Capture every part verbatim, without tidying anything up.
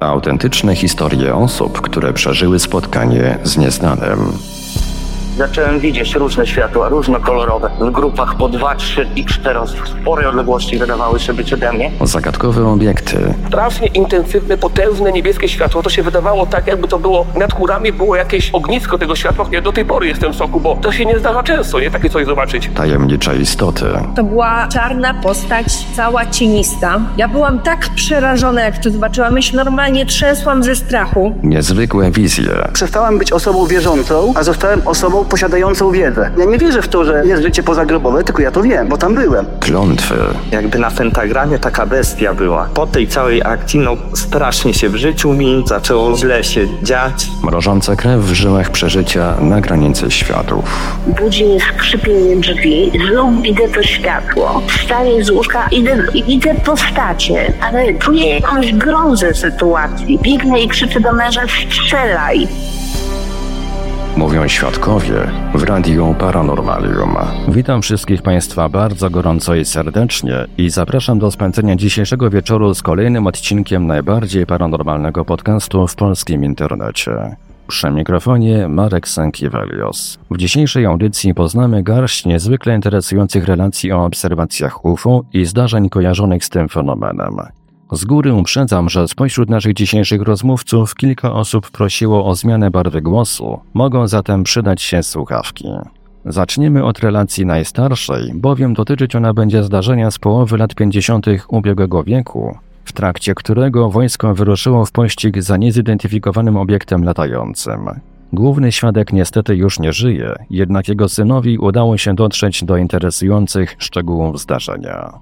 Autentyczne historie osób, które przeżyły spotkanie z nieznanym. Zacząłem widzieć różne światła, różnokolorowe, w grupach po dwa, trzy i cztery. Spore odległości wydawały się być ode mnie. Zagadkowe obiekty. Strasznie intensywne, potężne niebieskie światło. To się wydawało tak, jakby to było nad chmurami, było jakieś ognisko tego światła. Ja do tej pory jestem w szoku, bo to się nie zdarza często, nie? Takie coś zobaczyć. Tajemnicze istoty. To była czarna postać, cała cienista. Ja byłam tak przerażona, jak to zobaczyłam. Ja się normalnie trzęsłam ze strachu. Niezwykłe wizje. Przestałem być osobą wierzącą, a zostałem osobą posiadającą wiedzę. Ja nie wierzę w to, że jest życie pozagrobowe, tylko ja to wiem, bo tam byłem. Klątwy. Jakby na pentagramie taka bestia była. Po tej całej akcji, no strasznie się w życiu mi zaczęło źle się dziać. Mrożące krew w żyłach przeżycia na granicy światów. Budzi mnie skrzypienie drzwi, znów widzę to światło. Wstaję z łóżka, idę i widzę postacie, ale czuję jakąś grozę sytuacji. Biegnę i krzyczę do męża: strzelaj! Mówią świadkowie w Radiu Paranormalium. Witam wszystkich Państwa bardzo gorąco i serdecznie i zapraszam do spędzenia dzisiejszego wieczoru z kolejnym odcinkiem najbardziej paranormalnego podcastu w polskim internecie. Przy mikrofonie Marek Sękiewelios. W dzisiejszej audycji poznamy garść niezwykle interesujących relacji o obserwacjach U F O i zdarzeń kojarzonych z tym fenomenem. Z góry uprzedzam, że spośród naszych dzisiejszych rozmówców kilka osób prosiło o zmianę barwy głosu, mogą zatem przydać się słuchawki. Zaczniemy od relacji najstarszej, bowiem dotyczyć ona będzie zdarzenia z połowy lat pięćdziesiątych ubiegłego wieku, w trakcie którego wojsko wyruszyło w pościg za niezidentyfikowanym obiektem latającym. Główny świadek niestety już nie żyje, jednak jego synowi udało się dotrzeć do interesujących szczegółów zdarzenia.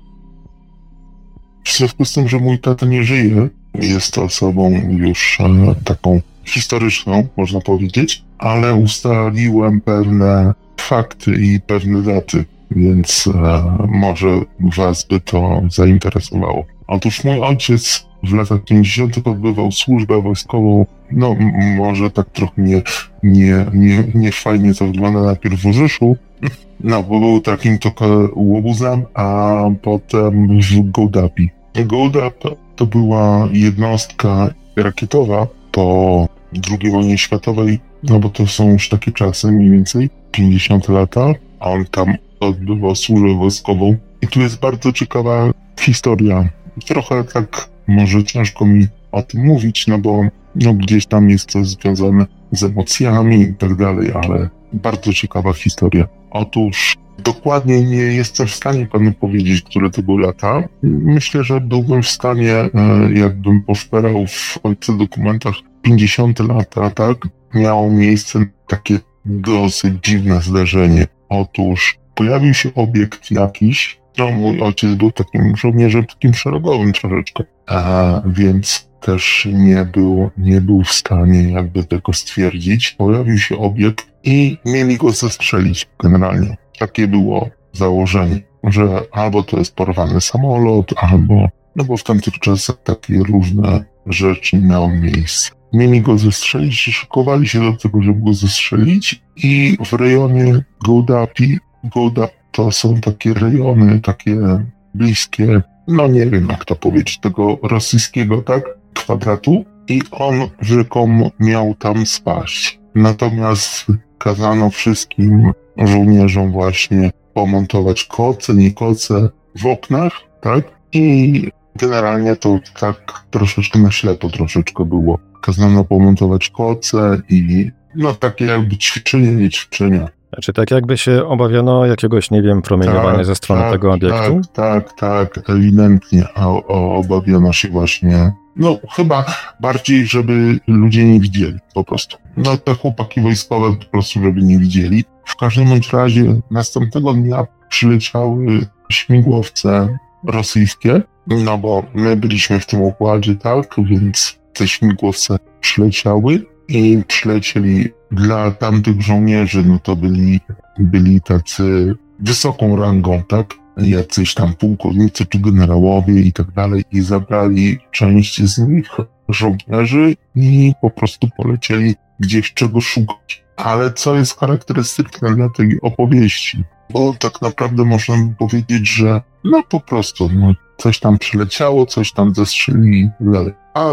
W związku z tym, że mój tata nie żyje, jest osobą już e, taką historyczną, można powiedzieć, ale ustaliłem pewne fakty i pewne daty, więc e, może was by to zainteresowało. Otóż mój ojciec w latach pięćdziesiątych odbywał służbę wojskową, no m- może tak trochę nie, nie, nie, nie fajnie to wygląda najpierw w Urzyszu, no bo był takim to łobuzem, a potem w Gołdapi. Gołdap to była jednostka rakietowa po drugiej wojnie światowej, no bo to są już takie czasy, mniej więcej pięćdziesiąte lata, a on tam odbywał służbę wojskową. I tu jest bardzo ciekawa historia. Trochę tak może ciężko mi o tym mówić, no bo no gdzieś tam jest to związane z emocjami i tak dalej, ale bardzo ciekawa historia. Otóż dokładnie nie jestem w stanie panu powiedzieć, które to były lata. Myślę, że byłbym w stanie, jakbym poszperał w ojca dokumentach, pięćdziesiąte lata, tak? Miało miejsce takie dosyć dziwne zdarzenie. Otóż pojawił się obiekt jakiś, no mój ojciec był takim żołnierzem, takim szeregowym troszeczkę, a więc też nie był, nie był w stanie jakby tego stwierdzić. Pojawił się obiekt i mieli go zastrzelić generalnie. Takie było założenie, że albo to jest porwany samolot, albo, no bo w tamtych czasach takie różne rzeczy miały miejsce. Mieli go zestrzelić i szykowali się do tego, żeby go zestrzelić i w rejonie Gołdapi, Gołdap to są takie rejony, takie bliskie, no nie wiem jak to powiedzieć, tego rosyjskiego, tak, kwadratu i on rzekomo miał tam spaść. Natomiast kazano wszystkim żołnierzom właśnie pomontować koce, nie koce w oknach, tak? I generalnie to tak troszeczkę na ślepo troszeczkę było. Kazano pomontować koce i no takie jakby ćwiczenie, nie ćwiczenia. Znaczy tak jakby się obawiano jakiegoś, nie wiem, promieniowania tak, ze strony tak, tego obiektu? Tak, tak, tak, ewidentnie o, o, obawiano się właśnie, no chyba bardziej, żeby ludzie nie widzieli po prostu. No te chłopaki wojskowe po prostu, żeby nie widzieli. W każdym bądź razie następnego dnia przyleciały śmigłowce rosyjskie, no bo my byliśmy w tym układzie, tak, więc te śmigłowce przyleciały i przylecieli dla tamtych żołnierzy, no to byli, byli tacy wysoką rangą, tak? Jacyś tam pułkownicy czy generałowie i tak dalej i zabrali część z nich, żołnierzy, i po prostu polecieli gdzieś czego szukać. Ale co jest charakterystyczne dla tej opowieści? Bo tak naprawdę można by powiedzieć, że no po prostu no, coś tam przyleciało, coś tam zestrzelili i tak dalej. Ale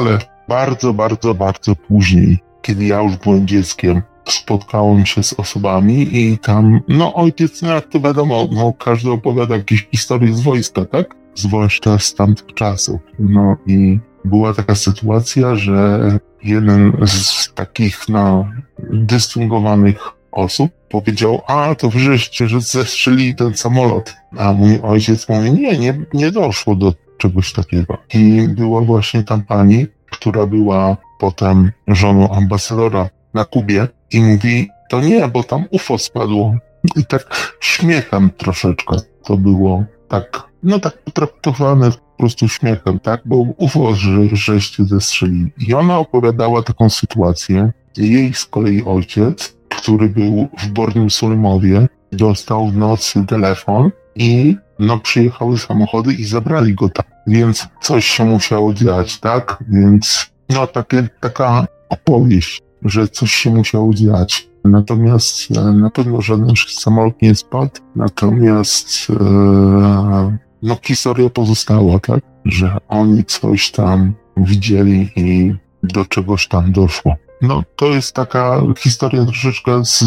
bardzo, bardzo, bardzo później, kiedy ja już byłem dzieckiem, spotkałem się z osobami i tam, no ojciec, no jak to wiadomo, no każdy opowiada jakieś historie z wojska, tak? Zwłaszcza z tamtych czasów. No i była taka sytuacja, że jeden z takich, no, dystyngowanych osób powiedział, a to wy żeście, że zestrzelili ten samolot. A mój ojciec mówi, nie, nie, nie doszło do czegoś takiego. I była właśnie tam pani, która była potem żoną ambasadora na Kubie i mówi, to nie, bo tam U F O spadło. I tak śmiechem troszeczkę to było tak, no tak potraktowane po prostu śmiechem, tak, bo U F O, że, żeście zestrzelili. I ona opowiadała taką sytuację. Jej z kolei ojciec, który był w Bornim Sulimowie, dostał w nocy telefon i no przyjechały samochody i zabrali go tam. Więc coś się musiało dziać, tak? Więc no takie, taka opowieść, że coś się musiało dziać. Natomiast e, na pewno żaden samolot nie spadł, natomiast e, no historia pozostała, tak? Że oni coś tam widzieli i do czegoś tam doszło. No to jest taka historia troszeczkę z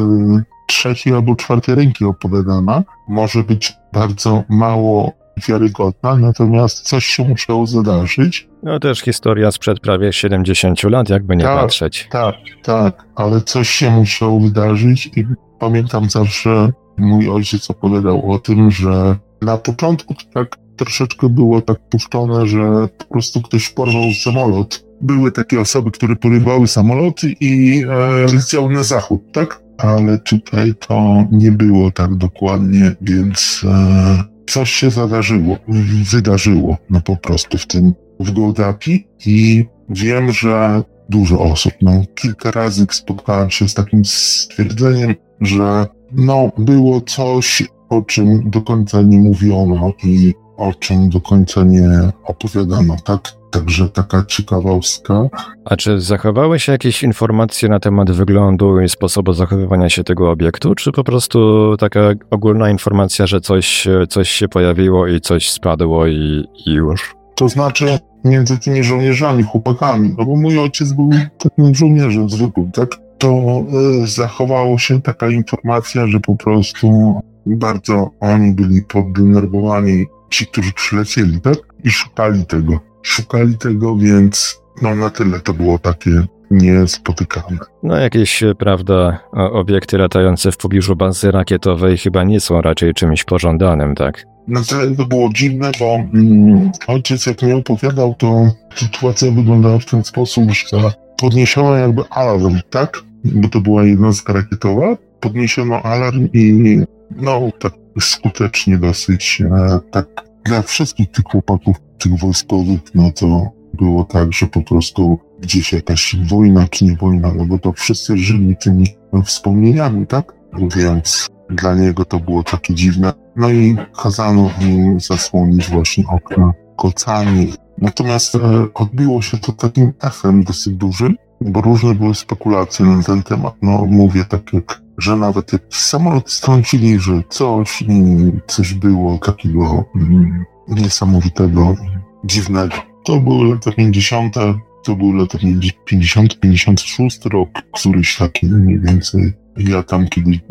trzeciej albo czwartej ręki opowiadana. Może być bardzo mało wiarygodna, natomiast coś się musiało zdarzyć. No też historia sprzed prawie siedemdziesięciu lat, jakby nie tak, patrzeć. Tak, tak, ale coś się musiało wydarzyć i pamiętam zawsze, mój ojciec opowiadał o tym, że na początku to tak troszeczkę było tak puszczone, że po prostu ktoś porwał samolot. Były takie osoby, które porywały samoloty i e, leciały na zachód, tak? Ale tutaj to nie było tak dokładnie, więc e, coś się zadarzyło, wydarzyło, no po prostu w tym, w Gołdapi i wiem, że dużo osób, no kilka razy spotkałem się z takim stwierdzeniem, że no było coś, o czym do końca nie mówiono i o czym do końca nie opowiadano, tak? Także taka ciekawostka. A czy zachowały się jakieś informacje na temat wyglądu i sposobu zachowywania się tego obiektu, czy po prostu taka ogólna informacja, że coś, coś się pojawiło i coś spadło i, i już? To znaczy między tymi żołnierzami, chłopakami, no bo mój ojciec był takim żołnierzem zwykłym, tak? To y, zachowało się taka informacja, że po prostu bardzo oni byli poddenerwowani, ci, którzy przylecieli, tak? I szukali tego. Szukali tego, więc no na tyle to było takie niespotykane. No jakieś, prawda, obiekty latające w pobliżu bazy rakietowej chyba nie są raczej czymś pożądanym, tak? Na tyle to było dziwne, bo mm, ojciec jak mi opowiadał, to sytuacja wyglądała w ten sposób, że podniesiono jakby alarm, tak? Bo to była jednostka rakietowa, podniesiono alarm i no tak skutecznie dosyć, e, tak dla wszystkich tych chłopaków, tych wojskowych, no to było tak, że po prostu gdzieś jakaś wojna czy nie wojna, no bo to wszyscy żyli tymi wspomnieniami, tak? Więc dla niego to było takie dziwne. No i kazano im zasłonić właśnie okna kocami. Natomiast e, odbiło się to takim echem dosyć dużym, bo różne były spekulacje na ten temat. No mówię tak jak, że nawet jak samolot strącili, że coś, coś było takiego mm, niesamowitego, dziwnego. To były lata pięćdziesiąte, to był lata pięćdziesiąty, pięćdziesiąty szósty rok, któryś taki mniej więcej. Ja tam kiedyś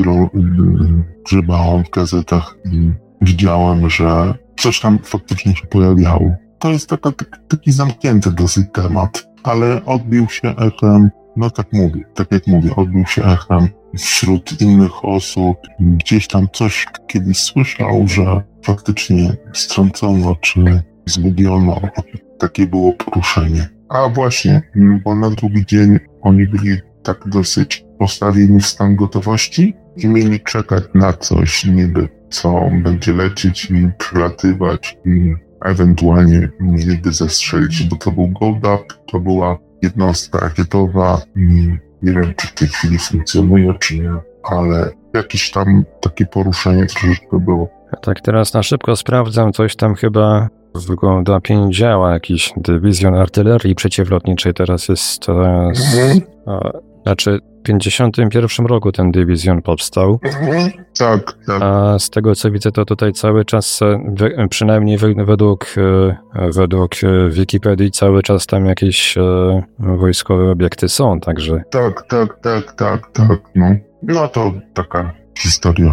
grzebałem w gazetach i widziałem, że coś tam faktycznie się pojawiało. To jest taka, taki zamknięty dosyć temat, ale odbił się echem, no tak mówię, tak jak mówię, odbił się echem wśród innych osób. Gdzieś tam coś kiedyś słyszał, że faktycznie strącono czy zgubiono. Takie było poruszenie. A właśnie, bo na drugi dzień oni byli tak dosyć postawieni w stan gotowości i mieli czekać na coś niby, co będzie lecieć i przelatywać i ewentualnie mieliby zestrzelić, bo to był Goldap, to była jednostka rakietowa i nie wiem, czy w tej chwili funkcjonuje, czy nie, ale jakieś tam takie poruszenie troszeczkę było. Tak, teraz na szybko sprawdzam, coś tam chyba w Goldapie działa, jakiś dywizjon artylerii przeciwlotniczej teraz jest, teraz, Mhm. a, znaczy pięćdziesiątym pierwszym roku ten dywizjon powstał. Mhm. Tak, tak. A z tego co widzę, to tutaj cały czas, przynajmniej według, według Wikipedii, cały czas tam jakieś wojskowe obiekty są, także... Tak, tak, tak, tak, tak, no. No to taka historia.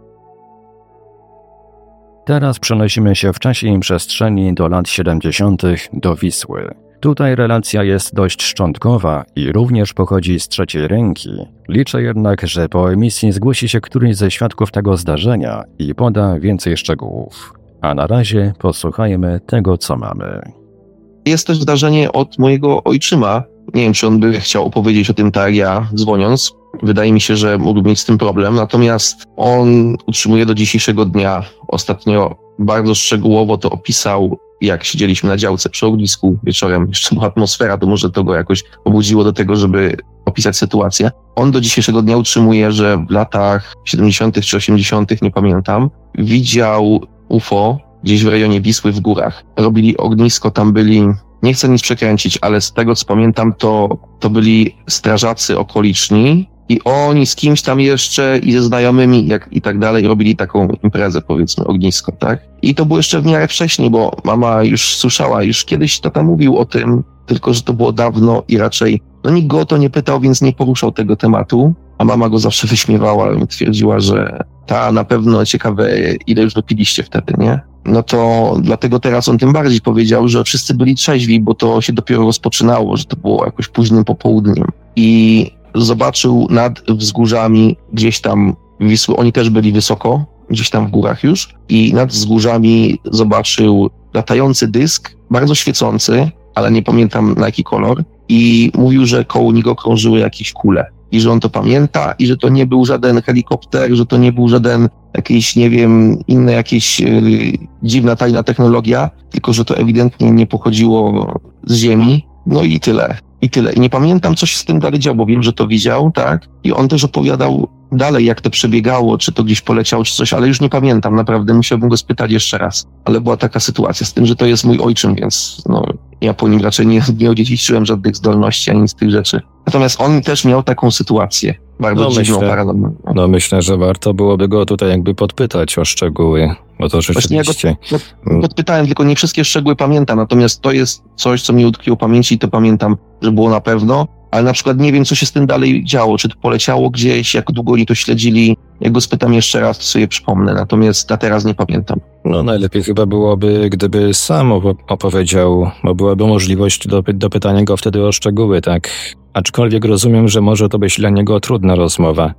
Teraz przenosimy się w czasie i przestrzeni do lat siedemdziesiątych do Wisły. Tutaj relacja jest dość szczątkowa i również pochodzi z trzeciej ręki. Liczę jednak, że po emisji zgłosi się któryś ze świadków tego zdarzenia i poda więcej szczegółów. A na razie posłuchajmy tego, co mamy. Jest też zdarzenie od mojego ojczyma. Nie wiem, czy on by chciał opowiedzieć o tym tak jak ja, dzwoniąc. Wydaje mi się, że mógłby mieć z tym problem. Natomiast on utrzymuje do dzisiejszego dnia. Ostatnio bardzo szczegółowo to opisał, jak siedzieliśmy na działce przy ognisku wieczorem. Jeszcze była atmosfera, to może to go jakoś pobudziło do tego, żeby opisać sytuację. On do dzisiejszego dnia utrzymuje, że w latach siedemdziesiątych czy osiemdziesiątych, nie pamiętam, widział U F O gdzieś w rejonie Wisły w górach. Robili ognisko, tam byli... Nie chcę nic przekręcić, ale z tego, co pamiętam, to, to byli strażacy okoliczni i oni z kimś tam jeszcze i ze znajomymi jak, i tak dalej robili taką imprezę, powiedzmy, ognisko, tak? I to było jeszcze w miarę wcześniej, bo mama już słyszała, już kiedyś tata mówił o tym, tylko że to było dawno i raczej, no nikt go o to nie pytał, więc nie poruszał tego tematu, a mama go zawsze wyśmiewała, twierdziła, że ta na pewno ciekawe, ile już dopiliście wtedy, nie? No to dlatego teraz on tym bardziej powiedział, że wszyscy byli trzeźwi, bo to się dopiero rozpoczynało, że to było jakoś późnym popołudniem. I zobaczył nad wzgórzami gdzieś tam Wisły, oni też byli wysoko, gdzieś tam w górach już, i nad wzgórzami zobaczył latający dysk, bardzo świecący, ale nie pamiętam na jaki kolor, i mówił, że koło niego krążyły jakieś kule. I że on to pamięta i że to nie był żaden helikopter, że to nie był żaden jakiś, nie wiem, inna jakieś yy, dziwna, tajna technologia, tylko że to ewidentnie nie pochodziło z Ziemi. No i tyle. I tyle. I nie pamiętam, co się z tym dalej działo, bo wiem, że to widział, tak? I on też opowiadał dalej, jak to przebiegało, czy to gdzieś poleciało, czy coś, ale już nie pamiętam, naprawdę. Musiałbym go spytać jeszcze raz. Ale była taka sytuacja z tym, że to jest mój ojczym, więc no, ja po nim raczej nie, nie odziedziczyłem żadnych zdolności, ani z tych rzeczy. Natomiast on też miał taką sytuację. Bardzo no dziwną, myślę, paranormalną. No myślę, że warto byłoby go tutaj jakby podpytać o szczegóły, bo to rzeczywiście... Ja go podpytałem, tylko nie wszystkie szczegóły pamiętam, natomiast to jest coś, co mi utkwiło w pamięci i to pamiętam, że było na pewno, ale na przykład nie wiem, co się z tym dalej działo, czy to poleciało gdzieś, jak długo oni to śledzili, jak go spytam jeszcze raz, to sobie przypomnę, natomiast na teraz nie pamiętam. No najlepiej chyba byłoby, gdyby sam opowiedział, bo byłaby możliwość do, do pytania go wtedy o szczegóły, tak? Aczkolwiek rozumiem, że może to być dla niego trudna rozmowa.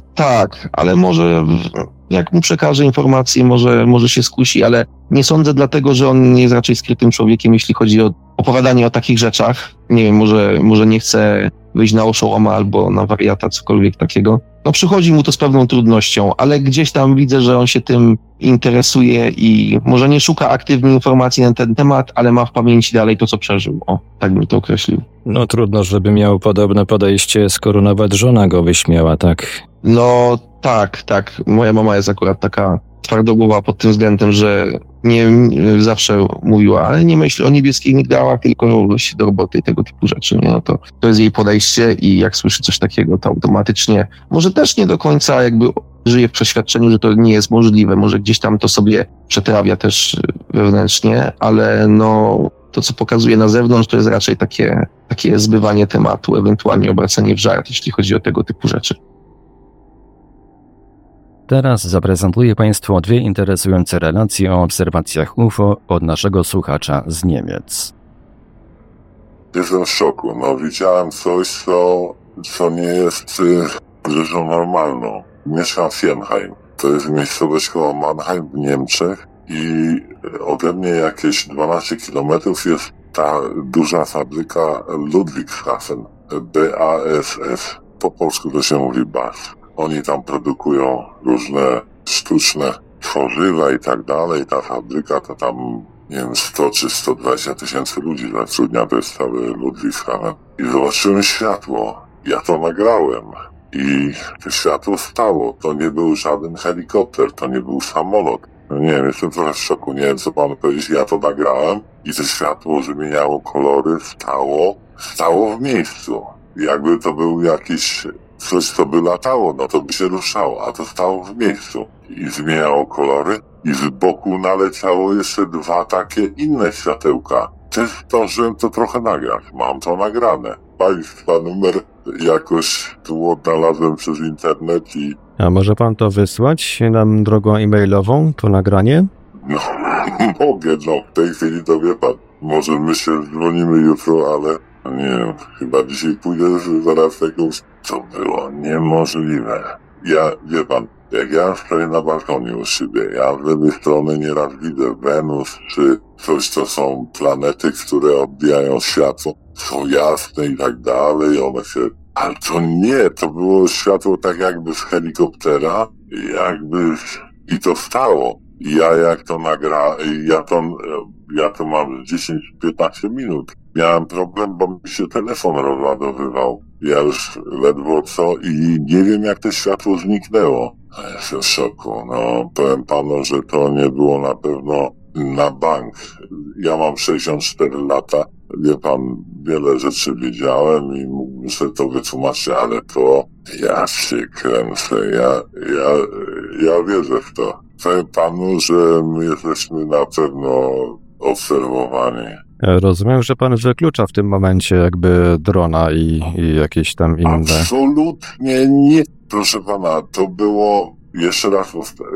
Tak, ale może jak mu przekaże informacje, może, może się skusi, ale nie sądzę dlatego, że on jest raczej skrytym człowiekiem, jeśli chodzi o opowiadanie o takich rzeczach. Nie wiem, może, może nie chce wyjść na oszołoma albo na wariata, cokolwiek takiego. No przychodzi mu to z pewną trudnością, ale gdzieś tam widzę, że on się tym interesuje i może nie szuka aktywnie informacji na ten temat, ale ma w pamięci dalej to, co przeżył. O, tak bym to określił. No trudno, żeby miał podobne podejście, skoro nawet żona go wyśmiała, tak? No tak, tak. Moja mama jest akurat taka twardogłowa pod tym względem, że nie, nie zawsze mówiła, ale nie myśl o niebieskich migdałach, tylko się do roboty i tego typu rzeczy. Nie? No to, to jest jej podejście i jak słyszy coś takiego, to automatycznie może też nie do końca jakby żyje w przeświadczeniu, że to nie jest możliwe. Może gdzieś tam to sobie przetrawia też wewnętrznie, ale no to, co pokazuje na zewnątrz, to jest raczej takie, takie zbywanie tematu, ewentualnie obracanie w żart, jeśli chodzi o tego typu rzeczy. Teraz zaprezentuję Państwu dwie interesujące relacje o obserwacjach U F O od naszego słuchacza z Niemiec. Jestem w szoku. No, widziałem coś, co, co nie jest y, rzeczą normalną. Mieszkam w Jenheim. To jest miejscowość koło Mannheim w Niemczech i ode mnie jakieś dwanaście kilometrów jest ta duża fabryka Ludwigshafen, B A S F. Po polsku to się mówi B A S F. Oni tam produkują różne sztuczne tworzywa i tak dalej. Ta fabryka to tam, nie wiem, sto czy sto dwadzieścia tysięcy ludzi zatrudnia, to jest cały Ludwigshafen. I zobaczyłem światło. Ja to nagrałem. I to światło stało. To nie był żaden helikopter, to nie był samolot. No nie wiem, jestem trochę w szoku, nie wiem co panu powiedzieć. Ja to nagrałem i to światło zmieniało kolory, stało, stało w miejscu. Jakby to był jakiś coś, co by latało, no to by się ruszało, a to stało w miejscu i zmieniało kolory i z boku naleciało jeszcze dwa takie inne światełka. Też zdążyłem to trochę nagrać, mam to nagrane. Państwa numer jakoś tu odnalazłem przez internet i... A może pan to wysłać nam drogą e-mailową, to nagranie? No, mogę, no, w tej chwili to wie pan. Może my się dzwonimy jutro, ale nie wiem, chyba dzisiaj pójdę zaraz jakąś... To było niemożliwe. Ja, wie pan, jak ja stoję na balkonie u siebie, ja z lewej strony nieraz widzę Wenus, czy coś, to są planety, które odbijają światło, są jasne i tak dalej, one się... Ale to nie, to było światło tak jakby z helikoptera, jakby... I to stało. I ja jak to nagra... Ja to... Ja to mam dziesięć piętnaście minut. Miałem problem, bo mi się telefon rozładowywał. Ja już ledwo co i nie wiem, jak to światło zniknęło. Ja jestem w szoku. No, powiem panu, że to nie było na pewno na bank. Ja mam sześćdziesiąt cztery lata. Wie pan, wiele rzeczy wiedziałem i mógłbym sobie to wytłumaczyć, ale to ja się kręcę. Ja, ja, ja wierzę w to. Powiem panu, że my jesteśmy na pewno obserwowani. Rozumiem, że pan wyklucza w tym momencie jakby drona i, i jakieś tam inne... Absolutnie nie. Proszę pana, to było, jeszcze raz,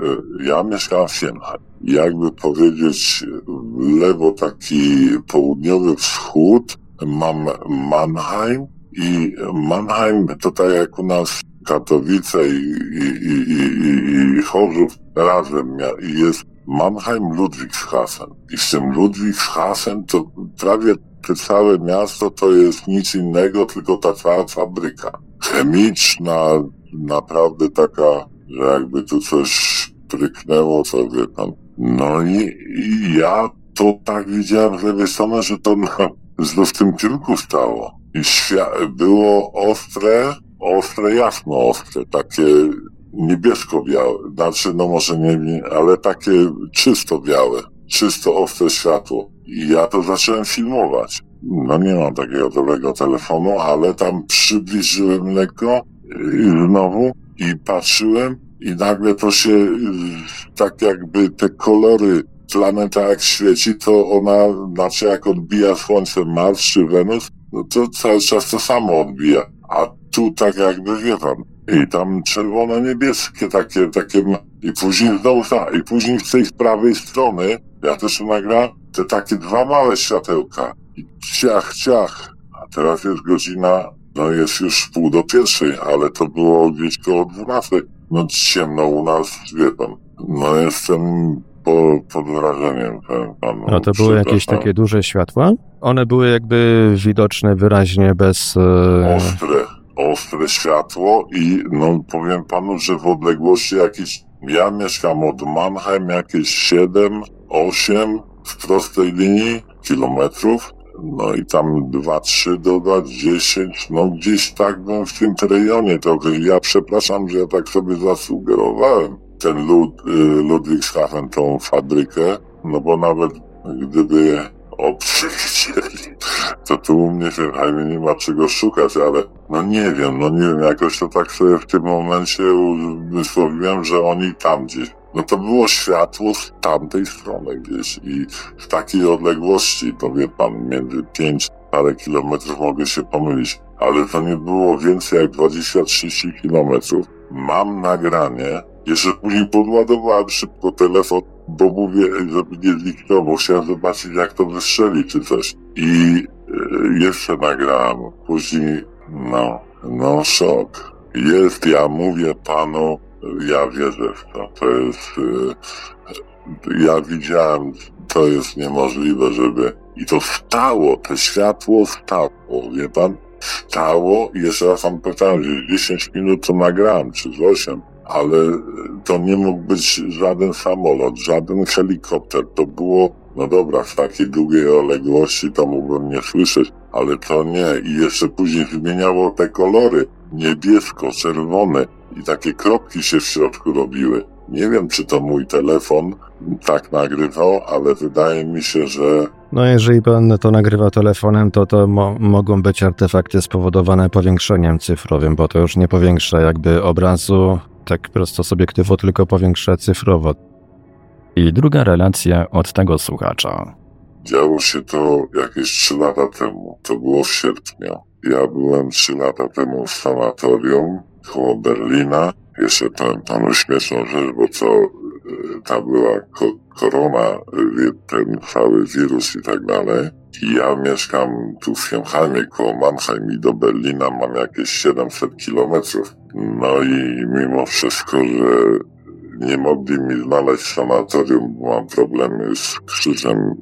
ja mieszkałem w Sienheim. Jakby powiedzieć, w lewo taki południowy wschód, mam Mannheim i Mannheim to tak jak u nas Katowice i, i, i, i, i Chorzów razem i jest Mannheim, Ludwigshafen. I w tym Ludwigshafen to prawie to całe miasto to jest nic innego, tylko ta cała fabryka chemiczna, naprawdę taka, że jakby tu coś pryknęło, co wie pan. No i, i ja to tak widziałem z lewej strony, że to, na, że to w tym kierunku stało. I świa- było ostre, ostre, jasno ostre, takie niebiesko-białe, znaczy no może nie, ale takie czysto białe, czysto ostre światło. I ja to zacząłem filmować. No nie mam takiego dobrego telefonu, ale tam przybliżyłem lekko i znowu i patrzyłem i nagle to się tak jakby te kolory planeta jak świeci, to ona, znaczy jak odbija słońce Mars czy Wenus, no to cały czas to samo odbija. A tu tak jakby wie pan. I tam czerwone, niebieskie takie, takie, i później znowu tak, i później z tej prawej strony, ja też nagrałem, te takie dwa małe światełka. I ciach, ciach. A teraz jest godzina, no jest już pół do pierwszej, ale to było gdzieś koło dwunastej. No ciemno u nas, wie pan. No jestem po, pod wrażeniem, powiem panu. A to były jakieś takie duże światła? One były jakby widoczne wyraźnie bez... E... Ostre. Ostre światło i no powiem panu, że w odległości jakieś, ja mieszkam od Mannheim jakieś siedem, osiem w prostej linii kilometrów, no i tam dwa, trzy dodać, dziesięć, no gdzieś tak bym w tym rejonie trochę. Ja przepraszam, że ja tak sobie zasugerowałem ten Lud, Ludwigshafen, tą fabrykę, no bo nawet gdyby obcy chcieli, to tu u mnie w Sienheimie nie ma czego szukać, ale no nie wiem, no nie wiem, jakoś to tak sobie w tym momencie wysłowiłem, że oni tam gdzieś. No to było światło z tamtej strony gdzieś i w takiej odległości, to wie pan, między pięć parę kilometrów mogę się pomylić, ale to nie było więcej jak dwadzieścia trzydzieści kilometrów. Mam nagranie, jeszcze później podładowałem szybko telefon, bo mówię, żeby nie zniknął, bo chciałem zobaczyć, jak to wystrzeli, czy coś. I y, jeszcze nagrałem. Później, no, no szok. Jest, ja mówię panu, ja wierzę w to. To jest, y, ja widziałem, to jest niemożliwe, żeby... I to stało, to światło stało, wie pan? Stało i jeszcze raz pan pytałem, że dziesięć minut to nagrałem, czy z osiem. Ale to nie mógł być żaden samolot, żaden helikopter. To było, no dobra, w takiej długiej odległości to mógłbym nie słyszeć, ale to nie. I jeszcze później zmieniało te kolory, niebiesko, czerwone i takie kropki się w środku robiły. Nie wiem, czy to mój telefon tak nagrywał, ale wydaje mi się, że... No jeżeli pan to nagrywa telefonem, to to mo- mogą być artefakty spowodowane powiększeniem cyfrowym, bo to już nie powiększa jakby obrazu tak prosto z obiektywu, tylko powiększa cyfrowo. I druga relacja od tego słuchacza. Działo się to jakieś trzy lata temu. To było w sierpniu. Ja byłem trzy lata temu w sanatorium koło Berlina. Jeszcze powiem panu śmieszną rzecz, bo co, ta była ko- korona, ten cały wirus i tak dalej. I ja mieszkam tu w Siemheimie koło Mannheim i do Berlina mam jakieś siedemset kilometrów. No i mimo wszystko, że nie mogli mi znaleźć sanatorium, bo mam problemy z krzyżem,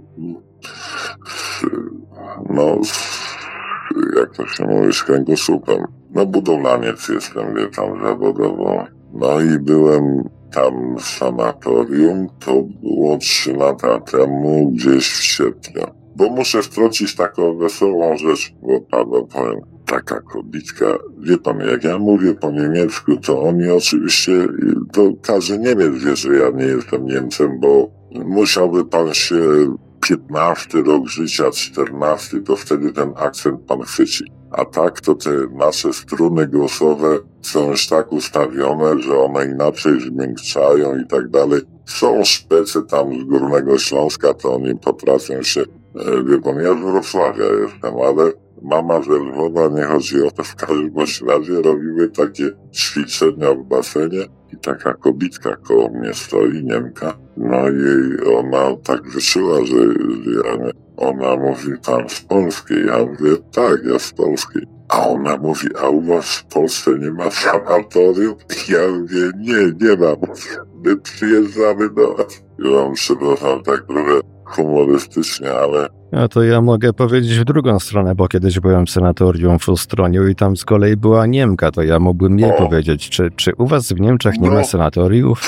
z, no, z, jak to się mówi, z kręgosłupem. No budowlaniec jestem, wie tam, zawodowo. No i byłem tam w sanatorium, to było trzy lata temu, gdzieś w sierpniu. Bo muszę wtrącić taką wesołą rzecz, bo panu powiem, taka kobitka, wie pan, jak ja mówię po niemiecku, to oni oczywiście, to każdy Niemiec wie, że ja nie jestem Niemcem, bo musiałby pan się piętnasty rok życia, czternasty, to wtedy ten akcent pan chwyci. A tak to te nasze struny głosowe są już tak ustawione, że one inaczej zmiękczają i tak dalej. Są szpecy tam z Górnego Śląska, to oni potrafią się, wie pan, ja z Wrocławia jestem, ale mama z Lwowa, nie chodzi o to, w każdym razie robimy takie ćwiczenia w basenie i taka kobitka koło mnie stoi, Niemka, no i ona tak wyczuła, że, że ja nie, ona mówi, pan z Polski, ja mówię, tak, ja z Polski. A ona mówi, a u was w Polsce nie ma sanatorium? Ja mówię, nie, nie ma, my przyjeżdżamy do was. Ja mam, przepraszam, tak trochę humorystycznie, ale... A to ja mogę powiedzieć w drugą stronę, bo kiedyś byłem w sanatorium w Ustroniu i tam z kolei była Niemka, to ja mógłbym jej o. powiedzieć, czy, czy u was w Niemczech nie no. ma sanatoriów?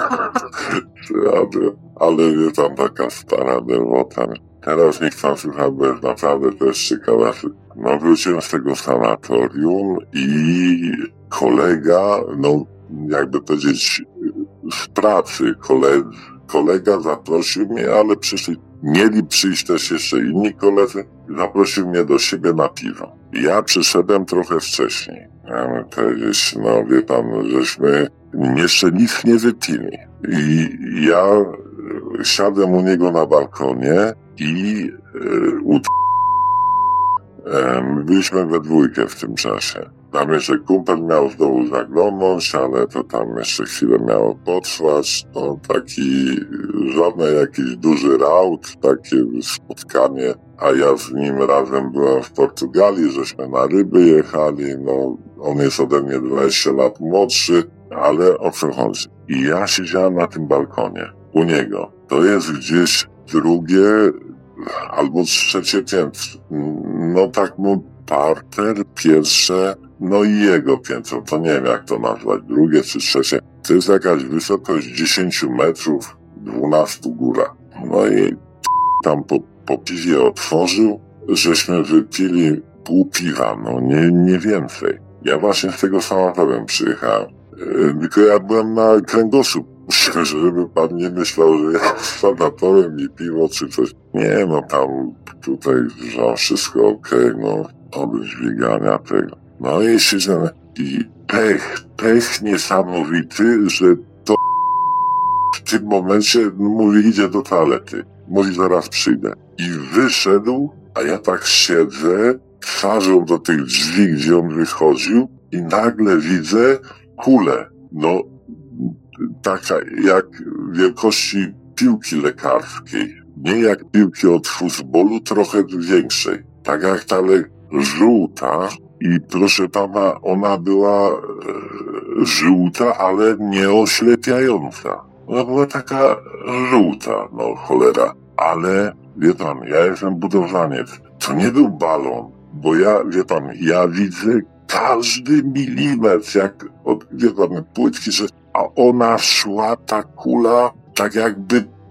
Ale wie tam taka stara derwota. Teraz niech pan słucha, bo jest naprawdę to jest ciekawe. No wróciłem z tego sanatorium i kolega, no jakby powiedzieć z pracy, koledzy, kolega zaprosił mnie, ale przyszli, mieli przyjść też jeszcze inni koledzy, zaprosił mnie do siebie na piwo. Ja przyszedłem trochę wcześniej. Ja mówię powiedzieć, no wie pan, żeśmy jeszcze nic nie wypili. I ja siadłem u niego na balkonie i yy, ud... yy, byliśmy we dwójkę w tym czasie. Tam jeszcze kumpel miał z dołu zaglądnąć, ale to tam jeszcze chwilę miało potrwać. No taki, żadny jakiś duży raut, takie spotkanie. A ja z nim razem byłem w Portugalii, żeśmy na ryby jechali. No, on jest ode mnie dwadzieścia lat młodszy, ale o co chodzi? I ja siedziałem na tym balkonie u niego. To jest gdzieś drugie albo trzecie piętro. No tak mu parter, pierwsze, no i jego piętro, to nie wiem jak to nazwać, drugie czy trzecie. To jest jakaś wysokość dziesięć metrów, dwanaście góra. No i tam po, po piwie otworzył, żeśmy wypili pół piwa, no nie, nie więcej. Ja właśnie z tego sanatorium przyjechałem. Yy, tylko ja byłem na kręgosłup. Żeby pan nie myślał, że ja z sanatorium i piwo czy coś. Nie, no tam tutaj że wszystko okej, okay, no od dźwigania tego. No i siedzimy. I pech, pech niesamowity, że to w tym momencie mówi idzie do toalety. Mówi zaraz przyjdę. I wyszedł, a ja tak siedzę twarzą do tych drzwi, gdzie on wychodził i nagle widzę kulę. No taka jak wielkości piłki lekarskiej. Nie jak piłki od futbolu, trochę większej. Tak jak ta le- żółta i proszę pana, ona była e, żółta, ale nie oślepiająca. Ona była taka żółta, no cholera. Ale wie pan, ja jestem budowlaniec. To nie był balon, bo ja, wie pan, ja widzę każdy milimetr, jak od, wie pan, płytki, że a ona szła, ta kula, tak jakby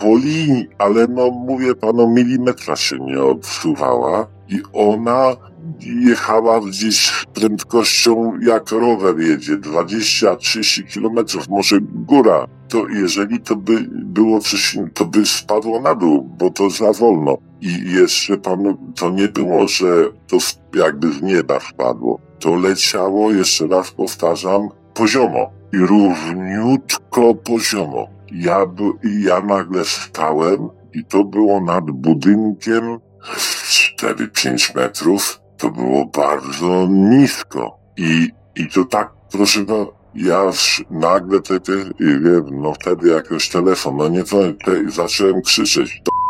po linii, ale no mówię panu, milimetra się nie odsuwała i ona jechała gdzieś z prędkością jak rower jedzie, dwadzieścia trzydzieści kilometrów, może góra. To jeżeli to by było coś, to by spadło na dół, bo to za wolno. I jeszcze panu, to nie było, że to jakby z nieba spadło. To leciało, jeszcze raz powtarzam, poziomo. I równiutko poziomo. Ja, ja nagle stałem i to było nad budynkiem cztery pięć metrów. To było bardzo nisko. I, i to tak, proszę pana, ja nagle te, te, wiem, no wtedy jakiś telefon, no nie to, te, zacząłem krzyczeć. To,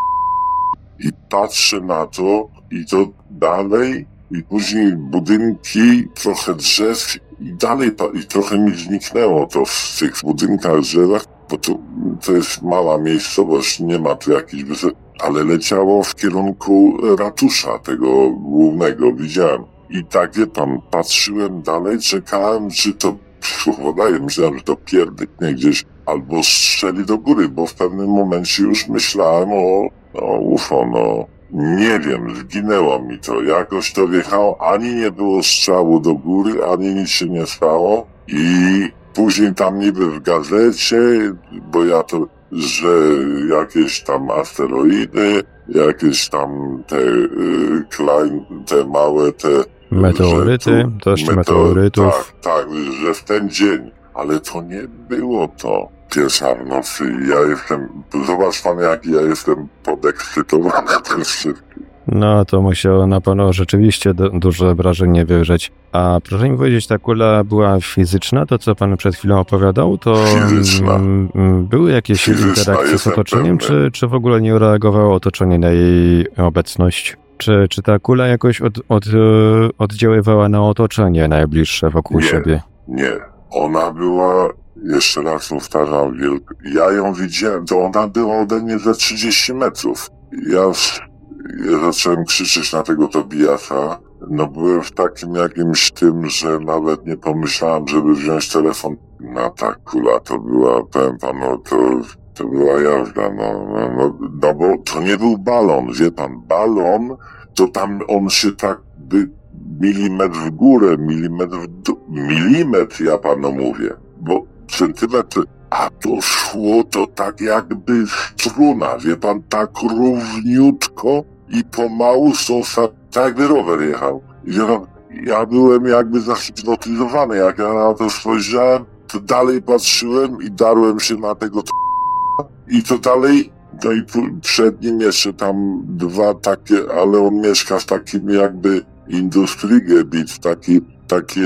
i patrzę na to i to dalej i później budynki, trochę drzew i dalej i trochę mi zniknęło to w tych budynkach, drzewach, bo to, to jest mała miejscowość, nie ma tu jakichś wysok, ale leciało w kierunku ratusza tego głównego, widziałem. I tak, wie pan, patrzyłem dalej, czekałem, czy to podaję, myślałem, że to pierdyknie gdzieś albo strzeli do góry, bo w pewnym momencie już myślałem o, o U F O, no nie wiem, zginęło mi to, jakoś to wjechało, ani nie było strzału do góry, ani nic się nie stało i później tam niby w gazecie, bo ja to, że jakieś tam asteroidy, jakieś tam te y, klein, te małe, te meteoryty, tu, to jeszcze meteor, meteorytów. Tak, tak, że w ten dzień, ale to nie było to. Pierwsza w nocy, ja jestem, zobacz pan, jak ja jestem podekscytowany tym wszystkim. No, to musiało na panu rzeczywiście du- duże wrażenie wywrzeć. A proszę mi powiedzieć, ta kula była fizyczna, to co pan przed chwilą opowiadał, to Fizyczna. m, m, były jakieś Fizyczna, interakcje z jestem otoczeniem, pewny. czy, czy w ogóle nie reagowało otoczenie na jej obecność? Czy, czy ta kula jakoś od, od, e, oddziaływała na otoczenie najbliższe wokół Nie. siebie? Nie, ona była, jeszcze raz powtarzam, wielka. Ja ją widziałem, to ona była ode mnie za trzydzieści metrów. Ja, ja zacząłem krzyczeć na tego Tobiasa. No byłem w takim jakimś tym, że nawet nie pomyślałem, żeby wziąć telefon. No ta kula to była, powiem panu, to, to była jazda, no, no, no, no bo to nie był balon, wie pan, balon, to tam on się tak by milimetr w górę, milimetr w dół, milimetr ja panu mówię, bo centymetr, a to szło to tak jakby struna, wie pan, tak równiutko i pomału są, tak jakby rower jechał. I wie pan, ja byłem jakby zahipnotyzowany, jak ja na to spojrzałem, to dalej patrzyłem i darłem się na tego t- i to dalej, no i przed nim jeszcze tam dwa takie, ale on mieszka w takim jakby Industriegebiet, taki, takie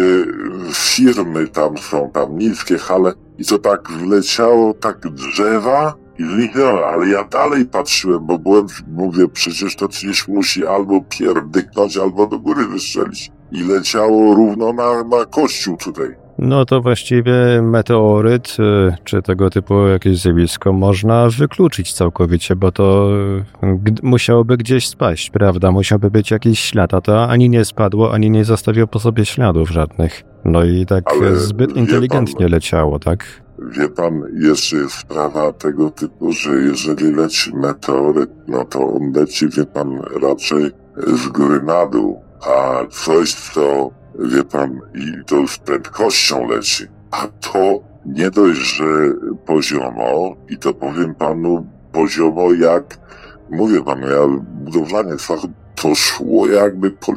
firmy tam są, tam niskie hale i to tak wleciało, tak drzewa i zniknęło, ale ja dalej patrzyłem, bo byłem, mówię, przecież to gdzieś musi albo pierdyknąć, albo do góry wystrzelić i leciało równo na, na kościół tutaj. No to właściwie meteoryt, y, czy tego typu jakieś zjawisko można wykluczyć całkowicie, bo to y, g- musiałoby gdzieś spaść, prawda? Musiałby być jakiś ślad, a to ani nie spadło, ani nie zostawiło po sobie śladów żadnych. No i tak Ale zbyt wie inteligentnie pan- leciało, tak? Wie pan, jeszcze jest sprawa tego typu, że jeżeli leci meteoryt, no to on leci, wie pan, raczej z góry na dół, a coś, co, wie pan, i to z prędkością leci, a to nie dość, że poziomo, i to powiem panu poziomo jak, mówię panu, ja budowlanie fachu, to szło jakby po...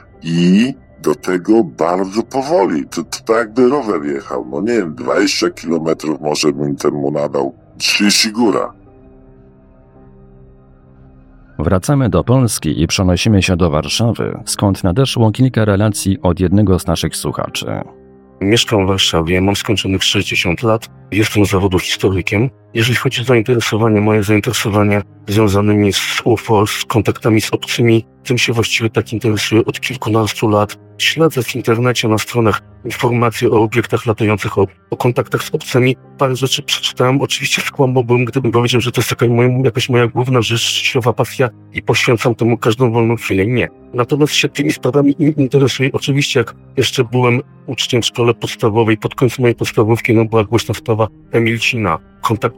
i do tego bardzo powoli. To, to tak jakby rower jechał. No nie wiem, dwadzieścia kilometrów może bym temu nadał. trzydzieści góra. Wracamy do Polski i przenosimy się do Warszawy, skąd nadeszło kilka relacji od jednego z naszych słuchaczy. Mieszkam w Warszawie, mam skończonych sześćdziesiąt lat, jestem z zawodu historykiem. Jeżeli chodzi o zainteresowanie, moje zainteresowanie związanymi z U F O, z kontaktami z obcymi, tym się właściwie tak interesuję od kilkunastu lat. Śledzę w internecie, na stronach informacje o obiektach latających, o, o kontaktach z obcymi. Parę rzeczy przeczytałem, oczywiście skłamałbym, gdybym powiedział, że to jest taka moja, jakaś moja główna życiowa pasja i poświęcam temu każdą wolną chwilę. Nie. Natomiast się tymi sprawami interesuję. Oczywiście jak jeszcze byłem uczniem w szkole podstawowej, pod koniec mojej podstawówki, no była głośna sprawa Emilcina. Kontakty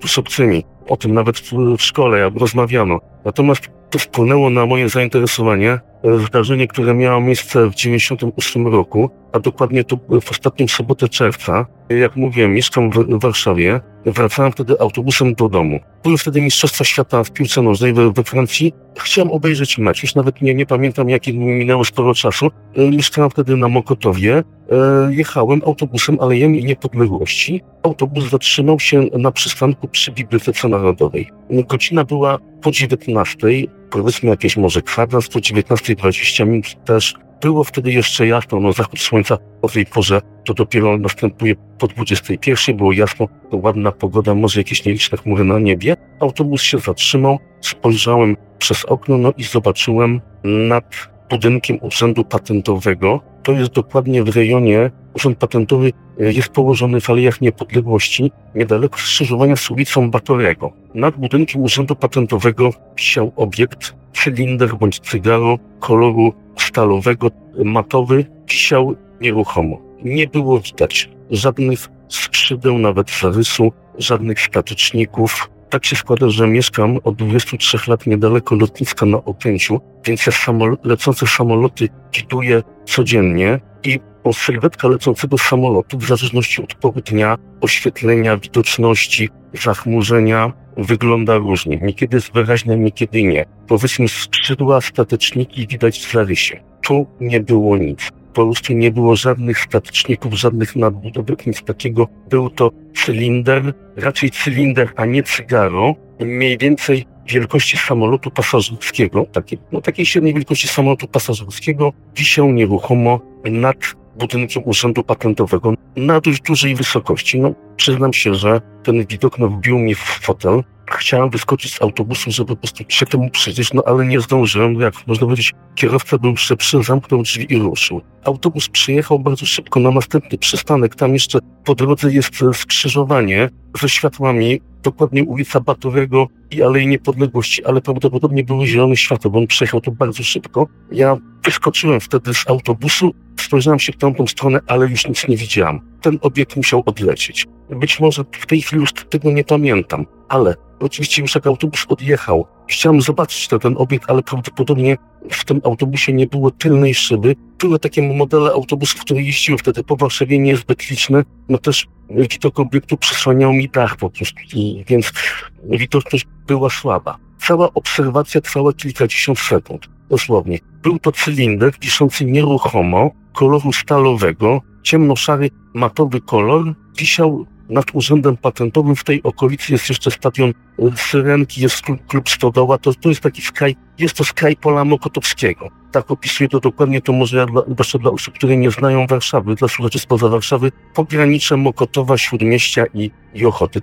kontaktu z obcymi. O tym nawet w, w szkole rozmawiano. Natomiast to wpłynęło na moje zainteresowanie. Zdarzenie, które miało miejsce w dziewięćdziesiątym ósmym roku, a dokładnie to w ostatnią sobotę czerwca. Jak mówiłem, mieszkam w, w Warszawie. Wracałem wtedy autobusem do domu. Były wtedy Mistrzostwa Świata w piłce nożnej we, we Francji. Chciałem obejrzeć mecz. Już nawet nie, nie pamiętam, jakie minęło sporo czasu. Mieszkałem wtedy na Mokotowie. E, jechałem autobusem Alejem Niepodległości. Autobus zatrzymał się na przystanku przy Bibliotece Narodowej. Godzina była po dziewiętnastej, powiedzmy jakieś może kwadrans, po dziewiętnastej dwadzieścia minut też. Było wtedy jeszcze jasno, no zachód słońca o tej porze to dopiero następuje po dwudziestej pierwszej, było jasno, to ładna pogoda, może jakieś nieliczne chmury na niebie. Autobus się zatrzymał, spojrzałem przez okno, no i zobaczyłem nad budynkiem Urzędu Patentowego, to jest dokładnie w rejonie, Urząd Patentowy jest położony w Alejach Niepodległości, niedaleko skrzyżowania z ulicą Batorego. Nad budynkiem Urzędu Patentowego wisiał obiekt, cylinder bądź cygaro koloru stalowego, matowy, wisiał nieruchomo. Nie było widać żadnych skrzydeł, nawet zarysu, żadnych statyczników. Tak się składa, że mieszkam od dwudziestu trzech lat niedaleko lotniska na Okęciu, więc ja samol- lecące samoloty widuję codziennie i sylwetka lecącego samolotu, w zależności od pory dnia, oświetlenia, widoczności, zachmurzenia, wygląda różnie. Niekiedy jest wyraźne, niekiedy nie. Powiedzmy skrzydła, stateczniki widać w zarysie. Tu nie było nic. Po prostu nie było żadnych statyczników, żadnych nadbudówek, nic takiego. Był to cylinder, raczej cylinder, a nie cygaro, mniej więcej wielkości samolotu pasażerskiego, takiej, no takiej średniej wielkości samolotu pasażerskiego, wisiał nieruchomo nad budynkiem Urzędu Patentowego na dość dużej wysokości. No, przyznam się, że ten widok no, wbił mnie w fotel. Chciałem wyskoczyć z autobusu, żeby po prostu się temu przyjrzeć, no ale nie zdążyłem. Jak można powiedzieć, kierowca był szybszy, zamknął drzwi i ruszył. Autobus przyjechał bardzo szybko na następny przystanek. Tam jeszcze po drodze jest skrzyżowanie ze światłami, dokładnie ulica Batorego i Alei Niepodległości, ale prawdopodobnie były zielone światło, bo on przejechał to bardzo szybko. Ja wyskoczyłem wtedy z autobusu, spojrzałem się w tamtą stronę, ale już nic nie widziałem. Ten obiekt musiał odlecieć. Być może w tej chwili już tego nie pamiętam, ale oczywiście już jak autobus odjechał, chciałem zobaczyć ten, ten obiekt, ale prawdopodobnie w tym autobusie nie było tylnej szyby. Były takie modele autobusów, które jeździły wtedy po Warszawie, niezbyt liczne. No też widok obiektu przysłaniał mi dach po prostu, i więc widoczność była słaba. Cała obserwacja trwała kilkadziesiąt sekund, dosłownie. Był to cylinder wiszący nieruchomo, koloru stalowego, ciemnoszary, matowy kolor, wisiał nad Urzędem Patentowym. W tej okolicy jest jeszcze stadion Syrenki, jest klub, klub Stodoła, to, to jest taki skraj, jest to skraj pola Mokotowskiego. Tak opisuję to dokładnie, to może ja dla, zwłaszcza dla osób, które nie znają Warszawy, dla słuchaczy spoza Warszawy, pogranicze Mokotowa, Śródmieścia i, i Ochoty.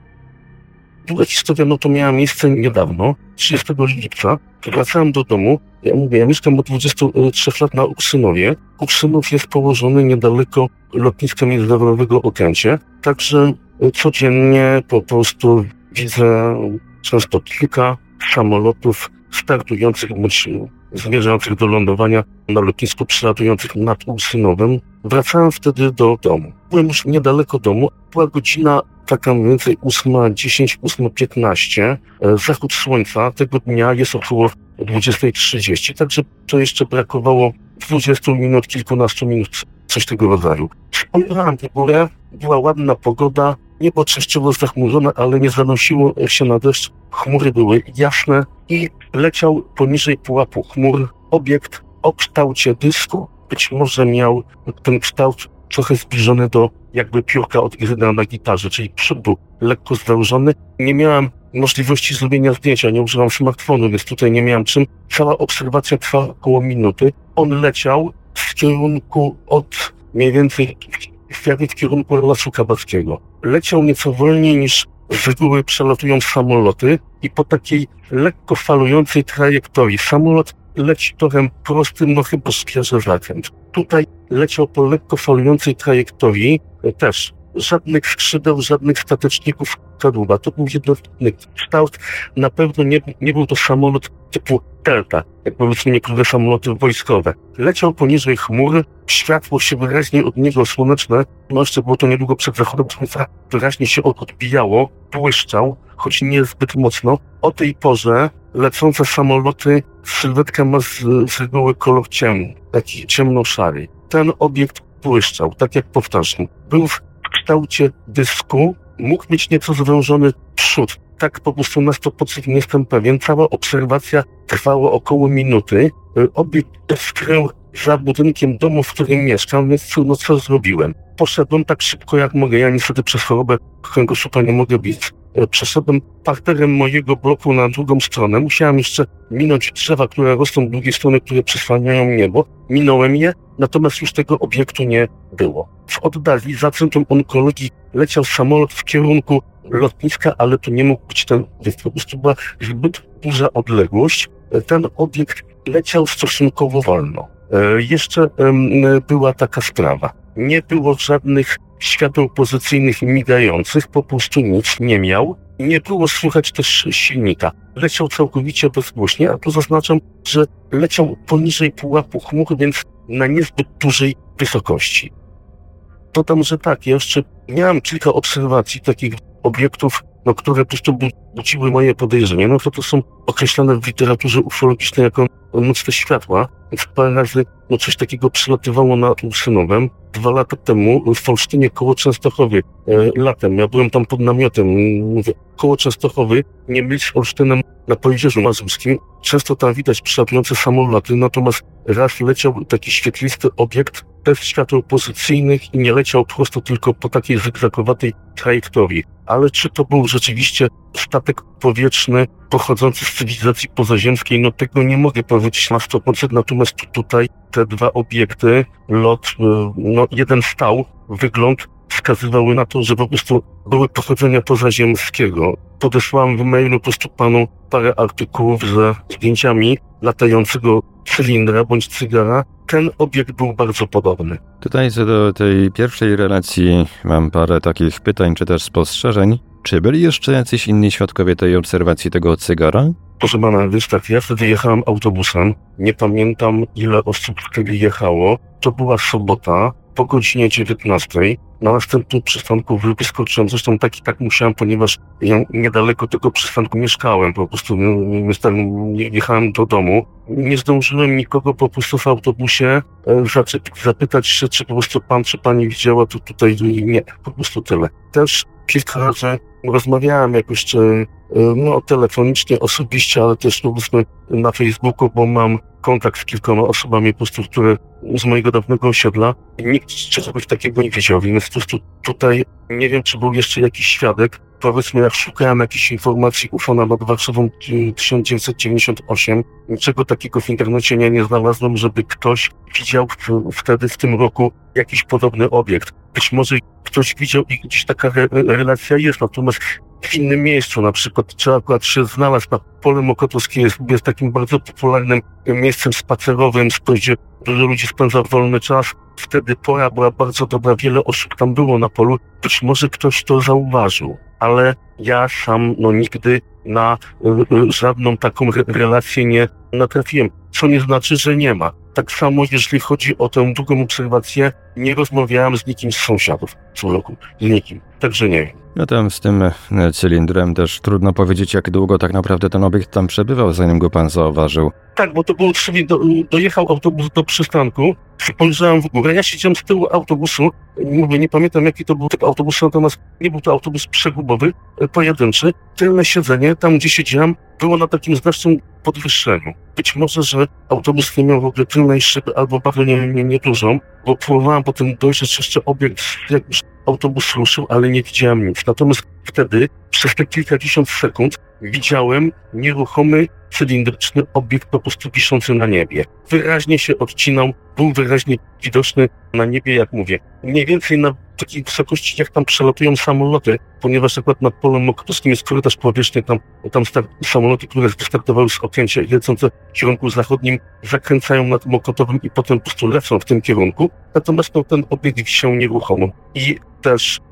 Druga historia, no to miała miejsce niedawno, trzydziestego lipca. Wracałem do domu. Ja mówię, ja mieszkam od dwudziestu trzech lat na Uksynowie. Uksynów jest położony niedaleko lotniska międzynarodowego Okęcie. Także codziennie po prostu widzę często kilka samolotów startujących bądź zmierzających do lądowania na lotnisku przylatujących nad Uksynowem. Wracałem wtedy do domu. Byłem już niedaleko domu. Była godzina taka mniej więcej ósma dziesięć, ósma piętnaście. Zachód słońca tego dnia jest około dwudziestej trzydzieści, także to jeszcze brakowało dwudziestu minut, kilkunastu minut, coś tego rodzaju. Spojrzałem w górę, była ładna pogoda, niebo częściowo zachmurzone, ale nie zanosiło się na deszcz. Chmury były jasne i leciał poniżej pułapu chmur obiekt o kształcie dysku. Być może miał ten kształt trochę zbliżony do jakby piórka od gry na gitarze, czyli przód był lekko zwężony. Nie miałem możliwości zrobienia zdjęcia, nie używam smartfonu, więc tutaj nie miałem czym. Cała obserwacja trwała około minuty. On leciał w kierunku od mniej więcej w kierunku Lasu Kabackiego. Leciał nieco wolniej niż z reguły przelatują samoloty i po takiej lekko falującej trajektorii. Samolot leci torem prostym, no chyba z zakręt. Tutaj leciał po lekko falującej trajektorii, też żadnych skrzydeł, żadnych stateczników kadłuba. To był jednolitny kształt. Na pewno nie, nie był to samolot typu Delta, jak powiedzmy niektóre samoloty wojskowe. Leciał poniżej chmur, światło się wyraźnie od niego słoneczne, no jeszcze było to niedługo przed zachodem słońca, wyraźnie się odbijało, błyszczał, choć nie zbyt mocno. O tej porze lecące samoloty, sylwetka ma z, z reguły kolor ciemny, taki ciemno-szary. Ten obiekt błyszczał, tak jak powtarzam. Był w kształcie dysku, mógł mieć nieco zwężony przód. Tak po prostu na sto procent nie jestem pewien. Cała obserwacja trwała około minuty. Obiekt skrył za budynkiem domu, w którym mieszkam, więc no co zrobiłem? Poszedłem tak szybko jak mogę. Ja niestety przez chorobę kręgosłupa nie mogę bić. Przeszedłem parterem mojego bloku na drugą stronę. Musiałem jeszcze minąć drzewa, które rosną z drugiej strony, które przysłaniają niebo. Minąłem je, natomiast już tego obiektu nie było. W oddali, za centrum onkologii, leciał samolot w kierunku lotniska, ale to nie mógł być ten obiekt. Po prostu była zbyt duża odległość. Ten obiekt leciał stosunkowo wolno. E, jeszcze e, była taka sprawa. Nie było żadnych świateł pozycyjnych migających, po prostu nic nie miał. Nie było słychać też silnika. Leciał całkowicie bezgłośnie, a tu zaznaczam, że leciał poniżej pułapu chmur, więc na niezbyt dużej wysokości. Dodam, że tak, ja jeszcze miałem kilka obserwacji takich obiektów, no, które po prostu budziły moje podejrzenie. No to to są określane w literaturze ufologicznej jako nocne światła. Więc parę razy no, coś takiego przylatywało nad Ursynowem. Dwa lata temu w Olsztynie koło Częstochowy, e, latem, ja byłem tam pod namiotem, mówię, koło Częstochowy, nie mylić z Olsztynem na Pojezierzu Mazurskim. Często tam widać przylatujące samoloty, natomiast raz leciał taki świetlisty obiekt bez świateł pozycyjnych i nie leciał prosto, tylko po takiej zygzakowatej trajektorii. Ale czy to był rzeczywiście statek powietrzny pochodzący z cywilizacji pozaziemskiej, no tego nie mogę powiedzieć na sto procent, natomiast tutaj te dwa obiekty, lot, no jeden stał, wygląd wskazywały na to, że po prostu były pochodzenia pozaziemskiego. Podesłałem w mailu po prostu panu parę artykułów ze zdjęciami latającego cylindra bądź cygara. Ten obiekt był bardzo podobny. Tutaj co do tej pierwszej relacji mam parę takich pytań czy też spostrzeżeń. Czy byli jeszcze jacyś inni świadkowie tej obserwacji tego cygara? Proszę pana, wiesz tak, ja wtedy jechałem autobusem. Nie pamiętam, ile osób wtedy jechało. To była sobota po godzinie dziewiętnastej. Na następnym przystanku wyskoczyłem. Zresztą tak i tak musiałem, ponieważ ja niedaleko tego przystanku mieszkałem. Po prostu jechałem do domu. Nie zdążyłem nikogo po prostu w autobusie zapytać się, czy po prostu pan, czy pani widziała to tutaj. Nie, po prostu tyle. Też kilka razy rozmawiałem jakoś czy, no, telefonicznie, osobiście, ale też powiedzmy na Facebooku, bo mam kontakt z kilkoma osobami po prostu, które z mojego dawnego osiedla. Nikt czegoś takiego nie wiedział, więc po prostu tutaj nie wiem, czy był jeszcze jakiś świadek. Powiedzmy, jak szukałem jakichś informacji U F O nad Warszawą tysiąc dziewięćset dziewięćdziesiąt osiem, niczego takiego w internecie nie, nie znalazłem, żeby ktoś widział w, wtedy w tym roku jakiś podobny obiekt. Być może ktoś widział i gdzieś taka re, relacja jest, natomiast w innym miejscu, na przykład, czy akurat się znalazł na Pole Mokotowskie, jest, jest takim bardzo popularnym miejscem spacerowym, gdzie dużo ludzi spędza wolny czas. Wtedy pora była bardzo dobra, wiele osób tam było na polu. Być może ktoś to zauważył, ale ja sam no nigdy na y, y, żadną taką re- relację nie natrafiłem, co nie znaczy, że nie ma. Tak samo, jeżeli chodzi o tę drugą obserwację, nie rozmawiałem z nikim z sąsiadów co roku, z nikim, także nie wiem. No tam z tym cylindrem też trudno powiedzieć, jak długo tak naprawdę ten obiekt tam przebywał, zanim go pan zauważył. Tak, bo to było, czyli do, dojechał autobus do przystanku, spojrzałem w górę, ja siedziałem z tyłu autobusu, mówię, nie pamiętam jaki to był typ autobusu, natomiast nie był to autobus przegubowy, pojedynczy. Tylne siedzenie, tam gdzie siedziałem, było na takim znacznym podwyższeniu. Być może, że autobus nie miał w ogóle tylnej szyby albo bardzo nie, nie, nie dużą, bo próbowałem potem dojrzeć jeszcze obiekt, jak już autobus ruszył, ale nie widziałem nic. Natomiast wtedy, przez te kilkadziesiąt sekund, widziałem nieruchomy, cylindryczny obiekt po prostu wiszący na niebie. Wyraźnie się odcinał, był wyraźnie widoczny na niebie, jak mówię. Mniej więcej na takiej wysokości, jak tam przelatują samoloty, ponieważ akurat nad Polem Mokotowskim jest korytarz powietrzny, tam, tam start, samoloty, które wystartowały z Okęcia i lecące w kierunku zachodnim, zakręcają nad Mokotowem i potem po prostu lecą w tym kierunku. Natomiast no, ten obiekt wisiał nieruchomo. I też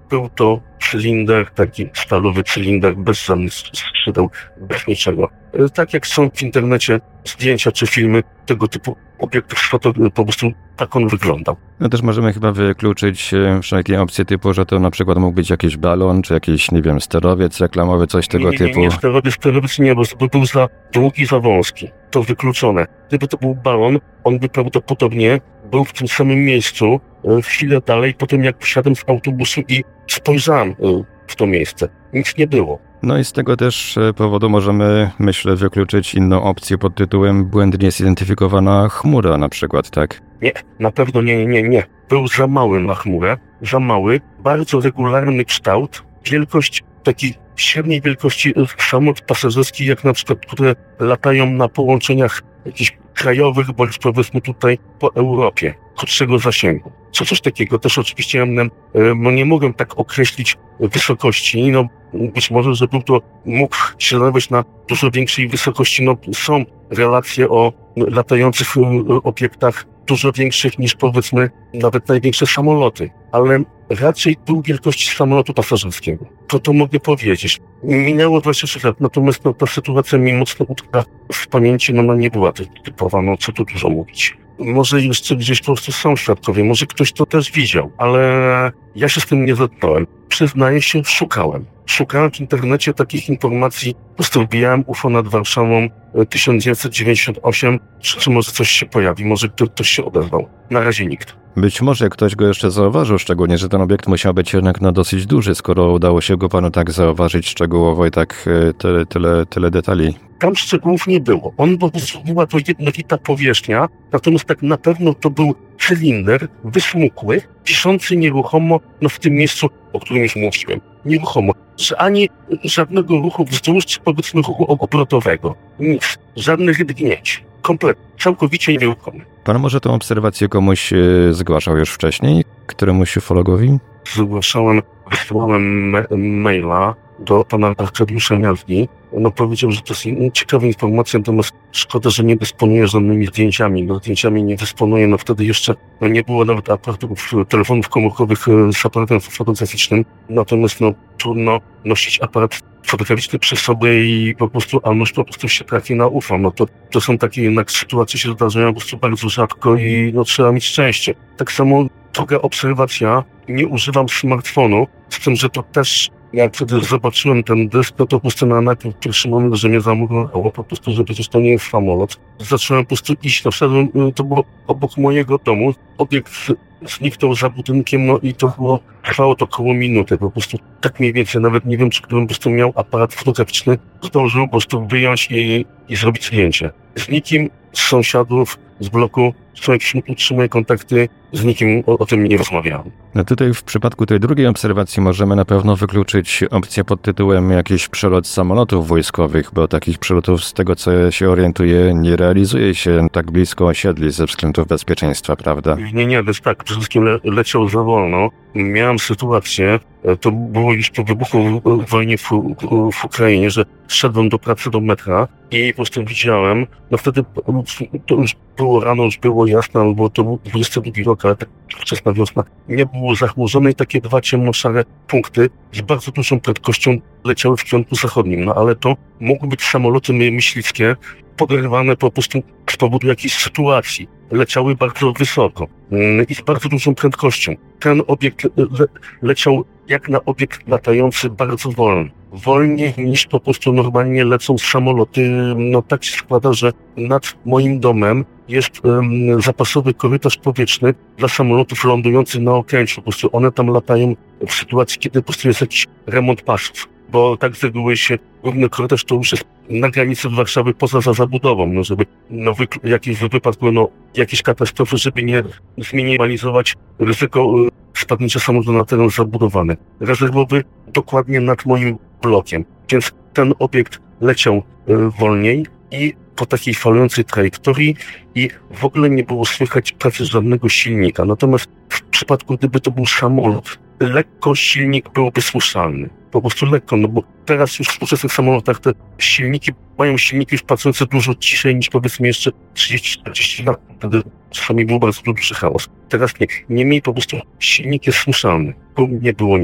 był to cylinder, taki stalowy cylinder, bez żadnych skrzydeł, bez niczego. Tak jak są w internecie zdjęcia czy filmy tego typu obiektów, to po prostu tak on wyglądał. No też możemy chyba wykluczyć wszelkie opcje typu, że to na przykład mógł być jakiś balon, czy jakiś, nie wiem, sterowiec reklamowy, coś tego nie, nie, typu. Nie, nie, sterowiec, sterowiec nie, bo by był za długi, za wąski. To wykluczone. Gdyby to był balon, on by prawdopodobnie był w tym samym miejscu, chwilę dalej, potem jak wsiadłem z autobusu i spojrzałem w to miejsce. Nic nie było. No i z tego też powodu możemy, myślę, wykluczyć inną opcję pod tytułem błędnie zidentyfikowana chmura na przykład, tak? Nie, na pewno nie, nie, nie. Był za mały na chmurę, za mały, bardzo regularny kształt, wielkość takiej średniej wielkości samolot pasażerski, jak na przykład, które latają na połączeniach jakichś krajowych, bądź powiedzmy tutaj po Europie, krótszego zasięgu. Co coś takiego, też oczywiście no nie mogę tak określić wysokości, no być może, że był to, mógł się znaleźć na dużo większej wysokości, no są relacje o latających obiektach dużo większych niż powiedzmy nawet największe samoloty, ale raczej był wielkości samolotu pasażerskiego. To to mogę powiedzieć. Minęło dwadzieścia sześć lat, natomiast no, ta sytuacja mi mocno utkła w pamięci, no, no nie była typowa, no co tu dużo mówić. Może jeszcze gdzieś po prostu są świadkowie, może ktoś to też widział, ale ja się z tym nie zetknąłem. Przyznaję się, szukałem. Szukałem w internecie takich informacji, po prostu wbijałem U F O nad Warszawą tysiąc dziewięćset dziewięćdziesiąt osiem, czy, czy może coś się pojawi, może ktoś się odezwał. Na razie nikt. Być może ktoś go jeszcze zauważył, szczególnie, że ten obiekt musiał być jednak no, dosyć duży, skoro udało się go panu tak zauważyć szczegółowo i tak tyle, tyle, tyle detali. Tam szczegółów nie było. On po prostu była to jednolita powierzchnia, natomiast tak na pewno to był cylinder wysmukły, wiszący nieruchomo, no w tym miejscu, o którym już mówiłem. Nieruchomo. Że ani żadnego ruchu wzdłuż, czy powiedzmy ruchu obrotowego. Nic. Żadnych drgnięć. Kompletnie. Całkowicie nieruchomy. Pan może tę obserwację komuś zgłaszał już wcześniej? Któremuś ufologowi? Zgłaszałem, wysłałem me- maila do pana Arkadiusza Miazgi. No powiedział, że to jest ciekawa informacja, natomiast szkoda, że nie dysponuje żadnymi zdjęciami. No zdjęciami nie dysponuje, no wtedy jeszcze no, nie było nawet aparatów, telefonów komórkowych z aparatem fotograficznym. Natomiast no trudno nosić aparat fotograficzny przy sobie i po prostu, a noś po prostu się trafi na U F O. No to, to są takie jednak sytuacje, się zdarzają po prostu bardzo rzadko i no trzeba mieć szczęście. Tak samo druga obserwacja, nie używam smartfonu, z tym, że to też jak wtedy zobaczyłem ten dysk, no to po prostu na najpierw w pierwszym momencie, że mnie zamknęło, po prostu, że przecież to nie jest samolot. Zacząłem po prostu iść, no wszedłem, to było obok mojego domu, obiekt zniknął za budynkiem, no i to było, trwało to około minuty, po prostu tak mniej więcej, nawet nie wiem, czy gdybym po prostu miał aparat fotograficzny, zdążył po prostu wyjąć i, i zrobić zdjęcie. Z nikim z sąsiadów z bloku, są jakieś utrzymuję kontakty, z nikim o, o tym nie rozmawiałem. No tutaj w przypadku tej drugiej obserwacji możemy na pewno wykluczyć opcję pod tytułem jakiś przelot samolotów wojskowych, bo takich przelotów z tego co się orientuje nie realizuje się tak blisko osiedli ze względów bezpieczeństwa, prawda? Nie, nie, to jest tak, przede wszystkim le, leciał za wolno. Miałem sytuację, to było już po wybuchu wojny w, w Ukrainie, że szedłem do pracy do metra i po prostu widziałem, no wtedy to już było rano, już było jasno, albo to był dwudziesty drugi rok, ale tak wczesna wiosna, nie było zachmurzone i takie dwa ciemnoszare punkty z bardzo dużą prędkością leciały w kierunku zachodnim, no ale to mogły być samoloty myśliwskie, poderwane po prostu z powodu jakiejś sytuacji. Leciały bardzo wysoko i z bardzo dużą prędkością. Ten obiekt le- leciał jak na obiekt latający bardzo wolno. Wolniej niż po prostu normalnie lecą samoloty. No tak się składa, że nad moim domem jest um, zapasowy korytarz powietrzny dla samolotów lądujących na Okęciu. Po prostu one tam latają w sytuacji, kiedy po prostu jest jakiś remont pasów. Bo tak z reguły się, główny korytarz to już jest na granicy Warszawy poza za zabudową, no żeby no wykl- jakiś wypadku, no jakieś katastrofy, żeby nie zminimalizować ryzyko y, spadnięcia samolotu na teren zabudowany. Rezerwowy dokładnie nad moim blokiem, więc ten obiekt leciał y, wolniej i po takiej falującej trajektorii i w ogóle nie było słychać pracy żadnego silnika. Natomiast w przypadku, gdyby to był samolot, lekko silnik byłby słyszalny. Po prostu lekko, no bo teraz już w współczesnych samolotach te silniki, mają silniki już pracujące dużo ciszej niż powiedzmy jeszcze trzydzieści czterdzieści lat. Wtedy czasami był bardzo duży chaos. Teraz nie. Niemniej po prostu silnik jest słyszalny, bo nie było nic.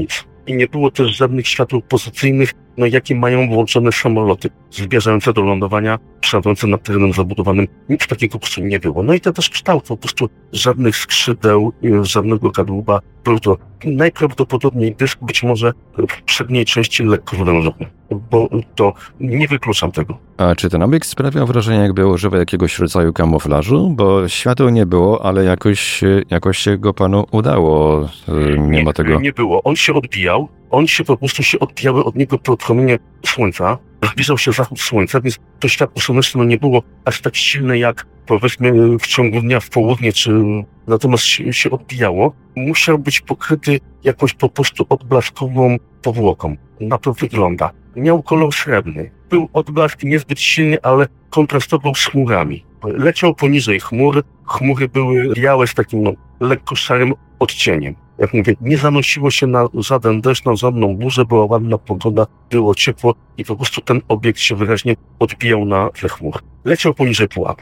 i nie było też żadnych świateł pozycyjnych, no jakie mają włączone samoloty zmierzające do lądowania, przelatujące nad terenem zabudowanym. Nic takiego po prostu nie było. No i to też kształt, po prostu żadnych skrzydeł, żadnego kadłuba. Był to najprawdopodobniej dysk, być może w przedniej części lekko wylężony, bo to nie wykluczam tego. A czy ten obiekt sprawiał wrażenie, jakby używał jakiegoś rodzaju kamuflażu? Bo świateł nie było, ale jakoś, jakoś się go panu udało mimo nie, tego. Nie było. On się odbijał. On się po prostu się odbijały od niego promienie słońca. Zbliżał się zachód słońca, więc to światło słoneczne no nie było aż tak silne jak powiedzmy w ciągu dnia w południe, czy natomiast się, się odbijało. Musiał być pokryty jakąś po prostu odblaskową powłoką. Na to wygląda. Miał kolor srebrny. Był odblask niezbyt silny, ale kontrastował z chmurami. Leciał poniżej chmur. Chmury były białe z takim no, lekko szarym odcieniem. Jak mówię, nie zanosiło się na żaden deszcz, na żadną burzę, była ładna pogoda, było ciepło i po prostu ten obiekt się wyraźnie odbijał na tle chmur. Leciał poniżej pułapu.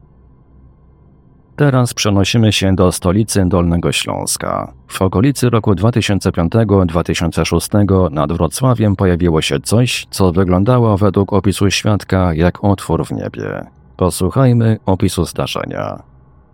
Teraz przenosimy się do stolicy Dolnego Śląska. W okolicy roku dwa tysiące piątego do dwa tysiące szóstego nad Wrocławiem pojawiło się coś, co wyglądało według opisu świadka jak otwór w niebie. Posłuchajmy opisu zdarzenia.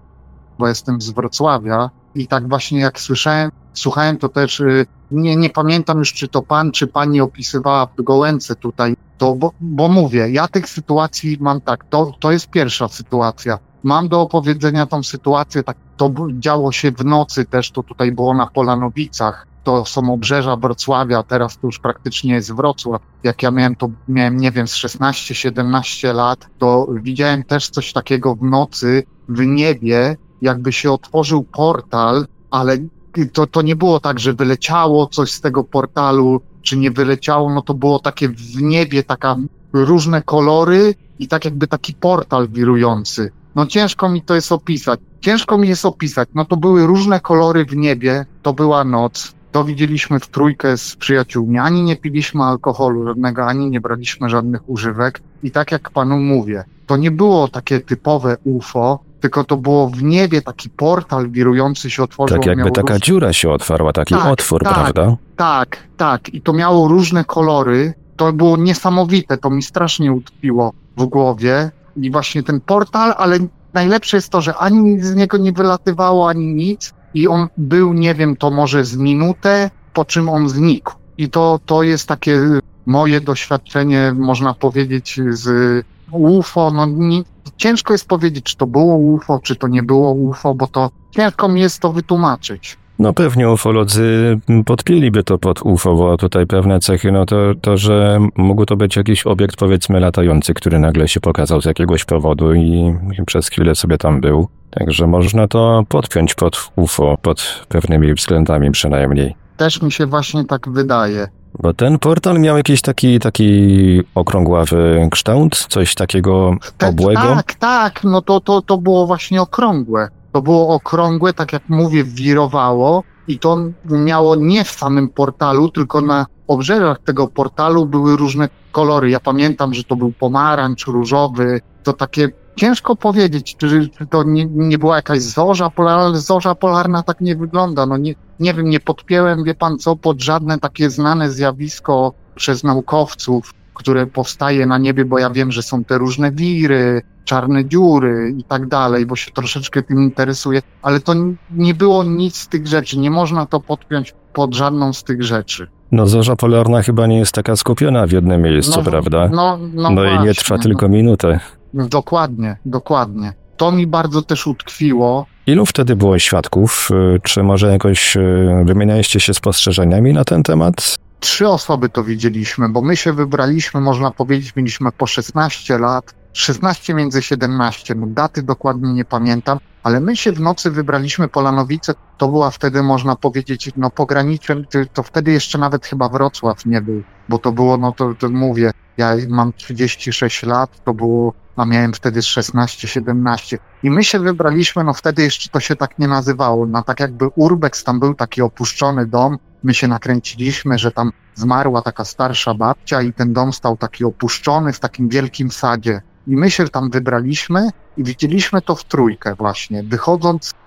Bo jestem z Wrocławia i tak właśnie jak słyszałem, słuchałem to też, nie, nie pamiętam już czy to pan, czy pani opisywała w Gołęce tutaj, to bo, bo mówię, ja tych sytuacji mam tak, to, to jest pierwsza sytuacja. Mam do opowiedzenia tą sytuację, tak, to działo się w nocy też, to tutaj było na Polanowicach, to są obrzeża Wrocławia, teraz to już praktycznie jest Wrocław. Jak ja miałem, to miałem, nie wiem, z szesnaście siedemnaście lat, to widziałem też coś takiego w nocy, w niebie, jakby się otworzył portal, ale to, to nie było tak, że wyleciało coś z tego portalu, czy nie wyleciało, no to było takie w niebie, taka różne kolory i tak jakby taki portal wirujący. No ciężko mi to jest opisać. Ciężko mi jest opisać. No to były różne kolory w niebie, to była noc. To widzieliśmy w trójkę z przyjaciółmi. Ani nie piliśmy alkoholu żadnego, ani nie braliśmy żadnych używek. I tak jak panu mówię, to nie było takie typowe U F O, tylko to było w niebie taki portal wirujący się otworzył. Tak jakby taka róż... dziura się otwarła, taki tak, otwór, tak, prawda? Tak, tak. I to miało różne kolory. To było niesamowite, to mi strasznie utkwiło w głowie. I właśnie ten portal, ale najlepsze jest to, że ani z niego nie wylatywało, ani nic. I on był, nie wiem, to może z minutę, po czym on znikł. I to, to jest takie moje doświadczenie, można powiedzieć, z U F O. No, nie, ciężko jest powiedzieć, czy to było U F O, czy to nie było U F O, bo to ciężko mi jest to wytłumaczyć. No pewnie ufolodzy podpiliby to pod U F O, bo tutaj pewne cechy, no to, to, że mógł to być jakiś obiekt, powiedzmy, latający, który nagle się pokazał z jakiegoś powodu i przez chwilę sobie tam był. Także można to podpiąć pod U F O, pod pewnymi względami przynajmniej. Też mi się właśnie tak wydaje. Bo ten portal miał jakiś taki, taki okrągławy kształt, coś takiego obłego? Tak, tak, no to, to, to było właśnie okrągłe. To było okrągłe, tak jak mówię, wirowało i to miało nie w samym portalu, tylko na obrzeżach tego portalu były różne kolory. Ja pamiętam, że to był pomarańcz, różowy, to takie ciężko powiedzieć, czy, czy to nie, nie była jakaś zorza polarna, ale zorza polarna tak nie wygląda. No nie, nie wiem, nie podpięłem, wie pan co, pod żadne takie znane zjawisko przez naukowców, które powstaje na niebie, bo ja wiem, że są te różne wiry, czarne dziury i tak dalej, bo się troszeczkę tym interesuję, ale to nie było nic z tych rzeczy, nie można to podpiąć pod żadną z tych rzeczy. No zorza polarna chyba nie jest taka skupiona w jednym miejscu, no, prawda? No, no, no właśnie, i nie trwa no. tylko minutę. Dokładnie, dokładnie. To mi bardzo też utkwiło. Ilu wtedy było świadków? Czy może jakoś wymienialiście się spostrzeżeniami na ten temat? Trzy osoby to widzieliśmy, bo my się wybraliśmy, można powiedzieć, mieliśmy po szesnaście lat, szesnaście między siedemnaście, no daty dokładnie nie pamiętam, ale my się w nocy wybraliśmy Polanowice, to była wtedy, można powiedzieć, no pograniczem, to wtedy jeszcze nawet chyba Wrocław nie był, bo to było, no to, to mówię, ja mam trzydzieści sześć lat, to było, a miałem wtedy szesnaście siedemnaście i my się wybraliśmy, no wtedy jeszcze to się tak nie nazywało, no tak jakby urbex, tam był taki opuszczony dom, my się nakręciliśmy, że tam zmarła taka starsza babcia i ten dom stał taki opuszczony w takim wielkim sadzie. I my się tam wybraliśmy i widzieliśmy to w trójkę właśnie. Wychodząc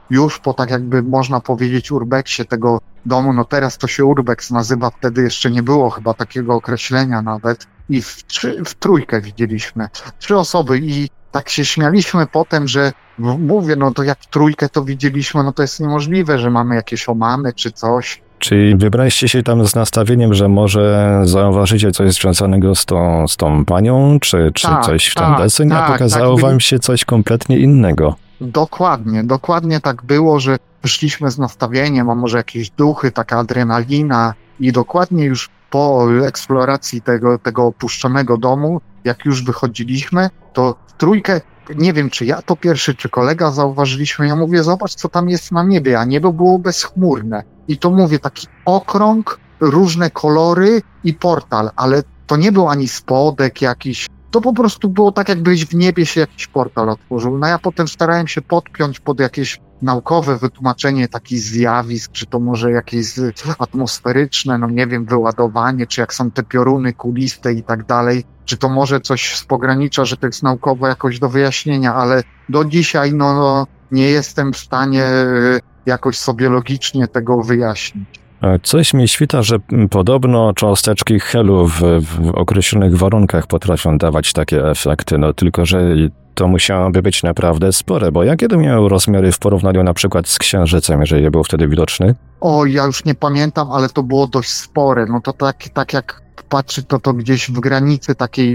już po tak jakby można powiedzieć urbexie tego domu, no teraz to się urbex nazywa, wtedy jeszcze nie było chyba takiego określenia nawet i w, trzy, w trójkę widzieliśmy, trzy osoby i tak się śmialiśmy potem, że no, mówię, no to jak w trójkę to widzieliśmy, no to jest niemożliwe, że mamy jakieś omamy czy coś. Czyli wybraliście się tam z nastawieniem, że może zauważycie coś związanego z tą, z tą panią, czy, czy tak, coś w ten tak, deseń, tak, a pokazało tak, wam się coś kompletnie innego. Dokładnie, dokładnie tak było, że wyszliśmy z nastawieniem, a może jakieś duchy, taka adrenalina i dokładnie już po eksploracji tego, tego opuszczonego domu, jak już wychodziliśmy, to w trójkę, nie wiem czy ja to pierwszy, czy kolega zauważyliśmy, ja mówię, zobacz co tam jest na niebie, a niebo było bezchmurne. I to mówię, taki okrąg, różne kolory i portal, ale to nie był ani spodek jakiś, to po prostu było tak, jakbyś w niebie się jakiś portal otworzył. No ja potem starałem się podpiąć pod jakieś naukowe wytłumaczenie takich zjawisk, czy to może jakieś atmosferyczne, no nie wiem, wyładowanie, czy jak są te pioruny kuliste i tak dalej, czy to może coś z pogranicza, że to jest naukowo jakoś do wyjaśnienia, ale do dzisiaj no, no nie jestem w stanie jakoś sobie logicznie tego wyjaśnić. Coś mi świta, że podobno cząsteczki helu w, w określonych warunkach potrafią dawać takie efekty, no tylko że to musiałoby być naprawdę spore, bo jakie to miały rozmiary w porównaniu na przykład z Księżycem, jeżeli był wtedy widoczny? O, ja już nie pamiętam, ale to było dość spore, no to tak, tak jak patrzy to, to gdzieś w granicy takiej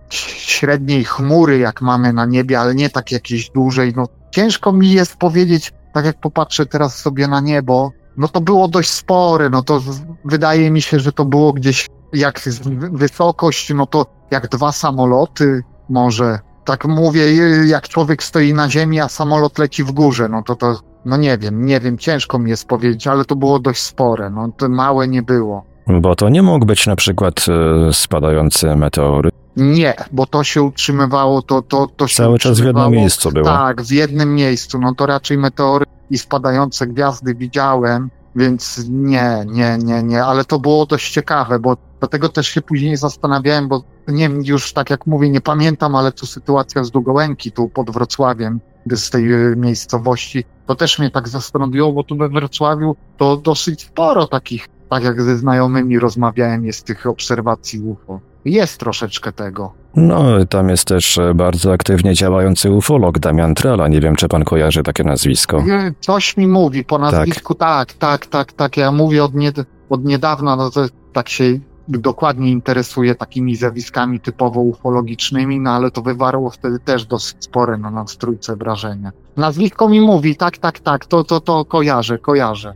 średniej chmury, jak mamy na niebie, ale nie tak jakiejś dużej, no ciężko mi jest powiedzieć, tak jak popatrzę teraz sobie na niebo, no to było dość spore, no to wydaje mi się, że to było gdzieś jak wysokość, no to jak dwa samoloty może. Tak mówię, jak człowiek stoi na ziemi, a samolot leci w górze, no to to, no nie wiem, nie wiem, ciężko mi jest powiedzieć, ale to było dość spore, no to małe nie było. Bo to nie mógł być na przykład e, spadający meteoryt. Nie, bo to się utrzymywało, to, to, to się Cały czas w jednym miejscu było. Tak, w jednym miejscu, no to raczej meteory i spadające gwiazdy widziałem, więc nie, nie, nie, nie, ale to było dość ciekawe, bo dlatego też się później zastanawiałem, bo nie wiem, już tak jak mówię, nie pamiętam, ale tu sytuacja z Długołęki, tu pod Wrocławiem, z tej miejscowości, to też mnie tak zastanowiło, bo tu we Wrocławiu to dosyć sporo takich, tak jak ze znajomymi rozmawiałem, jest tych obserwacji U F O. Jest troszeczkę tego. No, tam jest też bardzo aktywnie działający ufolog Damian Trela. Nie wiem, czy pan kojarzy takie nazwisko. Coś mi mówi po nazwisku, tak, tak, tak, tak. tak. Ja mówię od, nie, od niedawna, no to tak się dokładnie interesuję takimi zjawiskami typowo ufologicznymi, no ale to wywarło wtedy też dosyć spore na nas trójce wrażenie. Nazwisko mi mówi, tak, tak, tak, to, to, to kojarzę, kojarzę.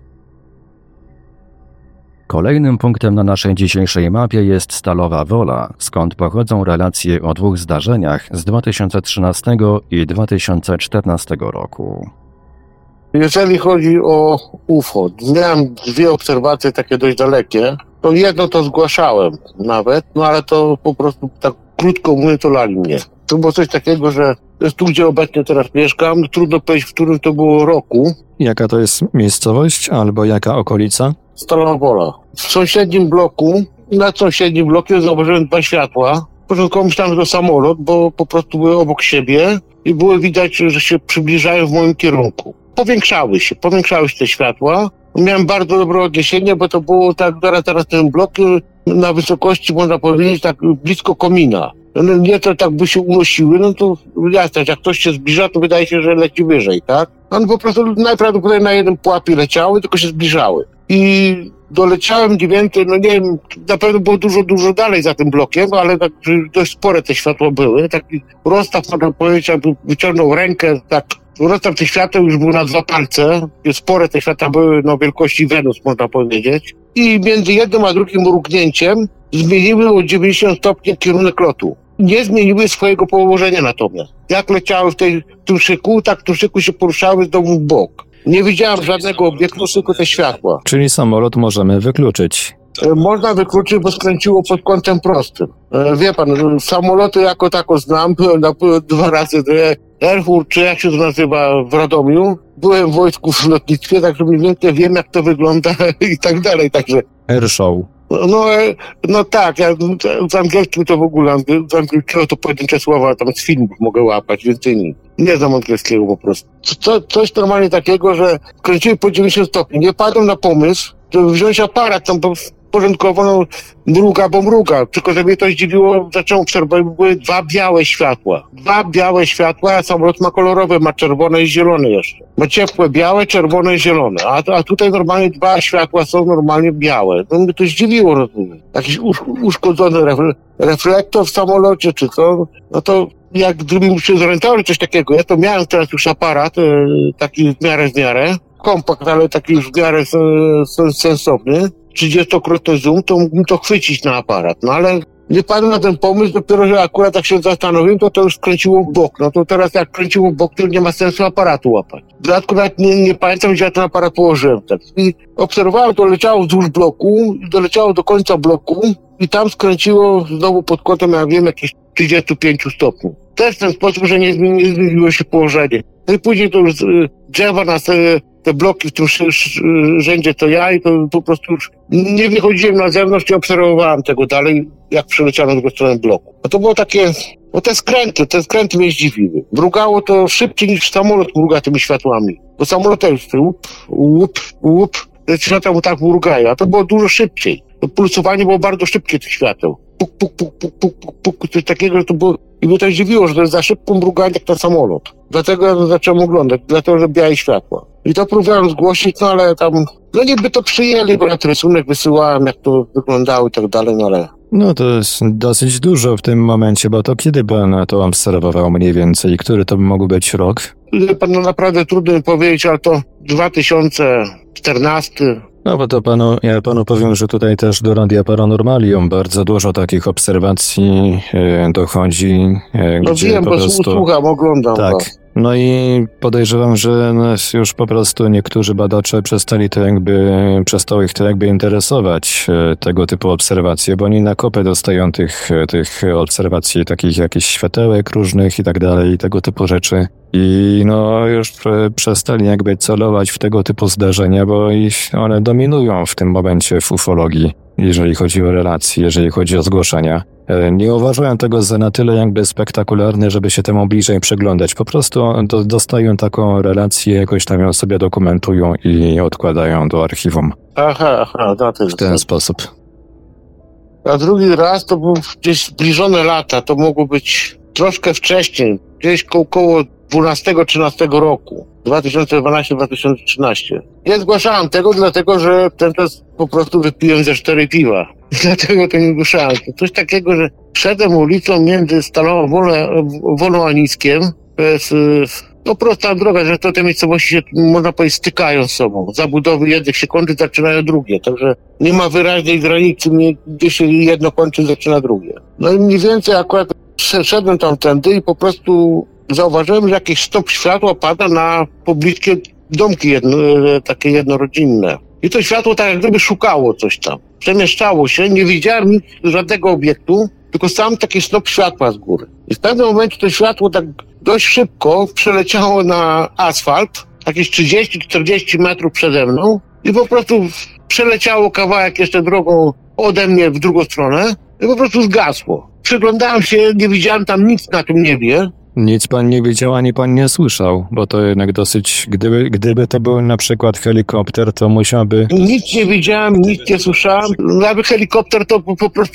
Kolejnym punktem na naszej dzisiejszej mapie jest Stalowa Wola, skąd pochodzą relacje o dwóch zdarzeniach z dwa tysiące trzynastego i dwa tysiące czternastego roku. Jeżeli chodzi o U F O, miałem dwie obserwacje takie dość dalekie. To jedno to zgłaszałem nawet, no ale to po prostu tak krótko mówiąc to lali mnie. To było coś takiego, że to jest tu, gdzie obecnie teraz mieszkam, trudno powiedzieć, w którym to było roku. Jaka to jest miejscowość albo jaka okolica? Stalowa Wola. W sąsiednim bloku, nad sąsiednim blokiem zauważyłem dwa światła. Początkowo myślałem, że to samolot, bo po prostu były obok siebie i było widać, że się przybliżają w moim kierunku. Powiększały się, powiększały się te światła. Miałem bardzo dobre odniesienie, bo to było tak, teraz, teraz ten blok na wysokości, można powiedzieć, tak blisko komina. No nie to tak by się unosiły, no to jasne, jak ktoś się zbliża, to wydaje się, że leci wyżej, tak? One po prostu najprawdopodobniej na jednym pułapie leciały, tylko się zbliżały. I doleciałem mniej więcej, no nie wiem, na pewno było dużo, dużo dalej za tym blokiem, ale tak dość spore te światła były. Taki rozstaw, można powiedzieć, jakby wyciągnął rękę, tak, rozstaw tych świateł już był na dwa palce. Spore te światła były, no, wielkości Wenus, można powiedzieć. I między jednym a drugim mrugnięciem zmieniły o dziewięćdziesiąt stopni kierunek lotu. Nie zmieniły swojego położenia natomiast. Jak leciały w tej w tym szyku, tak w tym szyku się poruszały z dołu w bok. Nie widziałem żadnego obiektu, tylko te światła. Czyli samolot możemy wykluczyć. Można wykluczyć, bo skręciło pod kątem prostym. Wie pan, samoloty jako tako znam, byłem na dwa razy Erfurt, czy jak się to nazywa w Radomiu. Byłem w wojsku w lotnictwie, także mniej więcej wiem, jak to wygląda i tak dalej, także... Airshow. No, e, no tak, ja z angielskim to w ogóle, z angielskiego to pojedyncze słowa tam z filmów mogę łapać, więcej nic. Nie znam angielskiego po prostu. Co, coś normalnie takiego, że kręciłem po dziewięćdziesiąt stopni. Nie padłem na pomysł, żeby wziąć aparat tam porządkowo, no, mruga, bo mruga. Tylko, że mnie to zdziwiło, zacząłem obserwować, były dwa białe światła. Dwa białe światła, a samolot ma kolorowe, ma czerwone i zielone jeszcze. Ma ciepłe, białe, czerwone i zielone. A, a tutaj normalnie dwa światła są normalnie białe. No mnie to zdziwiło, rozumiem. Jakiś usz, uszkodzony refle- reflektor w samolocie, czy co? No to jak gdybym się zorientował coś takiego, ja to miałem teraz już aparat, e, taki w miarę w miarę, kompakt, ale taki już w miarę e, sensowny, trzydziestokrotny zoom, to mógłbym to chwycić na aparat, no ale nie padłem na ten pomysł, dopiero że akurat jak się zastanowiłem, to to już kręciło w bok, no to teraz jak kręciło w bok, to nie ma sensu aparatu łapać. W dodatku nawet nie, nie pamiętam, gdzie ja ten aparat położyłem, tak. I obserwowałem, to leciało wzdłuż bloku, doleciało do końca bloku i tam skręciło znowu pod kątem, ja wiem, jakieś trzydzieści pięć stopni. Też w ten sposób, że nie, nie zmieniło się położenie. No i później to już y, drzewa na te, te bloki w tym sz, sz, rzędzie to ja i to po prostu już nie wychodziłem na zewnątrz i obserwowałem tego dalej, jak przeleciano z drugiej strony bloku. No to było takie, bo te skręty, te skręty mnie zdziwiły. Mrugało to szybciej niż samolot mruga tymi światłami. Bo samolot też łup, łup, łup, te światła mu tak mrugają, a to było dużo szybciej. To pulsowanie było bardzo szybkie tych świateł. Puk, puk, puk, puk, puk, puk, puk, coś takiego, że to było. I mnie to zdziwiło, że to jest za szybko mruganie jak na samolot. Dlatego ja zacząłem oglądać, dlatego, że białe światła. I to próbowałem zgłosić, no ale tam, no niby to przyjęli, bo na rysunek wysyłałem, jak to wyglądało i tak dalej, no ale... No to jest dosyć dużo w tym momencie, bo to kiedy pan to obserwował mniej więcej? Który to mógł być rok? Pan, no naprawdę trudno mi powiedzieć, ale to dwa tysiące czternasty. No bo to panu, ja panu powiem, że tutaj też do Radia Paranormalium bardzo dużo takich obserwacji e, dochodzi, e, no gdzie wiem, po bo prostu... słucham, oglądam. Tak. Was. No i podejrzewam, że nas już po prostu niektórzy badacze przestali to jakby, przestało ich to jakby interesować, e, tego typu obserwacje, bo oni na kopę dostają tych, tych obserwacji, takich jakichś światełek różnych i tak dalej, tego typu rzeczy. I no już przestali jakby celować w tego typu zdarzenia, bo ich, one dominują w tym momencie w ufologii, jeżeli chodzi o relacje, jeżeli chodzi o zgłoszenia. Nie uważają tego za na tyle jakby spektakularne, żeby się temu bliżej przyglądać. Po prostu do, dostają taką relację, jakoś tam ją sobie dokumentują i odkładają do archiwum. Aha, aha, no to jest w ten tak. sposób. A drugi raz to był gdzieś zbliżone lata, to mogło być troszkę wcześniej, gdzieś ko- koło dwunastego trzynastego roku, dwa tysiące dwunastego dwa tysiące trzynastego. Nie zgłaszałem tego, dlatego że ten czas po prostu wypiłem ze cztery piwa. Dlatego to nie zgłaszałem. To coś takiego, że szedłem ulicą między Stalową Wolą a Niskiem. To jest no prosta droga, że to te miejscowości się, można powiedzieć, stykają z sobą. Zabudowy jednych się kończy, zaczynają drugie. Także nie ma wyraźnej granicy, gdzie się jedno kończy, zaczyna drugie. No i mniej więcej akurat szedłem tamtędy i po prostu zauważyłem, że jakiś stop światła pada na pobliskie domki jedno, takie jednorodzinne. I to światło tak jak gdyby szukało coś tam. Przemieszczało się, nie widziałem nic, żadnego obiektu, tylko sam taki snop światła z góry. I w pewnym momencie to światło tak dość szybko przeleciało na asfalt, jakieś trzydzieści czterdzieści metrów przede mną i po prostu przeleciało kawałek jeszcze drogą ode mnie w drugą stronę i po prostu zgasło. Przyglądałem się, nie widziałem tam nic na tym niebie. Nic pan nie wiedział, ani pan nie słyszał, bo to jednak dosyć, gdyby, gdyby to był na przykład helikopter, to musiałby... Nic nie widziałem, nic nie słyszałem. Nawet helikopter to po, po prostu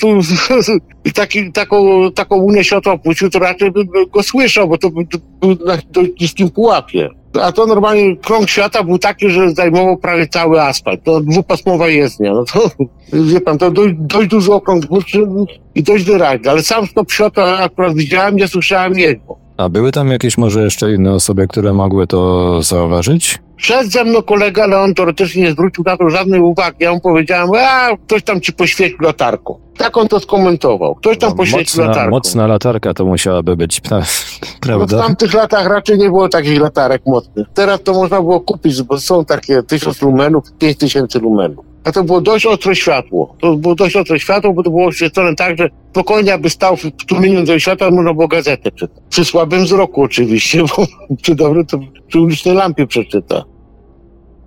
taki, taką, taką unię światła puścił, to raczej bym go słyszał, bo to był na dość niskim pułapie. A to normalnie krąg świata był taki, że zajmował prawie cały asfalt. To dwupasmowa jezdnia. No to, wie pan, to dość, dość duży okrąg i dość wyraźny, ale sam stop światła akurat widziałem, nie słyszałem jego. A były tam jakieś może jeszcze inne osoby, które mogły to zauważyć? Szedł ze mną kolega, ale on teoretycznie nie zwrócił na to żadnej uwagi. Ja mu powiedziałem, a ktoś tam ci poświecił latarką. Tak on to skomentował. Ktoś tam no, poświecił mocna, latarką. Mocna latarka to musiałaby być, pra- prawda? No w tamtych latach raczej nie było takich latarek mocnych. Teraz to można było kupić, bo są takie tysiąc lumenów, pięć tysięcy lumenów. A to było dość ostre światło. To było dość ostre światło, bo to było oświetlone tak, że spokojnie aby stał w tłumieniu tego światła, można było gazetę czytać. Przy słabym wzroku oczywiście, bo przy dobrym to przy ulicznej lampie przeczyta.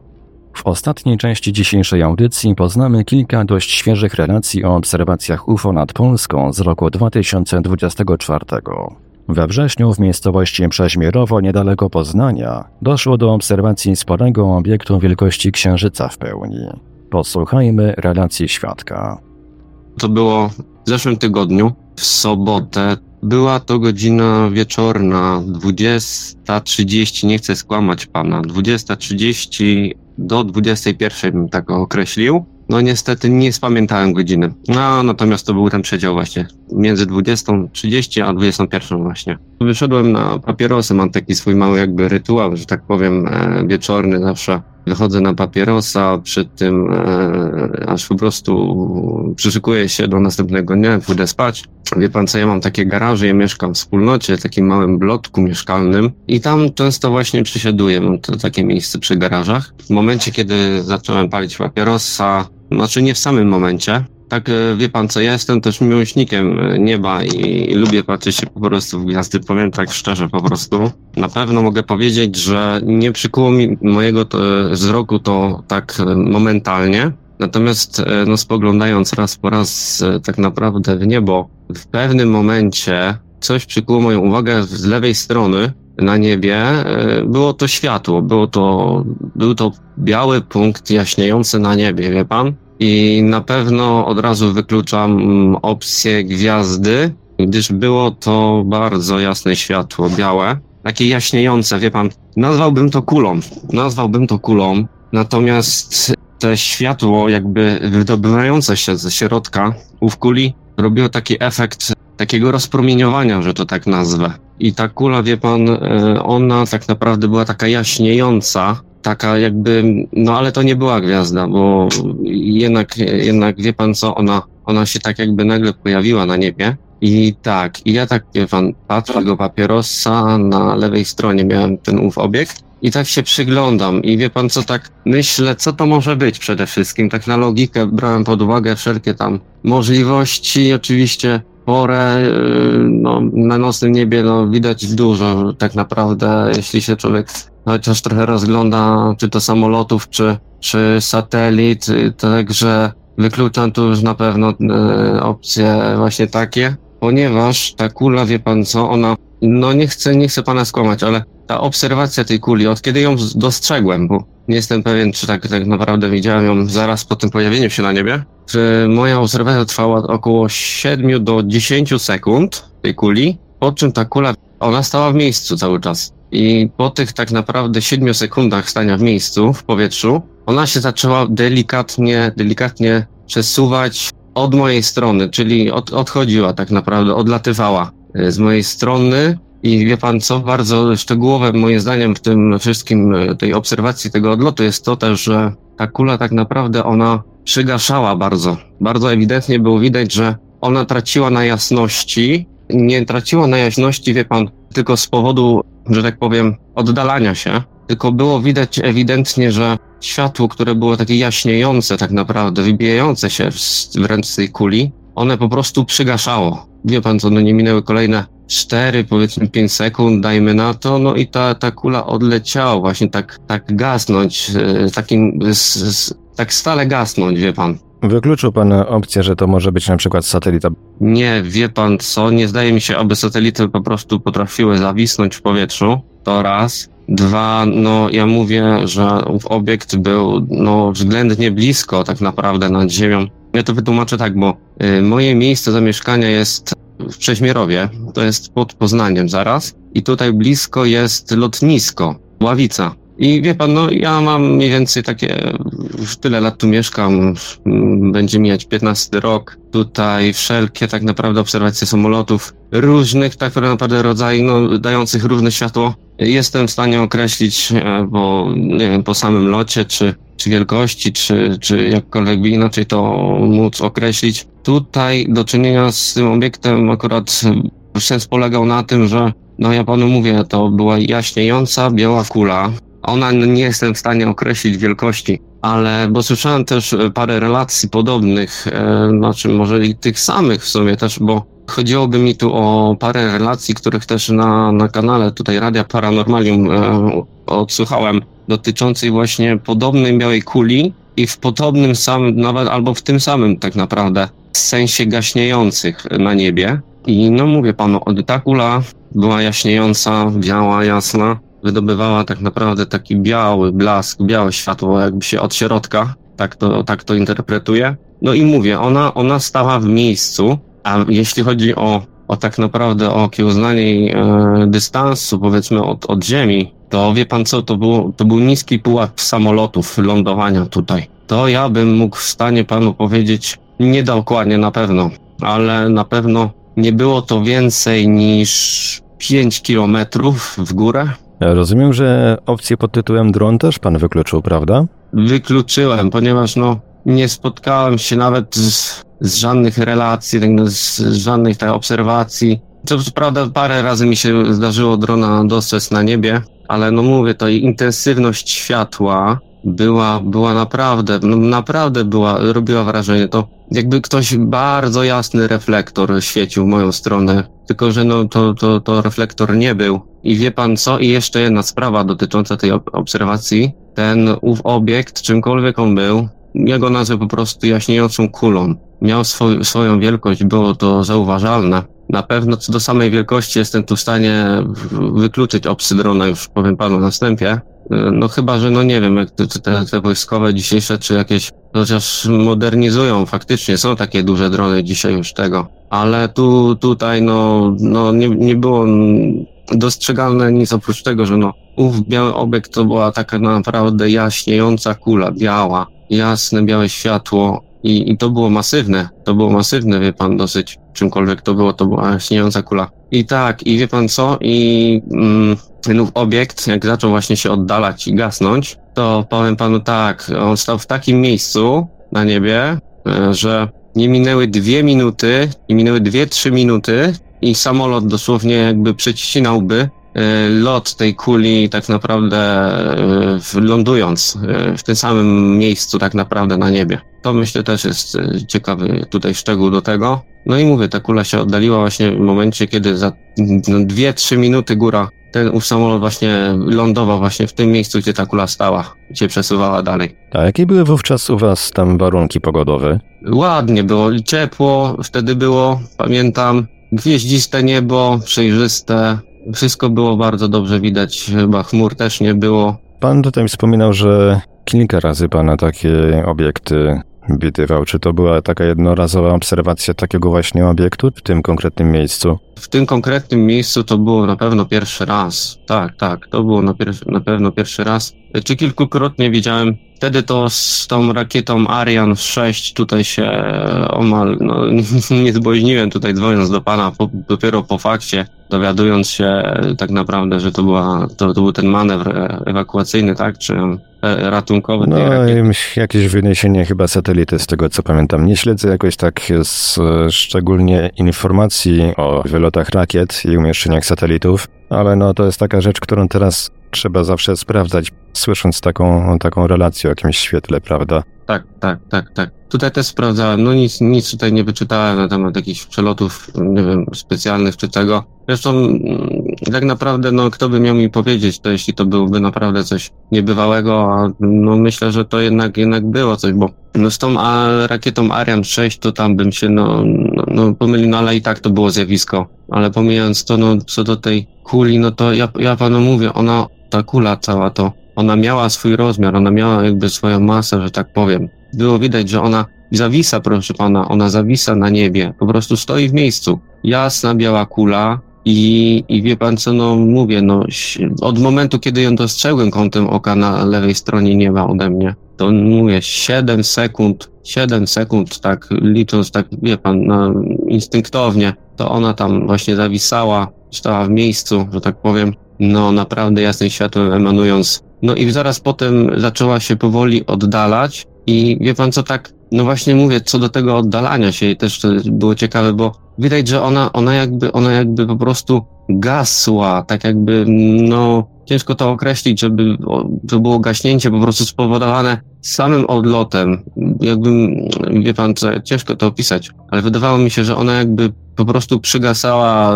W ostatniej części dzisiejszej audycji poznamy kilka dość świeżych relacji o obserwacjach U F O nad Polską z roku dwa tysiące dwudziestego czwartego. We wrześniu w miejscowości Przeźmierowo niedaleko Poznania doszło do obserwacji sporego obiektu wielkości Księżyca w pełni. Posłuchajmy relacji świadka. To było w zeszłym tygodniu, w sobotę. Była to godzina wieczorna, dwudziesta trzydzieści, nie chcę skłamać pana, dwudziesta trzydzieści do dwudziestej pierwszej bym tak określił. No niestety nie spamiętałem godziny. No natomiast to był ten przedział właśnie, między dwudziestą trzydzieści a dwudziestą pierwszą właśnie. Wyszedłem na papierosy, mam taki swój mały jakby rytuał, że tak powiem, e, wieczorny zawsze. Wychodzę na papierosa, przy tym e, aż po prostu przyszykuję się do następnego dnia, pójdę spać. Wie pan co, ja mam takie garaże, ja mieszkam w wspólnocie, w takim małym blokku mieszkalnym i tam często właśnie przysiaduję, mam to takie miejsce przy garażach. W momencie, kiedy zacząłem palić papierosa, znaczy nie w samym momencie, tak wie pan co, ja jestem też miłośnikiem nieba i, i lubię patrzeć się po prostu w gwiazdy, powiem tak szczerze po prostu. Na pewno mogę powiedzieć, że nie przykuło mi mojego to, wzroku to tak momentalnie, natomiast no spoglądając raz po raz tak naprawdę w niebo, w pewnym momencie coś przykuło moją uwagę z lewej strony na niebie, było to światło, było to, był to biały punkt jaśniejący na niebie, wie pan? I na pewno od razu wykluczam opcję gwiazdy, gdyż było to bardzo jasne światło, białe, takie jaśniejące, wie pan, nazwałbym to kulą, nazwałbym to kulą, natomiast to światło jakby wydobywające się ze środka ów kuli robiło taki efekt takiego rozpromieniowania, że to tak nazwę. I ta kula, wie pan, ona tak naprawdę była taka jaśniejąca, taka jakby, no ale to nie była gwiazda, bo jednak, jednak wie pan co, ona, ona się tak jakby nagle pojawiła na niebie. I tak, i ja tak, wie pan, patrzę tego papierosa, na lewej stronie miałem ten ów obiekt i tak się przyglądam i wie pan co, tak myślę, co to może być przede wszystkim, tak na logikę brałem pod uwagę wszelkie tam możliwości, oczywiście porę, no na nocnym niebie, no widać dużo tak naprawdę, jeśli się człowiek chociaż trochę rozgląda, czy to samolotów, czy, czy satelit, także wykluczam tu już na pewno e, opcje właśnie takie, ponieważ ta kula, wie pan co, ona, no nie chcę, nie chcę pana skłamać, ale ta obserwacja tej kuli, od kiedy ją dostrzegłem, bo nie jestem pewien, czy tak, tak naprawdę widziałem ją zaraz po tym pojawieniu się na niebie, że moja obserwacja trwała około siedem do dziesięciu sekund tej kuli, po czym ta kula, ona stała w miejscu cały czas. I po tych tak naprawdę siedmiu sekundach stania w miejscu, w powietrzu, ona się zaczęła delikatnie, delikatnie przesuwać od mojej strony, czyli od, odchodziła tak naprawdę, odlatywała z mojej strony. I wie pan co, bardzo szczegółowe moim zdaniem w tym wszystkim, tej obserwacji tego odlotu jest to też, że ta kula tak naprawdę ona przygaszała bardzo. Bardzo ewidentnie było widać, że ona traciła na jasności, nie traciła na jaśności, wie pan, tylko z powodu, że tak powiem, oddalania się, tylko było widać ewidentnie, że światło, które było takie jaśniejące tak naprawdę, wybijające się wręcz z tej kuli, one po prostu przygaszało. Wie pan co, no nie minęły kolejne cztery, powiedzmy pięć sekund, dajmy na to, no i ta, ta kula odleciała właśnie tak, tak gasnąć, takim, z, z, tak stale gasnąć, wie pan. Wykluczył pan opcję, że to może być na przykład satelita? Nie, wie pan co, nie zdaje mi się, aby satelity po prostu potrafiły zawisnąć w powietrzu, to raz. Dwa, no ja mówię, że ów obiekt był no względnie blisko tak naprawdę nad ziemią. Ja to wytłumaczę tak, bo y, moje miejsce zamieszkania jest w Przeźmierowie, to jest pod Poznaniem zaraz i tutaj blisko jest lotnisko, Ławica. I wie pan, no ja mam mniej więcej takie, już tyle lat tu mieszkam, będzie mijać piętnasty rok. Tutaj wszelkie tak naprawdę obserwacje samolotów różnych tak naprawdę rodzajów, no dających różne światło. Jestem w stanie określić, bo nie wiem, po samym locie, czy, czy wielkości, czy, czy jakkolwiek by inaczej to móc określić. Tutaj do czynienia z tym obiektem akurat sens polegał na tym, że no ja panu mówię, to była jaśniejąca biała kula. Ona nie jestem w stanie określić wielkości, ale bo słyszałem też parę relacji podobnych, e, znaczy może i tych samych w sumie też, bo chodziłoby mi tu o parę relacji, których też na, na kanale tutaj Radia Paranormalium e, odsłuchałem, dotyczącej właśnie podobnej białej kuli i w podobnym samym, nawet albo w tym samym tak naprawdę sensie gaśniejących na niebie. I no mówię panu, ta kula była jaśniejąca, biała, jasna, wydobywała tak naprawdę taki biały blask, białe światło jakby się od środka, tak to, tak to interpretuję. No i mówię, ona, ona stała w miejscu, a jeśli chodzi o, o tak naprawdę o okiełznanie e, dystansu, powiedzmy od, od ziemi, to wie pan co, to, było, to był niski pułap samolotów, lądowania tutaj. To ja bym mógł w stanie panu powiedzieć, nie dokładnie na pewno, ale na pewno nie było to więcej niż pięć kilometrów w górę. Ja rozumiem, że opcję pod tytułem dron też pan wykluczył, prawda? Wykluczyłem, ponieważ no nie spotkałem się nawet z, z żadnych relacji, z, z żadnych tak obserwacji. Co prawda parę razy mi się zdarzyło drona dostrzec na niebie, ale no mówię, to intensywność światła była, była naprawdę, no naprawdę była, robiła wrażenie. To jakby ktoś bardzo jasny reflektor świecił w moją stronę, tylko że no to, to, to reflektor nie był. I wie pan co? I jeszcze jedna sprawa dotycząca tej obserwacji. Ten ów obiekt, czymkolwiek on był, ja go nazwę po prostu jaśniejącą kulą. Miał swoj, swoją wielkość, było to zauważalne. Na pewno co do samej wielkości jestem tu w stanie wykluczyć obcy drona, już powiem panu na wstępie. No chyba, że no nie wiem, jak te, te, te wojskowe dzisiejsze, czy jakieś, chociaż modernizują faktycznie, są takie duże drony dzisiaj już tego. Ale tu, tutaj no, no nie, nie było dostrzegalne nic oprócz tego, że no ów biały obiekt to była taka naprawdę jaśniejąca kula, biała, jasne białe światło i, i to było masywne, to było masywne, wie pan, dosyć, czymkolwiek to było, to była jaśniejąca kula. I tak, i wie pan co, i mm, ten ów obiekt, jak zaczął właśnie się oddalać i gasnąć, to powiem panu tak, on stał w takim miejscu na niebie, że nie minęły dwie minuty, nie minęły dwie, trzy minuty i samolot dosłownie jakby przecinałby lot tej kuli tak naprawdę lądując w tym samym miejscu tak naprawdę na niebie. To myślę też jest ciekawy tutaj szczegół do tego. No i mówię, ta kula się oddaliła właśnie w momencie, kiedy za dwie trzy minuty góra ten ów samolot właśnie lądował właśnie w tym miejscu, gdzie ta kula stała i się przesuwała dalej. A jakie były wówczas u was tam warunki pogodowe? Ładnie było, ciepło wtedy było, pamiętam, gwieździste niebo, przejrzyste. Wszystko było bardzo dobrze widać, chyba chmur też nie było. Pan tutaj wspominał, że kilka razy pan na takie obiekty widywał. Czy to była taka jednorazowa obserwacja takiego właśnie obiektu w tym konkretnym miejscu? W tym konkretnym miejscu to było na pewno pierwszy raz. Tak, tak, to było na, pier- na pewno pierwszy raz. Czy kilkukrotnie widziałem. Wtedy to z tą rakietą Ariane sześć tutaj się omal no, nie zboźniłem tutaj dzwoniąc do pana po, dopiero po fakcie, dowiadując się tak naprawdę, że to była to, to był ten manewr ewakuacyjny, tak, czy ratunkowy. No i jakieś wyniesienie chyba satelity, z tego co pamiętam. Nie śledzę jakoś tak z, szczególnie informacji o wylotach rakiet i umieszczeniach satelitów, ale no to jest taka rzecz, którą teraz trzeba zawsze sprawdzać, słysząc taką, taką relację o jakimś świetle, prawda? Tak, tak, tak, tak. Tutaj też sprawdzałem, no nic, nic tutaj nie wyczytałem na temat jakichś przelotów, nie wiem, specjalnych czy tego. Zresztą tak naprawdę, no kto by miał mi powiedzieć, to jeśli to byłoby naprawdę coś niebywałego, a no myślę, że to jednak jednak było coś, bo no z tą a, rakietą Ariane sześć to tam bym się no, no, no pomylił, no ale i tak to było zjawisko. Ale pomijając to, no co do tej kuli, no to ja, ja panu mówię, ona, ta kula cała to, ona miała swój rozmiar, ona miała jakby swoją masę, że tak powiem. Było widać, że ona zawisa, proszę pana, ona zawisa na niebie, po prostu stoi w miejscu. Jasna, biała kula i, i wie pan co, no mówię, no od momentu, kiedy ją dostrzegłem kątem oka na lewej stronie nieba ode mnie, to mówię, siedem sekund, siedem sekund, tak licząc, tak wie pan, no, instynktownie, to ona tam właśnie zawisała, stała w miejscu, że tak powiem, no naprawdę jasnym światłem emanując. No i zaraz potem zaczęła się powoli oddalać i wie pan co, tak, no właśnie mówię, co do tego oddalania się i też to było ciekawe, bo widać, że ona, ona jakby, ona jakby po prostu gasła, tak jakby, no, ciężko to określić, żeby to było gaśnięcie po prostu spowodowane samym odlotem. Jakbym, wie pan co, ciężko to opisać, ale wydawało mi się, że ona jakby po prostu przygasała,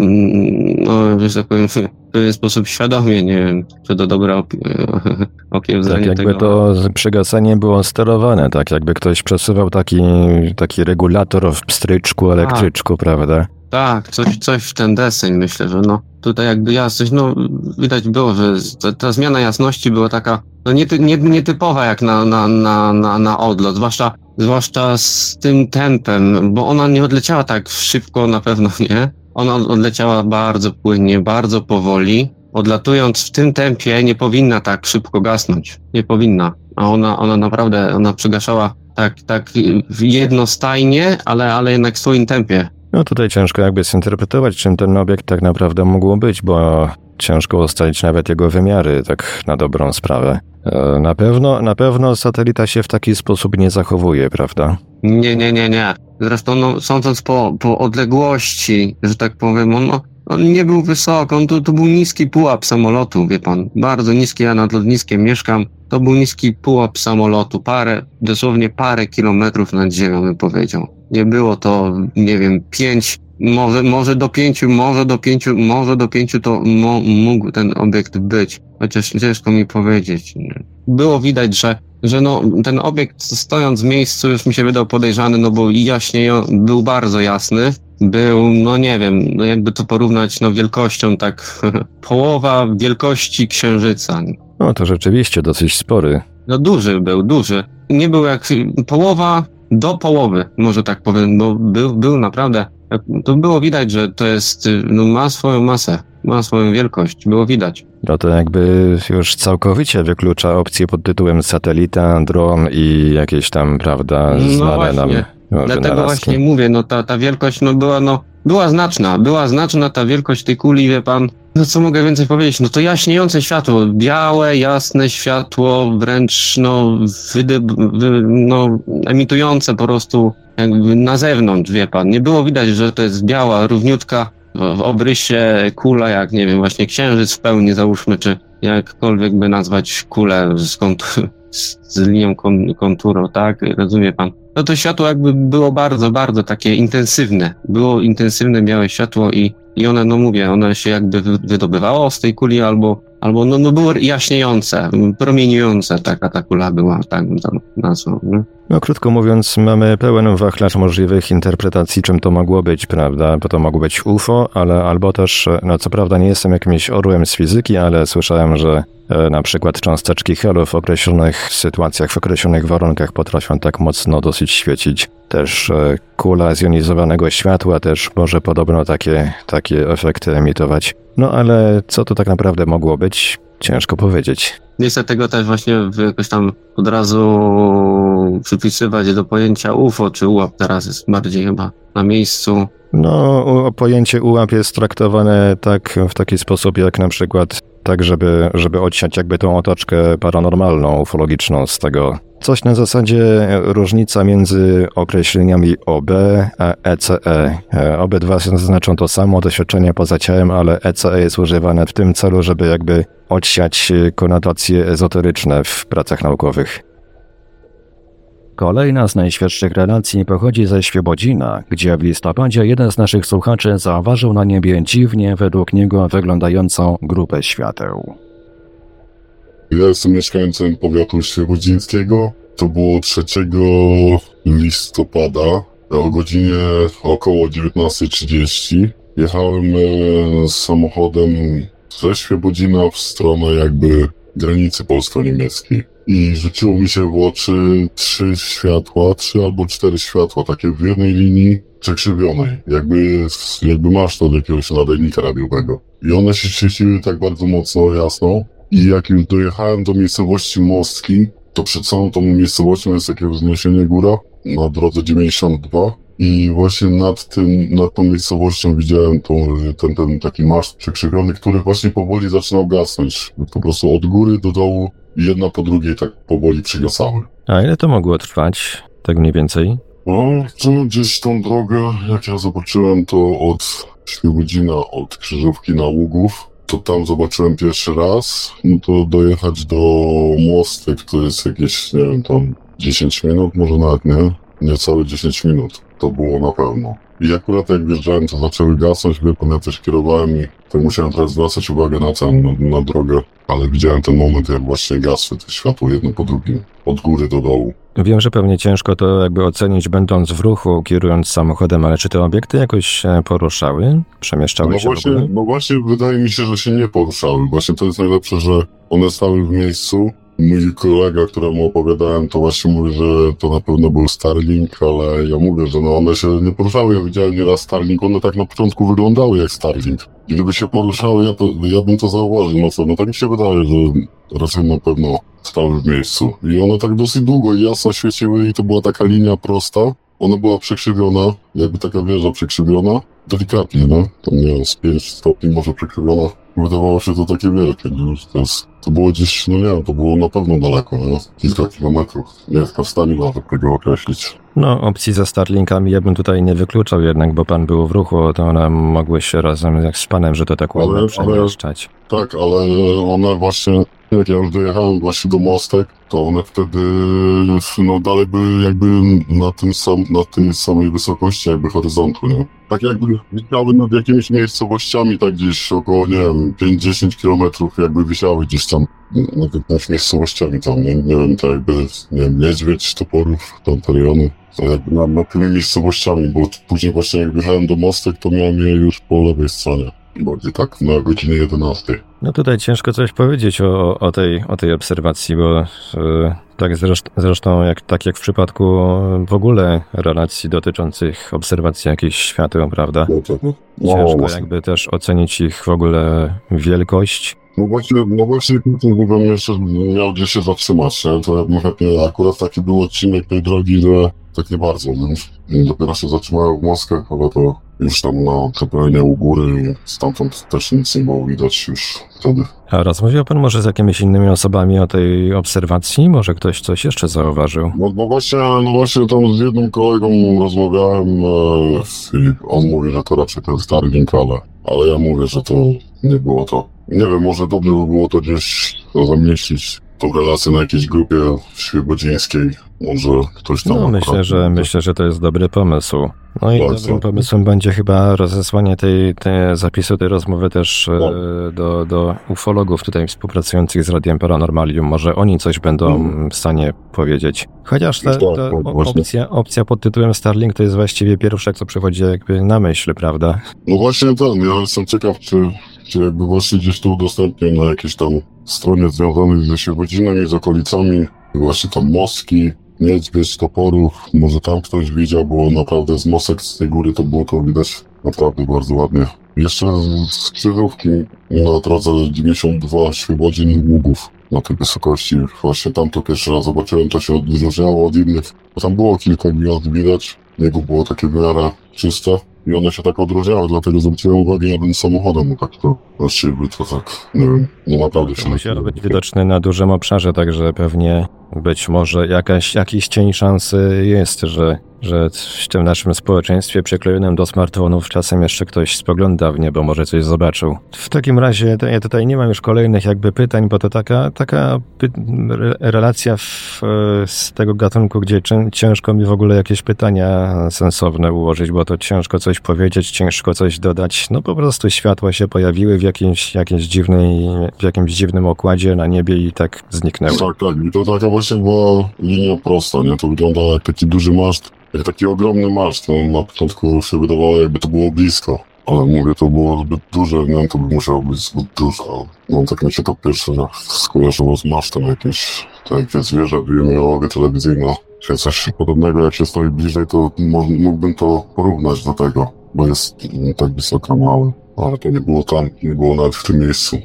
no, że tak powiem, w pewien sposób świadomie, nie wiem, czy to dobre okiełznanie tak, jakby tego. to przygasanie było sterowane, tak jakby ktoś przesuwał taki, taki regulator w pstryczku, elektryczku, A. prawda? Tak, coś, coś w ten deseń, myślę, że no tutaj jakby jasność, no widać było, że ta, ta zmiana jasności była taka, no niety, nie, nietypowa jak na, na, na, na, na odlot, zwłaszcza, zwłaszcza z tym tempem, bo ona nie odleciała tak szybko na pewno, nie? Ona odleciała bardzo płynnie, bardzo powoli. Odlatując w tym tempie nie powinna tak szybko gasnąć, nie powinna, a ona, ona naprawdę, ona przygaszała tak, tak jednostajnie, ale, ale jednak w swoim tempie. No tutaj ciężko jakby zinterpretować, czym ten obiekt tak naprawdę mógł być, bo ciężko ustalić nawet jego wymiary, tak na dobrą sprawę. Na pewno, na pewno satelita się w taki sposób nie zachowuje, prawda? Nie, nie, nie, nie. Zresztą no, sądząc po, po odległości, że tak powiem, on, on nie był wysoko, on to, to był niski pułap samolotu, wie pan. Bardzo niski, ja nad lotniskiem mieszkam. To był niski pułap samolotu, parę, dosłownie parę kilometrów nad ziemią, bym powiedział. Nie było to, nie wiem, pięć, może, może do pięciu, może do pięciu, może do pięciu to mo, mógł ten obiekt być. Chociaż ciężko mi powiedzieć. Było widać, że, że no, ten obiekt stojąc w miejscu już mi się wydał podejrzany, no bo jaśnie był bardzo jasny. Był, no nie wiem, no jakby to porównać, no wielkością tak połowa wielkości Księżyca. No to rzeczywiście dosyć spory. No duży był, duży. Nie był jak połowa do połowy, może tak powiem, bo był, był naprawdę, to było widać, że to jest, no ma swoją masę, ma swoją wielkość, było widać. No to jakby już całkowicie wyklucza opcję pod tytułem satelita, dron i jakieś tam, prawda, znane no nam no, dlatego właśnie mówię, no ta, ta wielkość, no była, no, była znaczna, była znaczna ta wielkość tej kuli, wie pan. No co mogę więcej powiedzieć, no to jaśniejące światło, białe, jasne światło, wręcz no, wydy, wy, no emitujące po prostu jakby na zewnątrz, wie pan. Nie było widać, że to jest biała, równiutka w, w obrysie kula, jak nie wiem, właśnie księżyc w pełni załóżmy, czy jakkolwiek by nazwać kulę z, kontu- z linią konturą, tak? Rozumie pan? No to światło jakby było bardzo, bardzo takie intensywne. Było intensywne białe światło i, i one, no mówię, one się jakby wydobywało z tej kuli albo, albo no, no było jaśniejące, promieniujące, taka ta kula była, tak bym to nazwał. Nie? No krótko mówiąc, mamy pełen wachlarz możliwych interpretacji, czym to mogło być, prawda? Bo to mogło być U F O, ale albo też, no co prawda nie jestem jakimś orłem z fizyki, ale słyszałem, że e, na przykład cząsteczki helu w określonych sytuacjach, w określonych warunkach potrafią tak mocno dosyć świecić. Też e, kula zjonizowanego światła też może podobno takie, takie efekty emitować. No ale co to tak naprawdę mogło być? Ciężko powiedzieć. Nie chcę tego też właśnie jakoś tam od razu przypisywać do pojęcia U F O czy U A P, teraz jest bardziej chyba na miejscu. No, pojęcie U A P jest traktowane tak, w taki sposób jak na przykład tak, żeby, żeby odsiać jakby tą otoczkę paranormalną, ufologiczną z tego. Coś na zasadzie różnica między określeniami O B a E C E. Obydwa znaczą to samo, doświadczenie poza ciałem, ale E C E jest używane w tym celu, żeby jakby odsiać konotacje ezoteryczne w pracach naukowych. Kolejna z najświeższych relacji pochodzi ze Świebodzina, gdzie w listopadzie jeden z naszych słuchaczy zauważył na niebie dziwnie według niego wyglądającą grupę świateł. Ja jestem mieszkańcem powiatu świebodzińskiego. To było trzeciego listopada o godzinie około dziewiętnasta trzydzieści. Jechałem z samochodem ze Świebodzina w stronę jakby granicy polsko-niemieckiej. I rzuciło mi się w oczy trzy światła, trzy albo cztery światła, takie w jednej linii przekrzywionej, jakby, jakby masz to od jakiegoś nadajnika radiowego. I one się świeciły tak bardzo mocno jasno. I jak już dojechałem do miejscowości Mostki, to przed samą tą miejscowością jest takie wzniesienie góra na drodze dziewięćdziesiąt dwa. I właśnie nad tym, nad tą miejscowością widziałem tą, ten, ten taki maszt przekrzywiony, który właśnie powoli zaczynał gasnąć. Po prostu od góry do dołu, jedna po drugiej tak powoli przygasały. A ile to mogło trwać? Tak mniej więcej? No, to gdzieś tą drogę, jak ja zobaczyłem, to od Świebodzina, od Krzyżówki na Ługów, to tam zobaczyłem pierwszy raz, no to dojechać do Mostek to jest jakieś, nie wiem, tam dziesięć minut, może nawet nie, niecałe dziesięć minut, to było na pewno. I akurat jak wjeżdżałem, to zaczęły gasnąć, wie pan, ja też kierowałem i to musiałem teraz zwracać uwagę na ten, na, na drogę, ale widziałem ten moment, jak właśnie gasły te światło jedno po drugim, od góry do dołu. Wiem, że pewnie ciężko to jakby ocenić, będąc w ruchu, kierując samochodem, ale czy te obiekty jakoś się poruszały? Przemieszczały no się właśnie, w ogóle? No właśnie, wydaje mi się, że się nie poruszały. Właśnie to jest najlepsze, że one stały w miejscu. Mój kolega, któremu opowiadałem, to właśnie mówi, że to na pewno był Starlink, ale ja mówię, że no one się nie poruszały. Ja widziałem nieraz Starlink, one tak na początku wyglądały jak Starlink. I gdyby się poruszały, ja, to, ja bym to zauważył. No co, no tak mi się wydaje, że raczej na pewno stały w miejscu. I one tak dosyć długo i jasno świeciły i to była taka linia prosta. Ona była przekrzywiona, jakby taka wieża przekrzywiona. Delikatnie, no. To nie wiem, z pięć stopni może przekrzywiona. Wydawało się to takie wielkie, nie? To, jest, to było gdzieś, no nie wiem, to było na pewno daleko, nie? Kilka kilometrów. Nie jestem w stanie nawet tego określić. No, opcji ze Starlinkami ja bym tutaj nie wykluczał jednak, bo pan był w ruchu, to one mogły się razem jak z panem, że to tak ładnie Ale- przemieszczać. Tak, ale one właśnie, jak ja już dojechałem właśnie do Mostek, to one wtedy, no dalej były jakby na tym sam, na tej samej wysokości jakby horyzontu, nie? Tak jakby wisiały nad jakimiś miejscowościami, tak gdzieś około, nie wiem, pięć do dziesięciu kilometrów jakby wisiały gdzieś tam nad jakimiś miejscowościami tam, nie, nie wiem, tak jakby, nie wiem, Niedźwiedź, Toporów, tamte rejony. To jakby nad, nad tymi miejscowościami, bo później właśnie jak wjechałem do Mostek, to miałem je już po lewej stronie. Bardziej tak, na godzinie jedenastej. No tutaj ciężko coś powiedzieć o, o, tej, o tej obserwacji, bo e, tak zresztą, zresztą jak, tak jak w przypadku w ogóle relacji dotyczących obserwacji jakichś świateł, prawda? No tak. Ciężko No, jakby też ocenić ich w ogóle wielkość. No właśnie, no właśnie, gdybym jeszcze miał gdzie się zatrzymać, nie? To ja bym chętnie, akurat taki był odcinek tej drogi, że tak nie bardzo, więc dopiero się zatrzymałem w Moskwie, ale to już tam na terenie u góry i stamtąd też nic nie było widać już wtedy. A rozmawiał pan może z jakimiś innymi osobami o tej obserwacji? Może ktoś coś jeszcze zauważył? No, no właśnie, no właśnie tam z jednym kolegą rozmawiałem e, i on mówi, że to raczej ten Starlink, ale, ale ja mówię, że to nie było to. Nie wiem, może dobrze by było to gdzieś zamieścić, tą relację na jakiejś grupie świebodzińskiej. Może ktoś tam... No myślę, że myślę, że to jest dobry pomysł. No i Bardzo. dobrym pomysłem będzie chyba rozesłanie tej, tej zapisu tej rozmowy też e, do, do ufologów tutaj współpracujących z Radiem Paranormalium. Może oni coś będą Mm. w stanie powiedzieć. Chociaż ta, Tak, ta tak, o- właśnie. opcja, opcja pod tytułem Starlink to jest właściwie pierwsze, co przychodzi jakby na myśl, prawda? No właśnie ten, ja jestem ciekaw, czy, czy jakby właśnie gdzieś to udostępnię na jakiejś tam stronie związanej ze Świebodzinem i z okolicami, właśnie tam Moski, Niedźwiedź, Toporów, może tam ktoś widział, bo naprawdę z Mosek, z tej góry to było to widać naprawdę bardzo ładnie. Jeszcze z Krzyżówki na drodze dziewięćdziesiąt dwa Świebodzin Ługów na tej wysokości. Właśnie tam to pierwszy raz zobaczyłem, to się odróżniało od innych, bo tam było kilka gwiazd widać, niebo było takie w miarę czyste. I one się tak odróżniały, dlatego zwróciłem uwagę na ten samochodem, bo tak to właściwie to tak, nie wiem, no naprawdę się... To musiało być widoczne na dużym obszarze, także pewnie być może jakaś, jakiś cień szansy jest, że, że w tym naszym społeczeństwie przyklejonym do smartfonów czasem jeszcze ktoś spogląda w niebo, może coś zobaczył. W takim razie to ja tutaj nie mam już kolejnych jakby pytań, bo to taka, taka py- re- relacja w, z tego gatunku, gdzie cię- ciężko mi w ogóle jakieś pytania sensowne ułożyć, bo to ciężko coś powiedzieć, ciężko coś dodać. No po prostu światła się pojawiły w jakimś, jakiejś dziwnej, w jakimś dziwnym okładzie na niebie i tak zniknęły. Tak, tak. I to taka właśnie była linia prosta, nie? To wyglądało jak taki duży maszt, jak taki ogromny maszt. No, na początku się wydawało, jakby to było blisko. Ale mówię, to było zbyt duże, nie wiem, to by musiało być zbyt duże. No tak mi się to pierwsze skojarzyło z masztem jakimś, to jakieś zwierzę wyjmowałoby telewizyjne. Czy coś podobnego, jak się stoi bliżej, to mo- mógłbym to porównać do tego, bo jest mm, tak wysoko mały. Ale to nie było tam, nie było nawet w tym miejscu.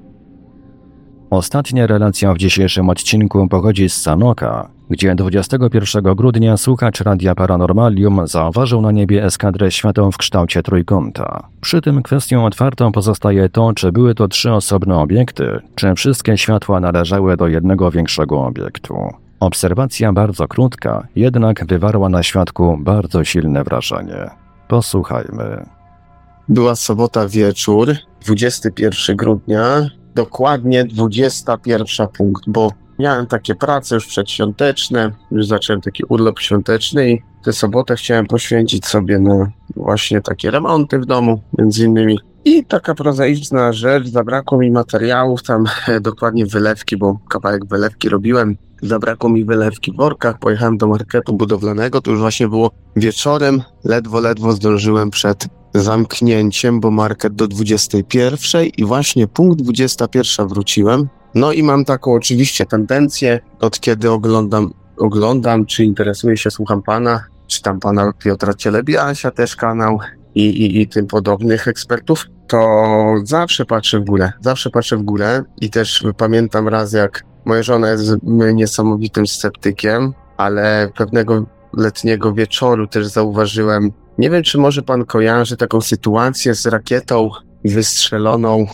Ostatnia relacja w dzisiejszym odcinku pochodzi z Sanoka, gdzie dwudziestego pierwszego grudnia słuchacz Radia Paranormalium zauważył na niebie eskadrę świateł w kształcie trójkąta. Przy tym kwestią otwartą pozostaje to, czy były to trzy osobne obiekty, czy wszystkie światła należały do jednego większego obiektu. Obserwacja bardzo krótka, jednak wywarła na świadku bardzo silne wrażenie. Posłuchajmy. była sobota wieczór, dwudziestego pierwszego grudnia, dokładnie dwudziesta pierwsza punkt, bo miałem takie prace już przedświąteczne, już zacząłem taki urlop świąteczny i tę sobotę chciałem poświęcić sobie na właśnie takie remonty w domu, między innymi. I taka prozaiczna rzecz, zabrakło mi materiałów, tam dokładnie wylewki, bo kawałek wylewki robiłem, zabrakło mi wylewki w workach, pojechałem do marketu budowlanego, to już właśnie było wieczorem, ledwo, ledwo zdążyłem przed zamknięciem, bo market do dwudziestej pierwszej i właśnie punkt dwudziesta pierwsza wróciłem. No i mam taką oczywiście tendencję, od kiedy oglądam, oglądam, czy interesuję się, słucham pana, czy tam pana Piotra Cielebiasia też kanał i, i, i tym podobnych ekspertów, to zawsze patrzę w górę, zawsze patrzę w górę i też pamiętam raz, jak moja żona jest niesamowitym sceptykiem, ale pewnego letniego wieczoru też zauważyłem, nie wiem, czy może pan kojarzy taką sytuację z rakietą wystrzeloną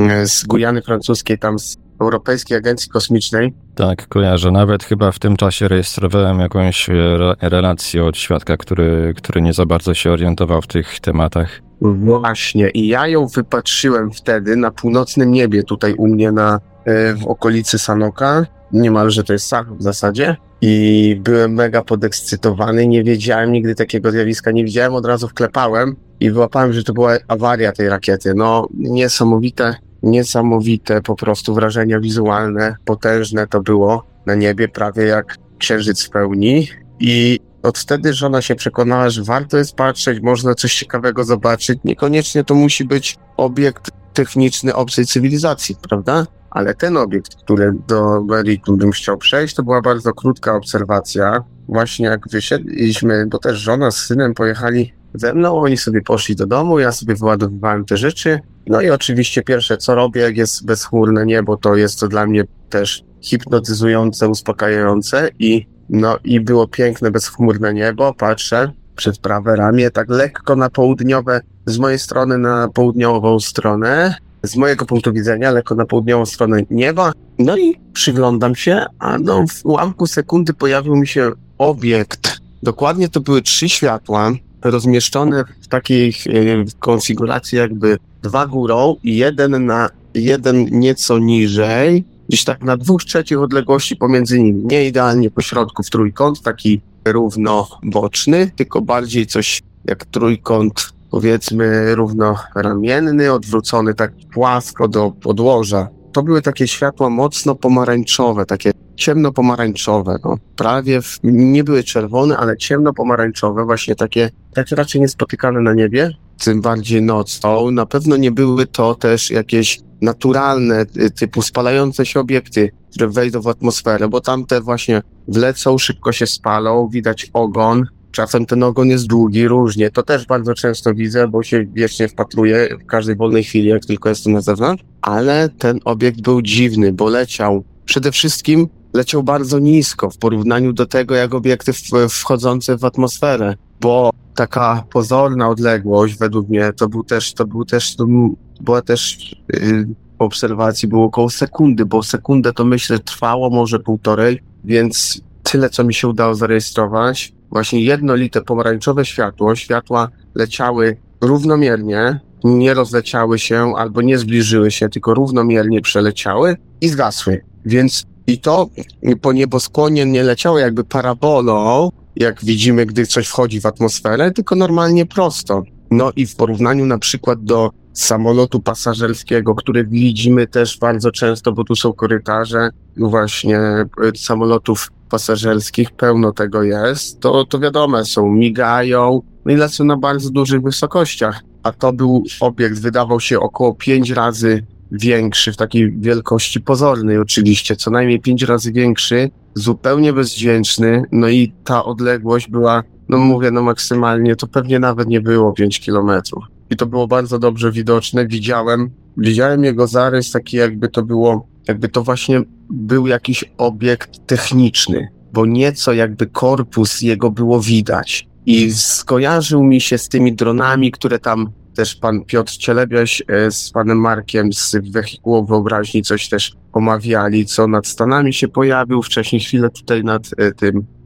z Gujany Francuskiej, tam z Europejskiej Agencji Kosmicznej. Tak, kojarzę. Nawet chyba w tym czasie rejestrowałem jakąś re- relację od świadka, który, który nie za bardzo się orientował w tych tematach. Właśnie. I ja ją wypatrzyłem wtedy na północnym niebie, tutaj u mnie na, w okolicy Sanoka. Niemalże to jest Sachów w zasadzie. I byłem mega podekscytowany. Nie wiedziałem nigdy takiego zjawiska. Nie widziałem, od razu wklepałem i wyłapałem, że to była awaria tej rakiety. No, niesamowite. Niesamowite po prostu wrażenia wizualne, potężne to było na niebie, prawie jak księżyc w pełni. I od wtedy żona się przekonała, że warto jest patrzeć, można coś ciekawego zobaczyć. Niekoniecznie to musi być obiekt techniczny obcej cywilizacji, prawda? Ale ten obiekt, który do meritum bym chciał przejść, to była bardzo krótka obserwacja. Właśnie jak wysiedliśmy, bo też żona z synem pojechali ze mną, oni sobie poszli do domu, ja sobie wyładowywałem te rzeczy. No i oczywiście pierwsze co robię, jak jest bezchmurne niebo, to jest to dla mnie też hipnotyzujące, uspokajające i no i było piękne, bezchmurne niebo, patrzę przed prawe ramię, tak lekko na południowe, z mojej strony na południową stronę, z mojego punktu widzenia lekko na południową stronę nieba, no i przyglądam się, a no w ułamku sekundy pojawił mi się obiekt, dokładnie to były trzy światła, rozmieszczone w takiej e, konfiguracji jakby dwa górą i jeden na jeden nieco niżej, gdzieś tak na dwóch trzecich odległości pomiędzy nimi. Nie idealnie po środku w trójkąt, taki równoboczny, tylko bardziej coś jak trójkąt, powiedzmy równoramienny, odwrócony tak płasko do podłoża. To były takie światła mocno pomarańczowe, takie ciemno-pomarańczowe, no. Prawie w, nie były czerwone, ale ciemno-pomarańczowe, właśnie takie, takie raczej niespotykane na niebie, tym bardziej nocą. Na pewno nie były to też jakieś naturalne, typu spalające się obiekty, które wejdą w atmosferę, bo tamte właśnie wlecą, szybko się spalą, widać ogon. Czasem ten ogon jest długi, różnie. To też bardzo często widzę, bo się wiecznie wpatruję w każdej wolnej chwili, jak tylko jestem na zewnątrz. Ale ten obiekt był dziwny, bo leciał. Przede wszystkim leciał bardzo nisko w porównaniu do tego, jak obiekty wchodzące w atmosferę. Bo taka pozorna odległość, według mnie, to był też, to był też, to była też yy, po obserwacji było około sekundy, bo sekundę to myślę trwało, może półtorej, więc tyle, co mi się udało zarejestrować. Właśnie jednolite pomarańczowe światło, światła leciały równomiernie, nie rozleciały się albo nie zbliżyły się, tylko równomiernie przeleciały i zgasły. Więc i to po nieboskłonie nie leciało jakby parabolą, jak widzimy, gdy coś wchodzi w atmosferę, tylko normalnie prosto. No i w porównaniu na przykład do samolotu pasażerskiego, który widzimy też bardzo często, bo tu są korytarze właśnie samolotów pasażerskich, pełno tego jest, to, to wiadomo, są, migają i lecą na bardzo dużych wysokościach. A to był obiekt, wydawał się około pięć razy większy, w takiej wielkości pozornej oczywiście, co najmniej pięć razy większy, zupełnie bezdźwięczny, no i ta odległość była, no mówię, no maksymalnie, to pewnie nawet nie było pięć kilometrów. I to było bardzo dobrze widoczne, widziałem, widziałem jego zarys taki jakby to było, jakby to właśnie był jakiś obiekt techniczny, bo nieco jakby korpus jego było widać. I skojarzył mi się z tymi dronami, które tam też pan Piotr Cielebiaś z panem Markiem z Wehikułu Wyobraźni coś też omawiali, co nad Stanami się pojawił, wcześniej chwilę tutaj nad tym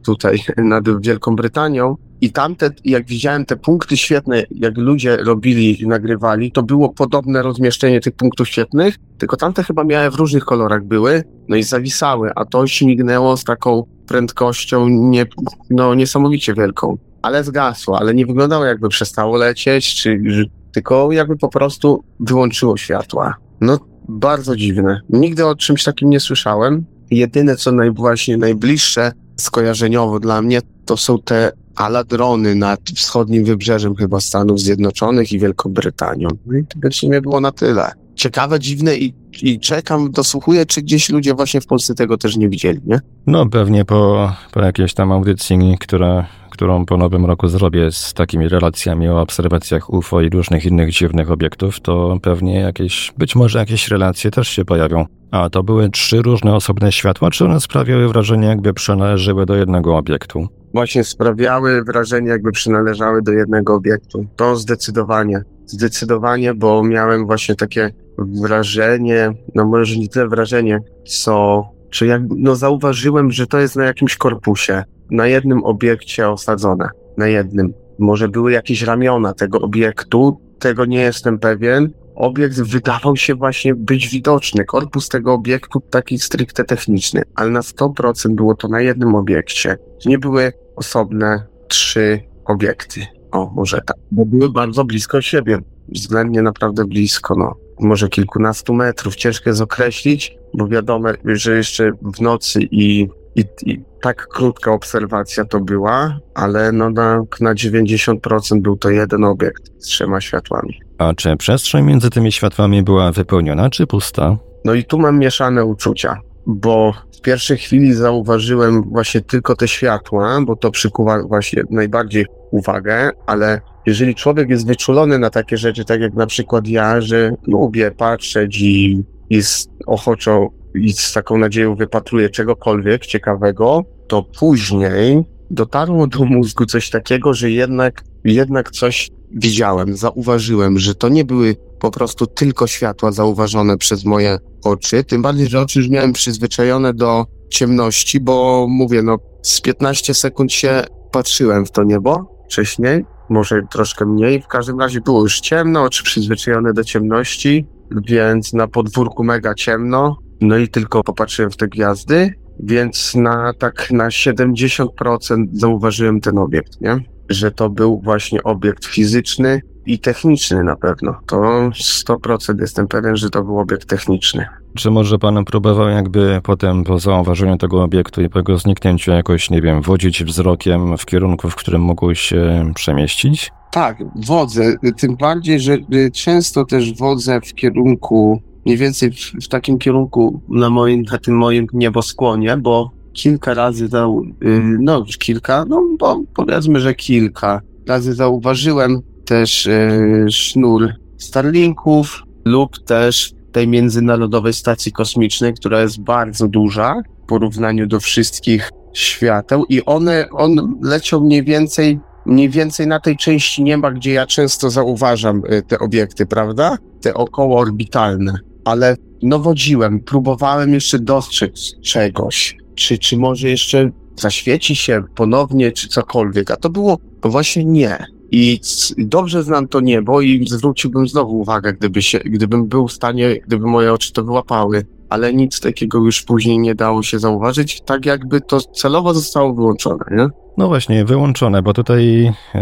tutaj nad Wielką Brytanią i tamte, jak widziałem te punkty świetne, jak ludzie robili i nagrywali, to było podobne rozmieszczenie tych punktów świetnych, tylko tamte chyba miały w różnych kolorach były, no i zawisały, a to śmignęło z taką prędkością nie, no niesamowicie wielką, ale zgasło, ale nie wyglądało jakby przestało lecieć, czy tylko jakby po prostu wyłączyło światła. No bardzo dziwne. Nigdy o czymś takim nie słyszałem. Jedyne co naj, właśnie najbliższe skojarzeniowo dla mnie to są te aladrony nad wschodnim wybrzeżem chyba Stanów Zjednoczonych i Wielką Brytanią. No i tego w sumie było na tyle. Ciekawe, dziwne i, i czekam, dosłuchuję, czy gdzieś ludzie właśnie w Polsce tego też nie widzieli, nie? No pewnie po, po jakiejś tam audycji, która, którą po nowym roku zrobię z takimi relacjami o obserwacjach U F O i różnych innych dziwnych obiektów, to pewnie jakieś, być może jakieś relacje też się pojawią. A to były trzy różne osobne światła, czy one sprawiały wrażenie, jakby przynależały do jednego obiektu? Właśnie sprawiały wrażenie, jakby przynależały do jednego obiektu. To zdecydowanie. Zdecydowanie, bo miałem właśnie takie wrażenie, no może nie tyle wrażenie, co, czy jak, no zauważyłem, że to jest na jakimś korpusie, na jednym obiekcie osadzone, na jednym. Może były jakieś ramiona tego obiektu, tego nie jestem pewien. Obiekt wydawał się właśnie być widoczny, korpus tego obiektu taki stricte techniczny, ale na sto procent było to na jednym obiekcie. Nie były osobne trzy obiekty. O, może tak, bo były bardzo blisko siebie, względnie naprawdę blisko, no. Może kilkunastu metrów, ciężko jest określić, bo wiadomo, że jeszcze w nocy i, i, i tak krótka obserwacja to była, ale no na, na dziewięćdziesiąt procent był to jeden obiekt z trzema światłami. A czy przestrzeń między tymi światłami była wypełniona, czy pusta? No i tu mam mieszane uczucia, bo w pierwszej chwili zauważyłem właśnie tylko te światła, bo to przykuwa właśnie najbardziej uwagę, ale jeżeli człowiek jest wyczulony na takie rzeczy, tak jak na przykład ja, że lubię patrzeć i, i z ochoczo i z taką nadzieją wypatruję czegokolwiek ciekawego, to później dotarło do mózgu coś takiego, że jednak, jednak coś widziałem, zauważyłem, że to nie były po prostu tylko światła zauważone przez moje oczy, tym bardziej, że oczy już miałem przyzwyczajone do ciemności, bo mówię, no z piętnaście sekund się patrzyłem w to niebo wcześniej, może troszkę mniej, w każdym razie było już ciemno, oczy przyzwyczajone do ciemności, więc na podwórku mega ciemno, no i tylko popatrzyłem w te gwiazdy, więc na tak na siedemdziesiąt procent zauważyłem ten obiekt, nie? Że to był właśnie obiekt fizyczny i techniczny na pewno. To sto procent jestem pewien, że to był obiekt techniczny. Czy może pan próbował jakby potem po zauważeniu tego obiektu i po jego zniknięciu jakoś, nie wiem, wodzić wzrokiem w kierunku, w którym mógł się przemieścić? Tak, wodzę. Tym bardziej, że często też wodzę w kierunku, mniej więcej w, w takim kierunku na moim, na tym moim nieboskłonie, bo kilka razy, zau, no już kilka, no bo powiedzmy, że kilka razy zauważyłem też yy, sznur Starlinków lub też tej Międzynarodowej Stacji Kosmicznej, która jest bardzo duża w porównaniu do wszystkich świateł i one, on leciał mniej więcej, mniej więcej na tej części nieba, gdzie ja często zauważam te obiekty, prawda? Te okołoorbitalne, ale no wodziłem, próbowałem jeszcze dostrzec czegoś, czy, czy może jeszcze zaświeci się ponownie, czy cokolwiek, a to było właśnie nie. I dobrze znam to niebo i zwróciłbym znowu uwagę, gdyby się, gdybym był w stanie, gdyby moje oczy to wyłapały, ale nic takiego już później nie dało się zauważyć, tak jakby to celowo zostało wyłączone, nie? No właśnie, wyłączone, bo tutaj yy,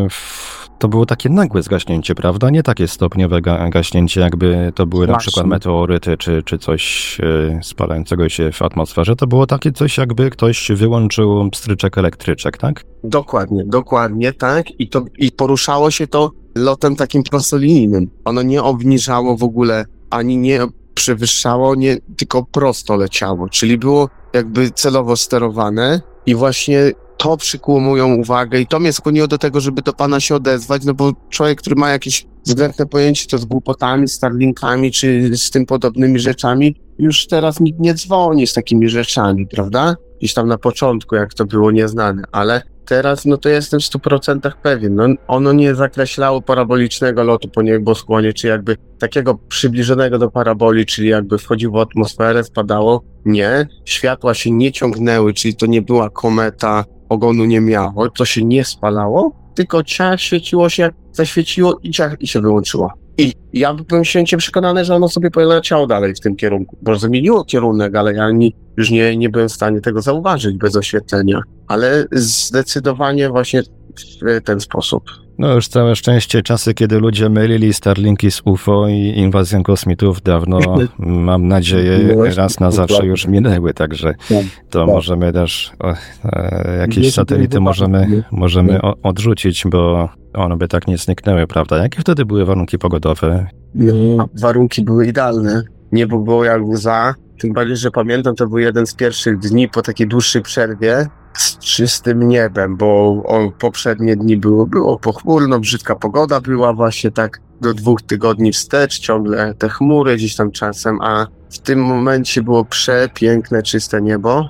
to było takie nagłe zgaśnięcie, prawda? Nie takie stopniowe ga- gaśnięcie, jakby to były Właśnie. na przykład meteoryty, czy, czy coś yy, spalającego się w atmosferze. To było takie coś, jakby ktoś wyłączył pstryczek elektryczek, tak? Dokładnie, dokładnie, tak. I to i poruszało się to lotem takim prostolinijnym. Ono nie obniżało w ogóle, ani nie przewyższało, nie, tylko prosto leciało. Czyli było jakby celowo sterowane i właśnie to przykuło moją uwagę i to mnie skłoniło do tego, żeby do pana się odezwać, no bo człowiek, który ma jakieś względne pojęcie, to z głupotami, Starlinkami czy z tym podobnymi rzeczami, już teraz nikt nie dzwoni z takimi rzeczami, prawda? Gdzieś tam na początku, jak to było nieznane, ale teraz, no to jestem w stu procentach pewien. No, ono nie zakreślało parabolicznego lotu po nieboskłonie, czy jakby takiego przybliżonego do paraboli, czyli jakby wchodziło w atmosferę, spadało. Nie. Światła się nie ciągnęły, czyli to nie była kometa, ogonu nie miało, to się nie spalało, tylko ciach świeciło się, zaświeciło i ciach i się wyłączyło. I ja byłem święcie przekonany, że ono sobie poleciało dalej w tym kierunku. Bo zmieniło kierunek, ale ja nie, już nie, nie byłem w stanie tego zauważyć bez oświetlenia. Ale zdecydowanie właśnie w ten sposób. No już całe szczęście czasy, kiedy ludzie mylili Starlinki z U F O i inwazją kosmitów dawno, mam nadzieję, raz na zawsze już minęły, także to możemy też o, e, jakieś satelity możemy, możemy o, odrzucić, bo one by tak nie zniknęły, prawda? Jakie wtedy były warunki pogodowe? No, warunki były idealne. Niebo było jak łza. Tym bardziej, że pamiętam, to był jeden z pierwszych dni po takiej dłuższej przerwie z czystym niebem, bo o, poprzednie dni było, było pochmurno, brzydka pogoda była właśnie tak do dwóch tygodni wstecz, ciągle te chmury gdzieś tam czasem, a w tym momencie było przepiękne, czyste niebo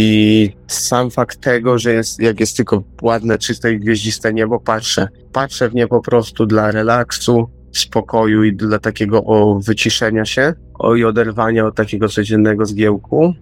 i sam fakt tego, że jest, jak jest tylko ładne, czyste i gwieździste niebo, patrzę, patrzę w nie po prostu dla relaksu, spokoju i dla takiego o wyciszenia się, o i oderwania od takiego codziennego zgiełku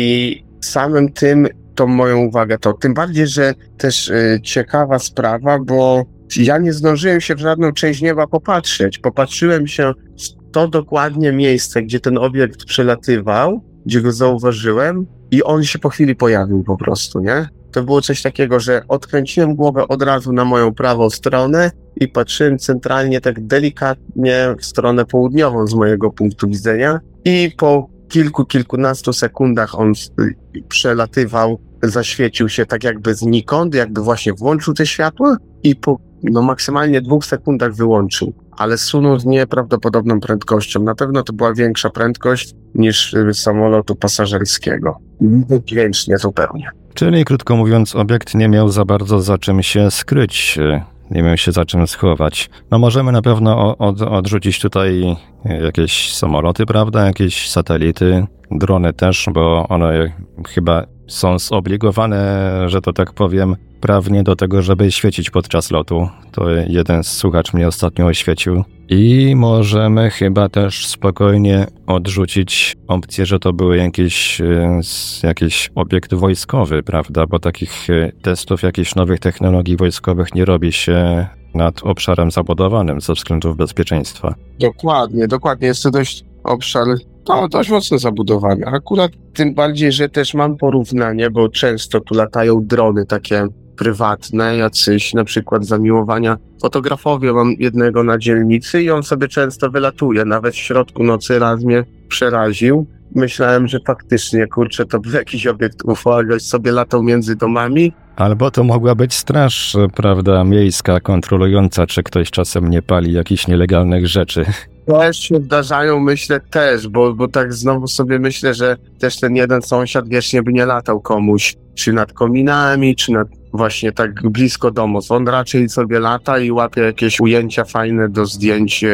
i samym tym tą moją uwagę to, tym bardziej, że też y, ciekawa sprawa, bo ja nie zdążyłem się w żadną część nieba popatrzeć, popatrzyłem się w to dokładnie miejsce, gdzie ten obiekt przelatywał, gdzie go zauważyłem i on się po chwili pojawił po prostu, nie? To było coś takiego, że odkręciłem głowę od razu na moją prawą stronę i patrzyłem centralnie tak delikatnie w stronę południową z mojego punktu widzenia i po kilku, kilkunastu sekundach on przelatywał, zaświecił się tak jakby znikąd, jakby właśnie włączył te światła i po no maksymalnie dwóch sekundach wyłączył, ale sunął z nieprawdopodobną prędkością. Na pewno to była większa prędkość niż samolotu pasażerskiego. Dźwięcznie zupełnie. Czyli krótko mówiąc, obiekt nie miał za bardzo za czym się skryć, nie miał się za czym schować. No możemy na pewno od, odrzucić tutaj jakieś samoloty, prawda, jakieś satelity, drony też, bo one chyba są zobligowane, że to tak powiem, prawnie do tego, żeby świecić podczas lotu. To jeden słuchacz mnie ostatnio oświecił. I możemy chyba też spokojnie odrzucić opcję, że to były jakieś, jakiś obiekt wojskowy, prawda? Bo takich testów jakichś nowych technologii wojskowych nie robi się nad obszarem zabudowanym ze względów bezpieczeństwa. Dokładnie, dokładnie. Jest to dość obszar no, dość mocno zabudowany. Akurat tym bardziej, że też mam porównanie, bo często tu latają drony takie prywatne, jacyś na przykład zamiłowania fotografowie. Mam jednego na dzielnicy i on sobie często wylatuje. Nawet w środku nocy raz mnie przeraził. Myślałem, że faktycznie, kurczę, to był jakiś obiekt U F O, a gość sobie latał między domami. Albo to mogła być straż, prawda, miejska, kontrolująca, czy ktoś czasem nie pali jakichś nielegalnych rzeczy. Też się zdarzają, myślę też, bo, bo tak znowu sobie myślę, że też ten jeden sąsiad wiecznie by nie latał komuś, czy nad kominami, czy nad właśnie tak blisko domu. On raczej sobie lata i łapie jakieś ujęcia fajne do zdjęć,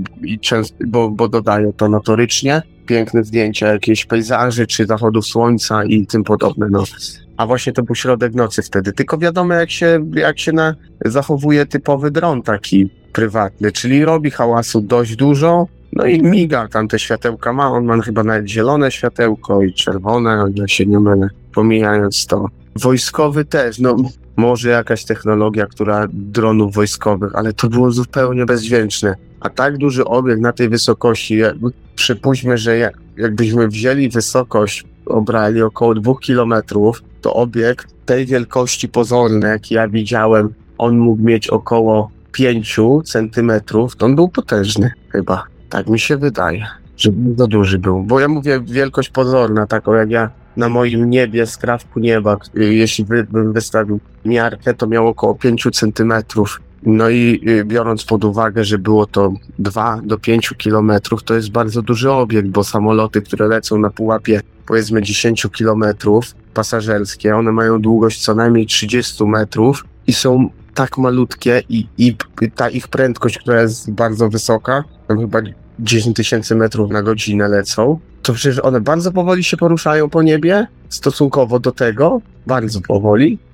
i często, bo, bo dodaje to notorycznie. Piękne zdjęcia, jakieś pejzaży, czy zachodów słońca i tym podobne. No. A właśnie to był środek nocy wtedy. Tylko wiadomo, jak się, jak się na, zachowuje typowy dron taki prywatny, czyli robi hałasu dość dużo, no i miga tam te światełka ma. On ma chyba nawet zielone światełko i czerwone, o ile się nie mylę, pomijając to. Wojskowy też, no może jakaś technologia, która dronów wojskowych, ale to było zupełnie bezdźwięczne. A tak duży obiekt na tej wysokości, przypuśćmy, że jak, jakbyśmy wzięli wysokość, obrali około dwóch kilometrów, to obiekt tej wielkości pozornej, jak ja widziałem, on mógł mieć około pięciu centymetrów, to on był potężny chyba. Tak mi się wydaje, że bardzo duży był. Bo ja mówię wielkość pozorna, taką jak ja na moim niebie, skrawku nieba, jeśli bym wystawił miarkę, to miało około pięciu centymetrów. No i biorąc pod uwagę, że było to dwa do pięciu kilometrów, to jest bardzo duży obiekt, bo samoloty, które lecą na pułapie powiedzmy dziesięciu kilometrów pasażerskie, one mają długość co najmniej trzydzieści metrów i są tak malutkie i, i ta ich prędkość, która jest bardzo wysoka, tam chyba dziesięć tysięcy metrów na godzinę lecą, to przecież one bardzo powoli się poruszają po niebie, stosunkowo do tego, bardzo powoli,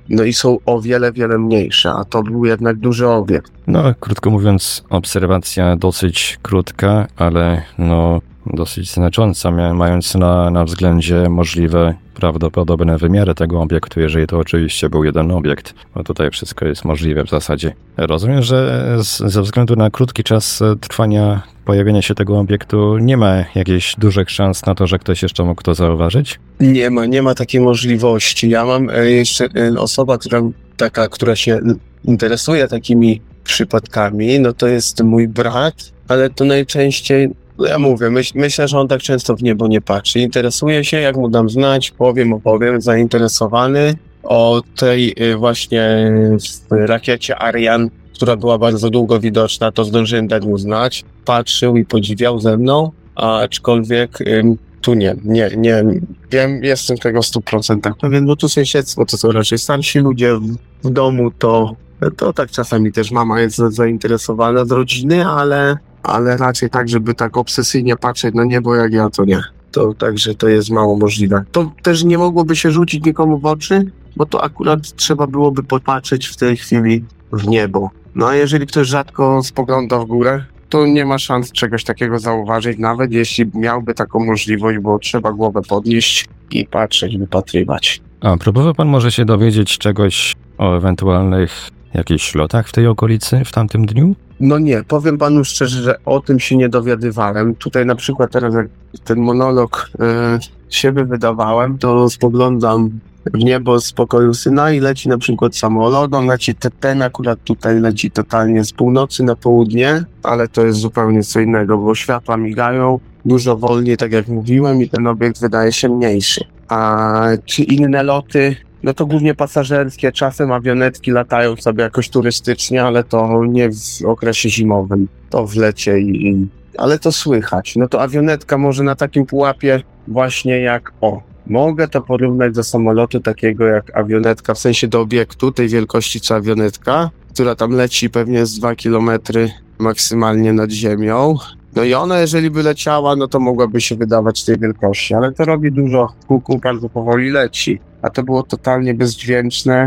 no i są o wiele, wiele mniejsze, a to był jednak duży obiekt. No, krótko mówiąc, obserwacja dosyć krótka, ale no dosyć znacząca, mając na, na względzie możliwe, prawdopodobne wymiary tego obiektu, jeżeli to oczywiście był jeden obiekt, bo tutaj wszystko jest możliwe w zasadzie. Rozumiem, że z, ze względu na krótki czas trwania pojawienia się tego obiektu nie ma jakichś dużych szans na to, że ktoś jeszcze mógł to zauważyć? Nie ma, nie ma takiej możliwości. Ja mam jeszcze osoba, która, taka, która się interesuje takimi przypadkami, no to jest mój brat, ale to najczęściej, ja mówię, myśl, myślę, że on tak często w niebo nie patrzy. Interesuje się, jak mu dam znać, powiem, opowiem, zainteresowany o tej właśnie rakiecie Ariane, która była bardzo długo widoczna, to zdążyłem dać mu znać. Patrzył i podziwiał ze mną, aczkolwiek ym, tu nie, nie, nie wiem, jestem tego w stu procentach pewien, bo tu sąsiedztwo to są raczej starsi ludzie w, w domu, to, to tak czasami też mama jest zainteresowana z rodziny, ale, ale raczej tak, żeby tak obsesyjnie patrzeć na niebo jak ja, to nie. To także to jest mało możliwe. To też nie mogłoby się rzucić nikomu w oczy, bo to akurat trzeba byłoby popatrzeć w tej chwili w niebo. No a jeżeli ktoś rzadko spogląda w górę, to nie ma szans czegoś takiego zauważyć, nawet jeśli miałby taką możliwość, bo trzeba głowę podnieść i patrzeć, wypatrywać. A próbował pan może się dowiedzieć czegoś o ewentualnych jakichś lotach w tej okolicy w tamtym dniu? No nie, powiem panu szczerze, że o tym się nie dowiadywałem. Tutaj na przykład teraz jak ten monolog yy, siebie wydawałem, to spoglądam w niebo z pokoju syna i leci na przykład samolot, on leci, ten akurat tutaj leci totalnie z północy na południe, ale to jest zupełnie co innego, bo światła migają dużo wolniej, tak jak mówiłem, i ten obiekt wydaje się mniejszy. A czy inne loty? No to głównie pasażerskie, czasem awionetki latają sobie jakoś turystycznie, ale to nie w okresie zimowym, to w lecie i, i ale to słychać. No to awionetka może na takim pułapie właśnie jak o, mogę to porównać do samolotu takiego jak awionetka, w sensie do obiektu tej wielkości co awionetka, która tam leci pewnie z dwa kilometry maksymalnie nad ziemią. No i ona, jeżeli by leciała, no to mogłaby się wydawać tej wielkości, ale to robi dużo kółku, bardzo powoli leci. A to było totalnie bezdźwięczne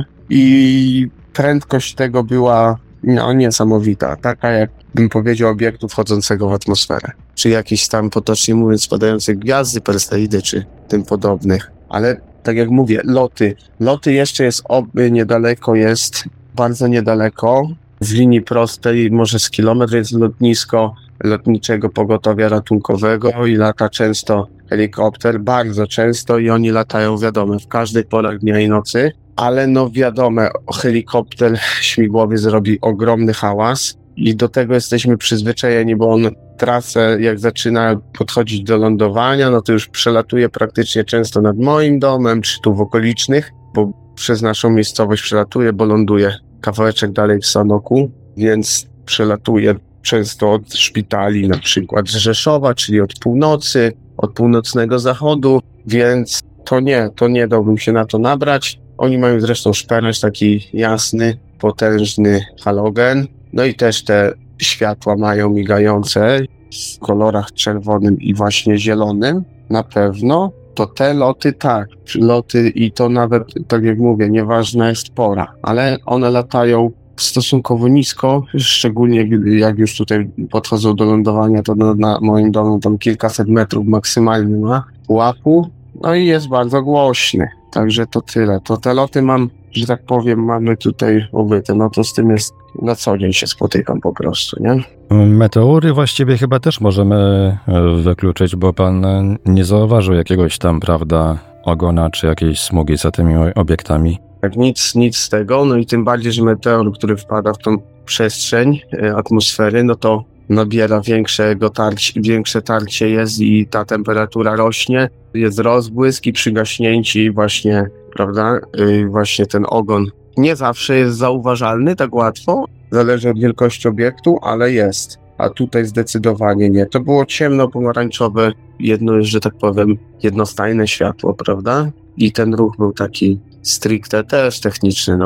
i prędkość tego była no, niesamowita. Taka, jak bym powiedział, obiektu wchodzącego w atmosferę. Czy jakieś tam, potocznie mówiąc, spadające gwiazdy, perseidy, czy tym podobnych. Ale tak jak mówię, loty. Loty jeszcze jest oby niedaleko, jest bardzo niedaleko. W linii prostej, może z kilometr jest lotnisko lotniczego pogotowia ratunkowego i lata często helikopter, bardzo często i oni latają, wiadomo, w każdej porach dnia i nocy, ale no wiadomo, helikopter śmigłowiec zrobi ogromny hałas i do tego jesteśmy przyzwyczajeni, bo on trasę, jak zaczyna podchodzić do lądowania, no to już przelatuje praktycznie często nad moim domem, czy tu w okolicznych, bo przez naszą miejscowość przelatuje, bo ląduje kawałeczek dalej w Sanoku, więc przelatuje często od szpitali, na przykład z Rzeszowa, czyli od północy, od północnego zachodu, więc to nie, to nie dałbym się na to nabrać. Oni mają zresztą szperacz taki jasny, potężny halogen, no i też te światła mają migające w kolorach czerwonym i właśnie zielonym, na pewno. To te loty tak, loty i to nawet, tak jak mówię, nieważna jest pora, ale one latają stosunkowo nisko, szczególnie jak już tutaj podchodzą do lądowania, to na, na moim domu tam kilkaset metrów maksymalnie ma łapu, no i jest bardzo głośny, także to tyle. To te loty mam, że tak powiem, mamy tutaj ubyte, no to z tym jest, na co dzień się spotykam po prostu, nie? Meteory właściwie chyba też możemy wykluczyć, bo pan nie zauważył jakiegoś tam, prawda, ogona czy jakiejś smugi za tymi obiektami. Tak, nic, nic z tego, no i tym bardziej, że meteor, który wpada w tą przestrzeń e, atmosfery, no to nabiera większego tarcie, większe tarcie jest i ta temperatura rośnie, jest rozbłysk i przy gaśnięci właśnie, prawda, yy, właśnie ten ogon nie zawsze jest zauważalny tak łatwo, zależy od wielkości obiektu, ale jest, a tutaj zdecydowanie nie. To było ciemno-pomarańczowe, jedno, że tak powiem, jednostajne światło, prawda, i ten ruch był taki stricte też techniczny, no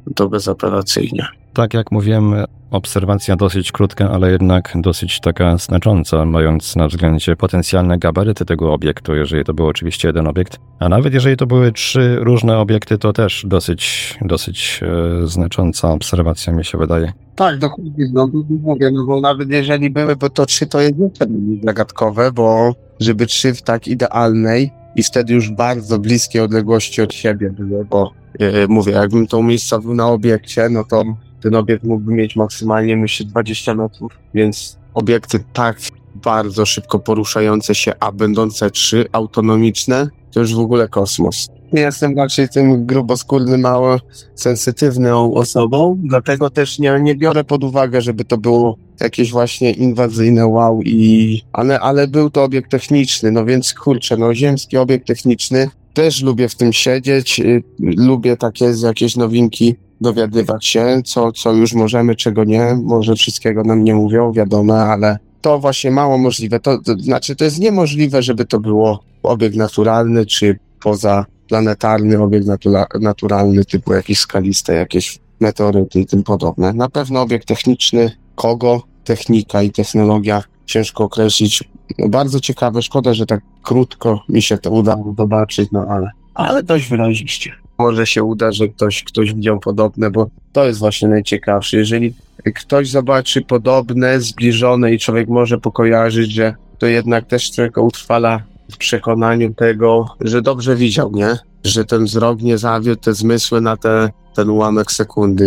to bezapelacyjnie. Tak jak mówiłem, obserwacja dosyć krótka, ale jednak dosyć taka znacząca, mając na względzie potencjalne gabaryty tego obiektu, jeżeli to był oczywiście jeden obiekt. A nawet jeżeli to były trzy różne obiekty, to też dosyć, dosyć e, znacząca obserwacja, mi się wydaje. Tak, dokładnie, no mówię, no bo nawet jeżeli były, bo to trzy to jest zagadkowe, bo żeby trzy w tak idealnej i wtedy już bardzo bliskie odległości od siebie były, bo yy, mówię, jakbym to umiejscowił na obiekcie, no to ten obiekt mógłby mieć maksymalnie, myślę, dwadzieścia metrów, więc obiekty tak bardzo szybko poruszające się, a będące trzy autonomiczne, to już w ogóle kosmos. Nie jestem raczej tym gruboskórnym, mało sensytywną osobą, dlatego też nie, nie biorę pod uwagę, żeby to było jakieś właśnie inwazyjne wow i... Ale, ale był to obiekt techniczny, no więc kurczę, no ziemski obiekt techniczny, też lubię w tym siedzieć, y, lubię takie jakieś nowinki dowiadywać się, co, co już możemy, czego nie, może wszystkiego nam nie mówią, wiadomo, ale to właśnie mało możliwe, to, to znaczy to jest niemożliwe, żeby to było obiekt naturalny, czy pozaplanetarny obiekt natura, naturalny, typu jakieś skaliste, jakieś meteoryty i tym podobne. Na pewno obiekt techniczny, kogo, technika i technologia, ciężko określić. No, bardzo ciekawe, szkoda, że tak krótko mi się to udało zobaczyć, no ale, ale dość wyraziście. Może się uda, że ktoś, ktoś widział podobne, bo to jest właśnie najciekawsze. Jeżeli ktoś zobaczy podobne, zbliżone i człowiek może pokojarzyć, że to jednak też człowieka utrwala w przekonaniu tego, że dobrze widział, nie? Że ten wzrok nie zawiódł, te zmysły na te, ten ułamek sekundy.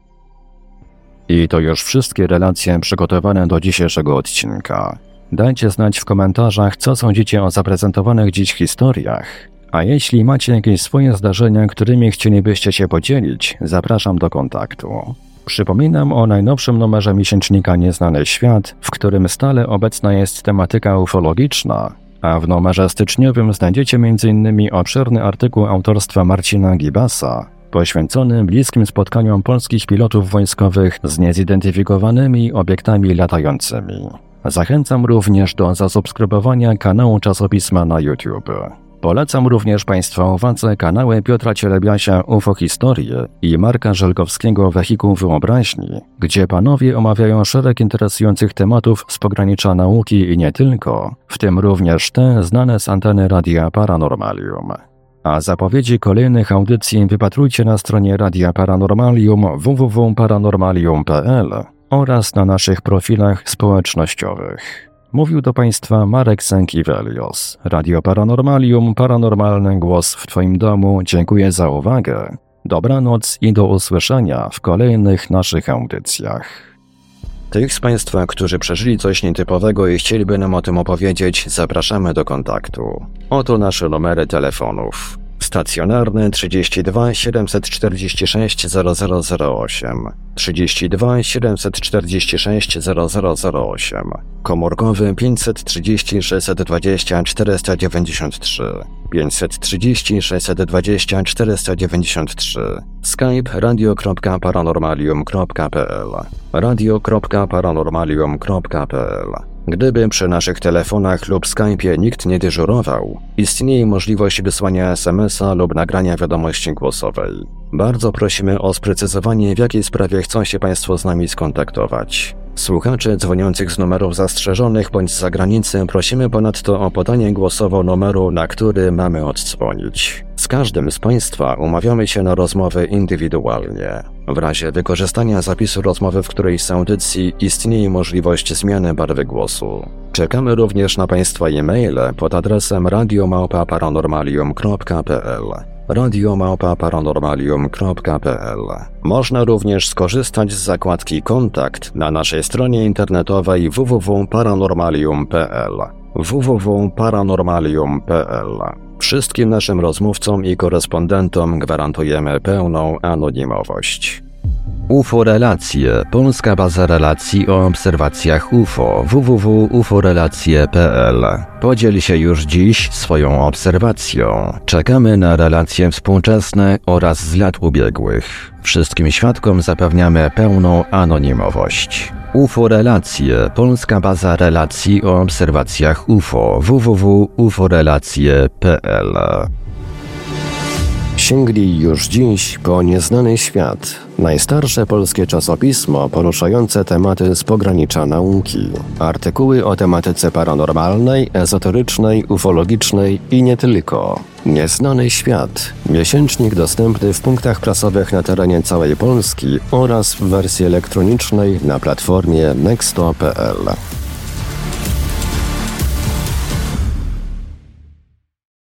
I to już wszystkie relacje przygotowane do dzisiejszego odcinka. Dajcie znać w komentarzach, co sądzicie o zaprezentowanych dziś historiach. A jeśli macie jakieś swoje zdarzenia, którymi chcielibyście się podzielić, zapraszam do kontaktu. Przypominam o najnowszym numerze miesięcznika Nieznany Świat, w którym stale obecna jest tematyka ufologiczna, a w numerze styczniowym znajdziecie między innymi obszerny artykuł autorstwa Marcina Gibasa, poświęcony bliskim spotkaniom polskich pilotów wojskowych z niezidentyfikowanymi obiektami latającymi. Zachęcam również do zasubskrybowania kanału czasopisma na YouTube. Polecam również Państwa uwadze kanały Piotra Cielebiasia U F O Historie i Marka Żelkowskiego Wehikuł Wyobraźni, gdzie panowie omawiają szereg interesujących tematów z pogranicza nauki i nie tylko, w tym również te znane z anteny Radia Paranormalium. A zapowiedzi kolejnych audycji wypatrujcie na stronie Radia Paranormalium w w w kropka paranormalium kropka p l oraz na naszych profilach społecznościowych. Mówił do Państwa Marek Sękiewelios. Radio Paranormalium, paranormalny głos w Twoim domu. Dziękuję za uwagę. Dobranoc i do usłyszenia w kolejnych naszych audycjach. Tych z Państwa, którzy przeżyli coś nietypowego i chcieliby nam o tym opowiedzieć, zapraszamy do kontaktu. Oto nasze numery telefonów. Stacjonarny trzydzieści dwa siedemset czterdzieści sześć zero zero zero osiem, trzydzieści dwa siedemset czterdzieści sześć zero zero zero osiem, komórkowy pięćset trzydzieści sześćset dwadzieścia czterysta dziewięćdziesiąt trzy, pięćset trzydzieści sześćset dwadzieścia czterysta dziewięćdziesiąt trzy, Skype radio kropka paranormalium kropka p l, radio kropka paranormalium kropka p l. Gdyby przy naszych telefonach lub Skype'ie nikt nie dyżurował, istnieje możliwość wysłania es em es a lub nagrania wiadomości głosowej. Bardzo prosimy o sprecyzowanie, w jakiej sprawie chcą się Państwo z nami skontaktować. Słuchaczy dzwoniących z numerów zastrzeżonych bądź z zagranicy prosimy ponadto o podanie głosowo numeru, na który mamy oddzwonić. Z każdym z Państwa umawiamy się na rozmowy indywidualnie. W razie wykorzystania zapisu rozmowy w którejś z audycji istnieje możliwość zmiany barwy głosu. Czekamy również na Państwa e-maile pod adresem radio małpa paranormalium kropka p l. radio małpa paranormalium kropka p l. Można również skorzystać z zakładki Kontakt na naszej stronie internetowej w w w kropka paranormalium kropka p l. w w w kropka paranormalium kropka p l. Wszystkim naszym rozmówcom i korespondentom gwarantujemy pełną anonimowość. U F O Relacje, polska baza relacji o obserwacjach U F O, w w w kropka u f o relacje kropka p l. Podziel się już dziś swoją obserwacją. Czekamy na relacje współczesne oraz z lat ubiegłych. Wszystkim świadkom zapewniamy pełną anonimowość. U F O Relacje, polska baza relacji o obserwacjach U F O, w w w kropka u f o relacje kropka p l. sięgli już dziś po Nieznany Świat, najstarsze polskie czasopismo poruszające tematy z pogranicza nauki. Artykuły o tematyce paranormalnej, ezoterycznej, ufologicznej i nie tylko. Nieznany Świat. Miesięcznik dostępny w punktach prasowych na terenie całej Polski oraz w wersji elektronicznej na platformie nexto kropka p l.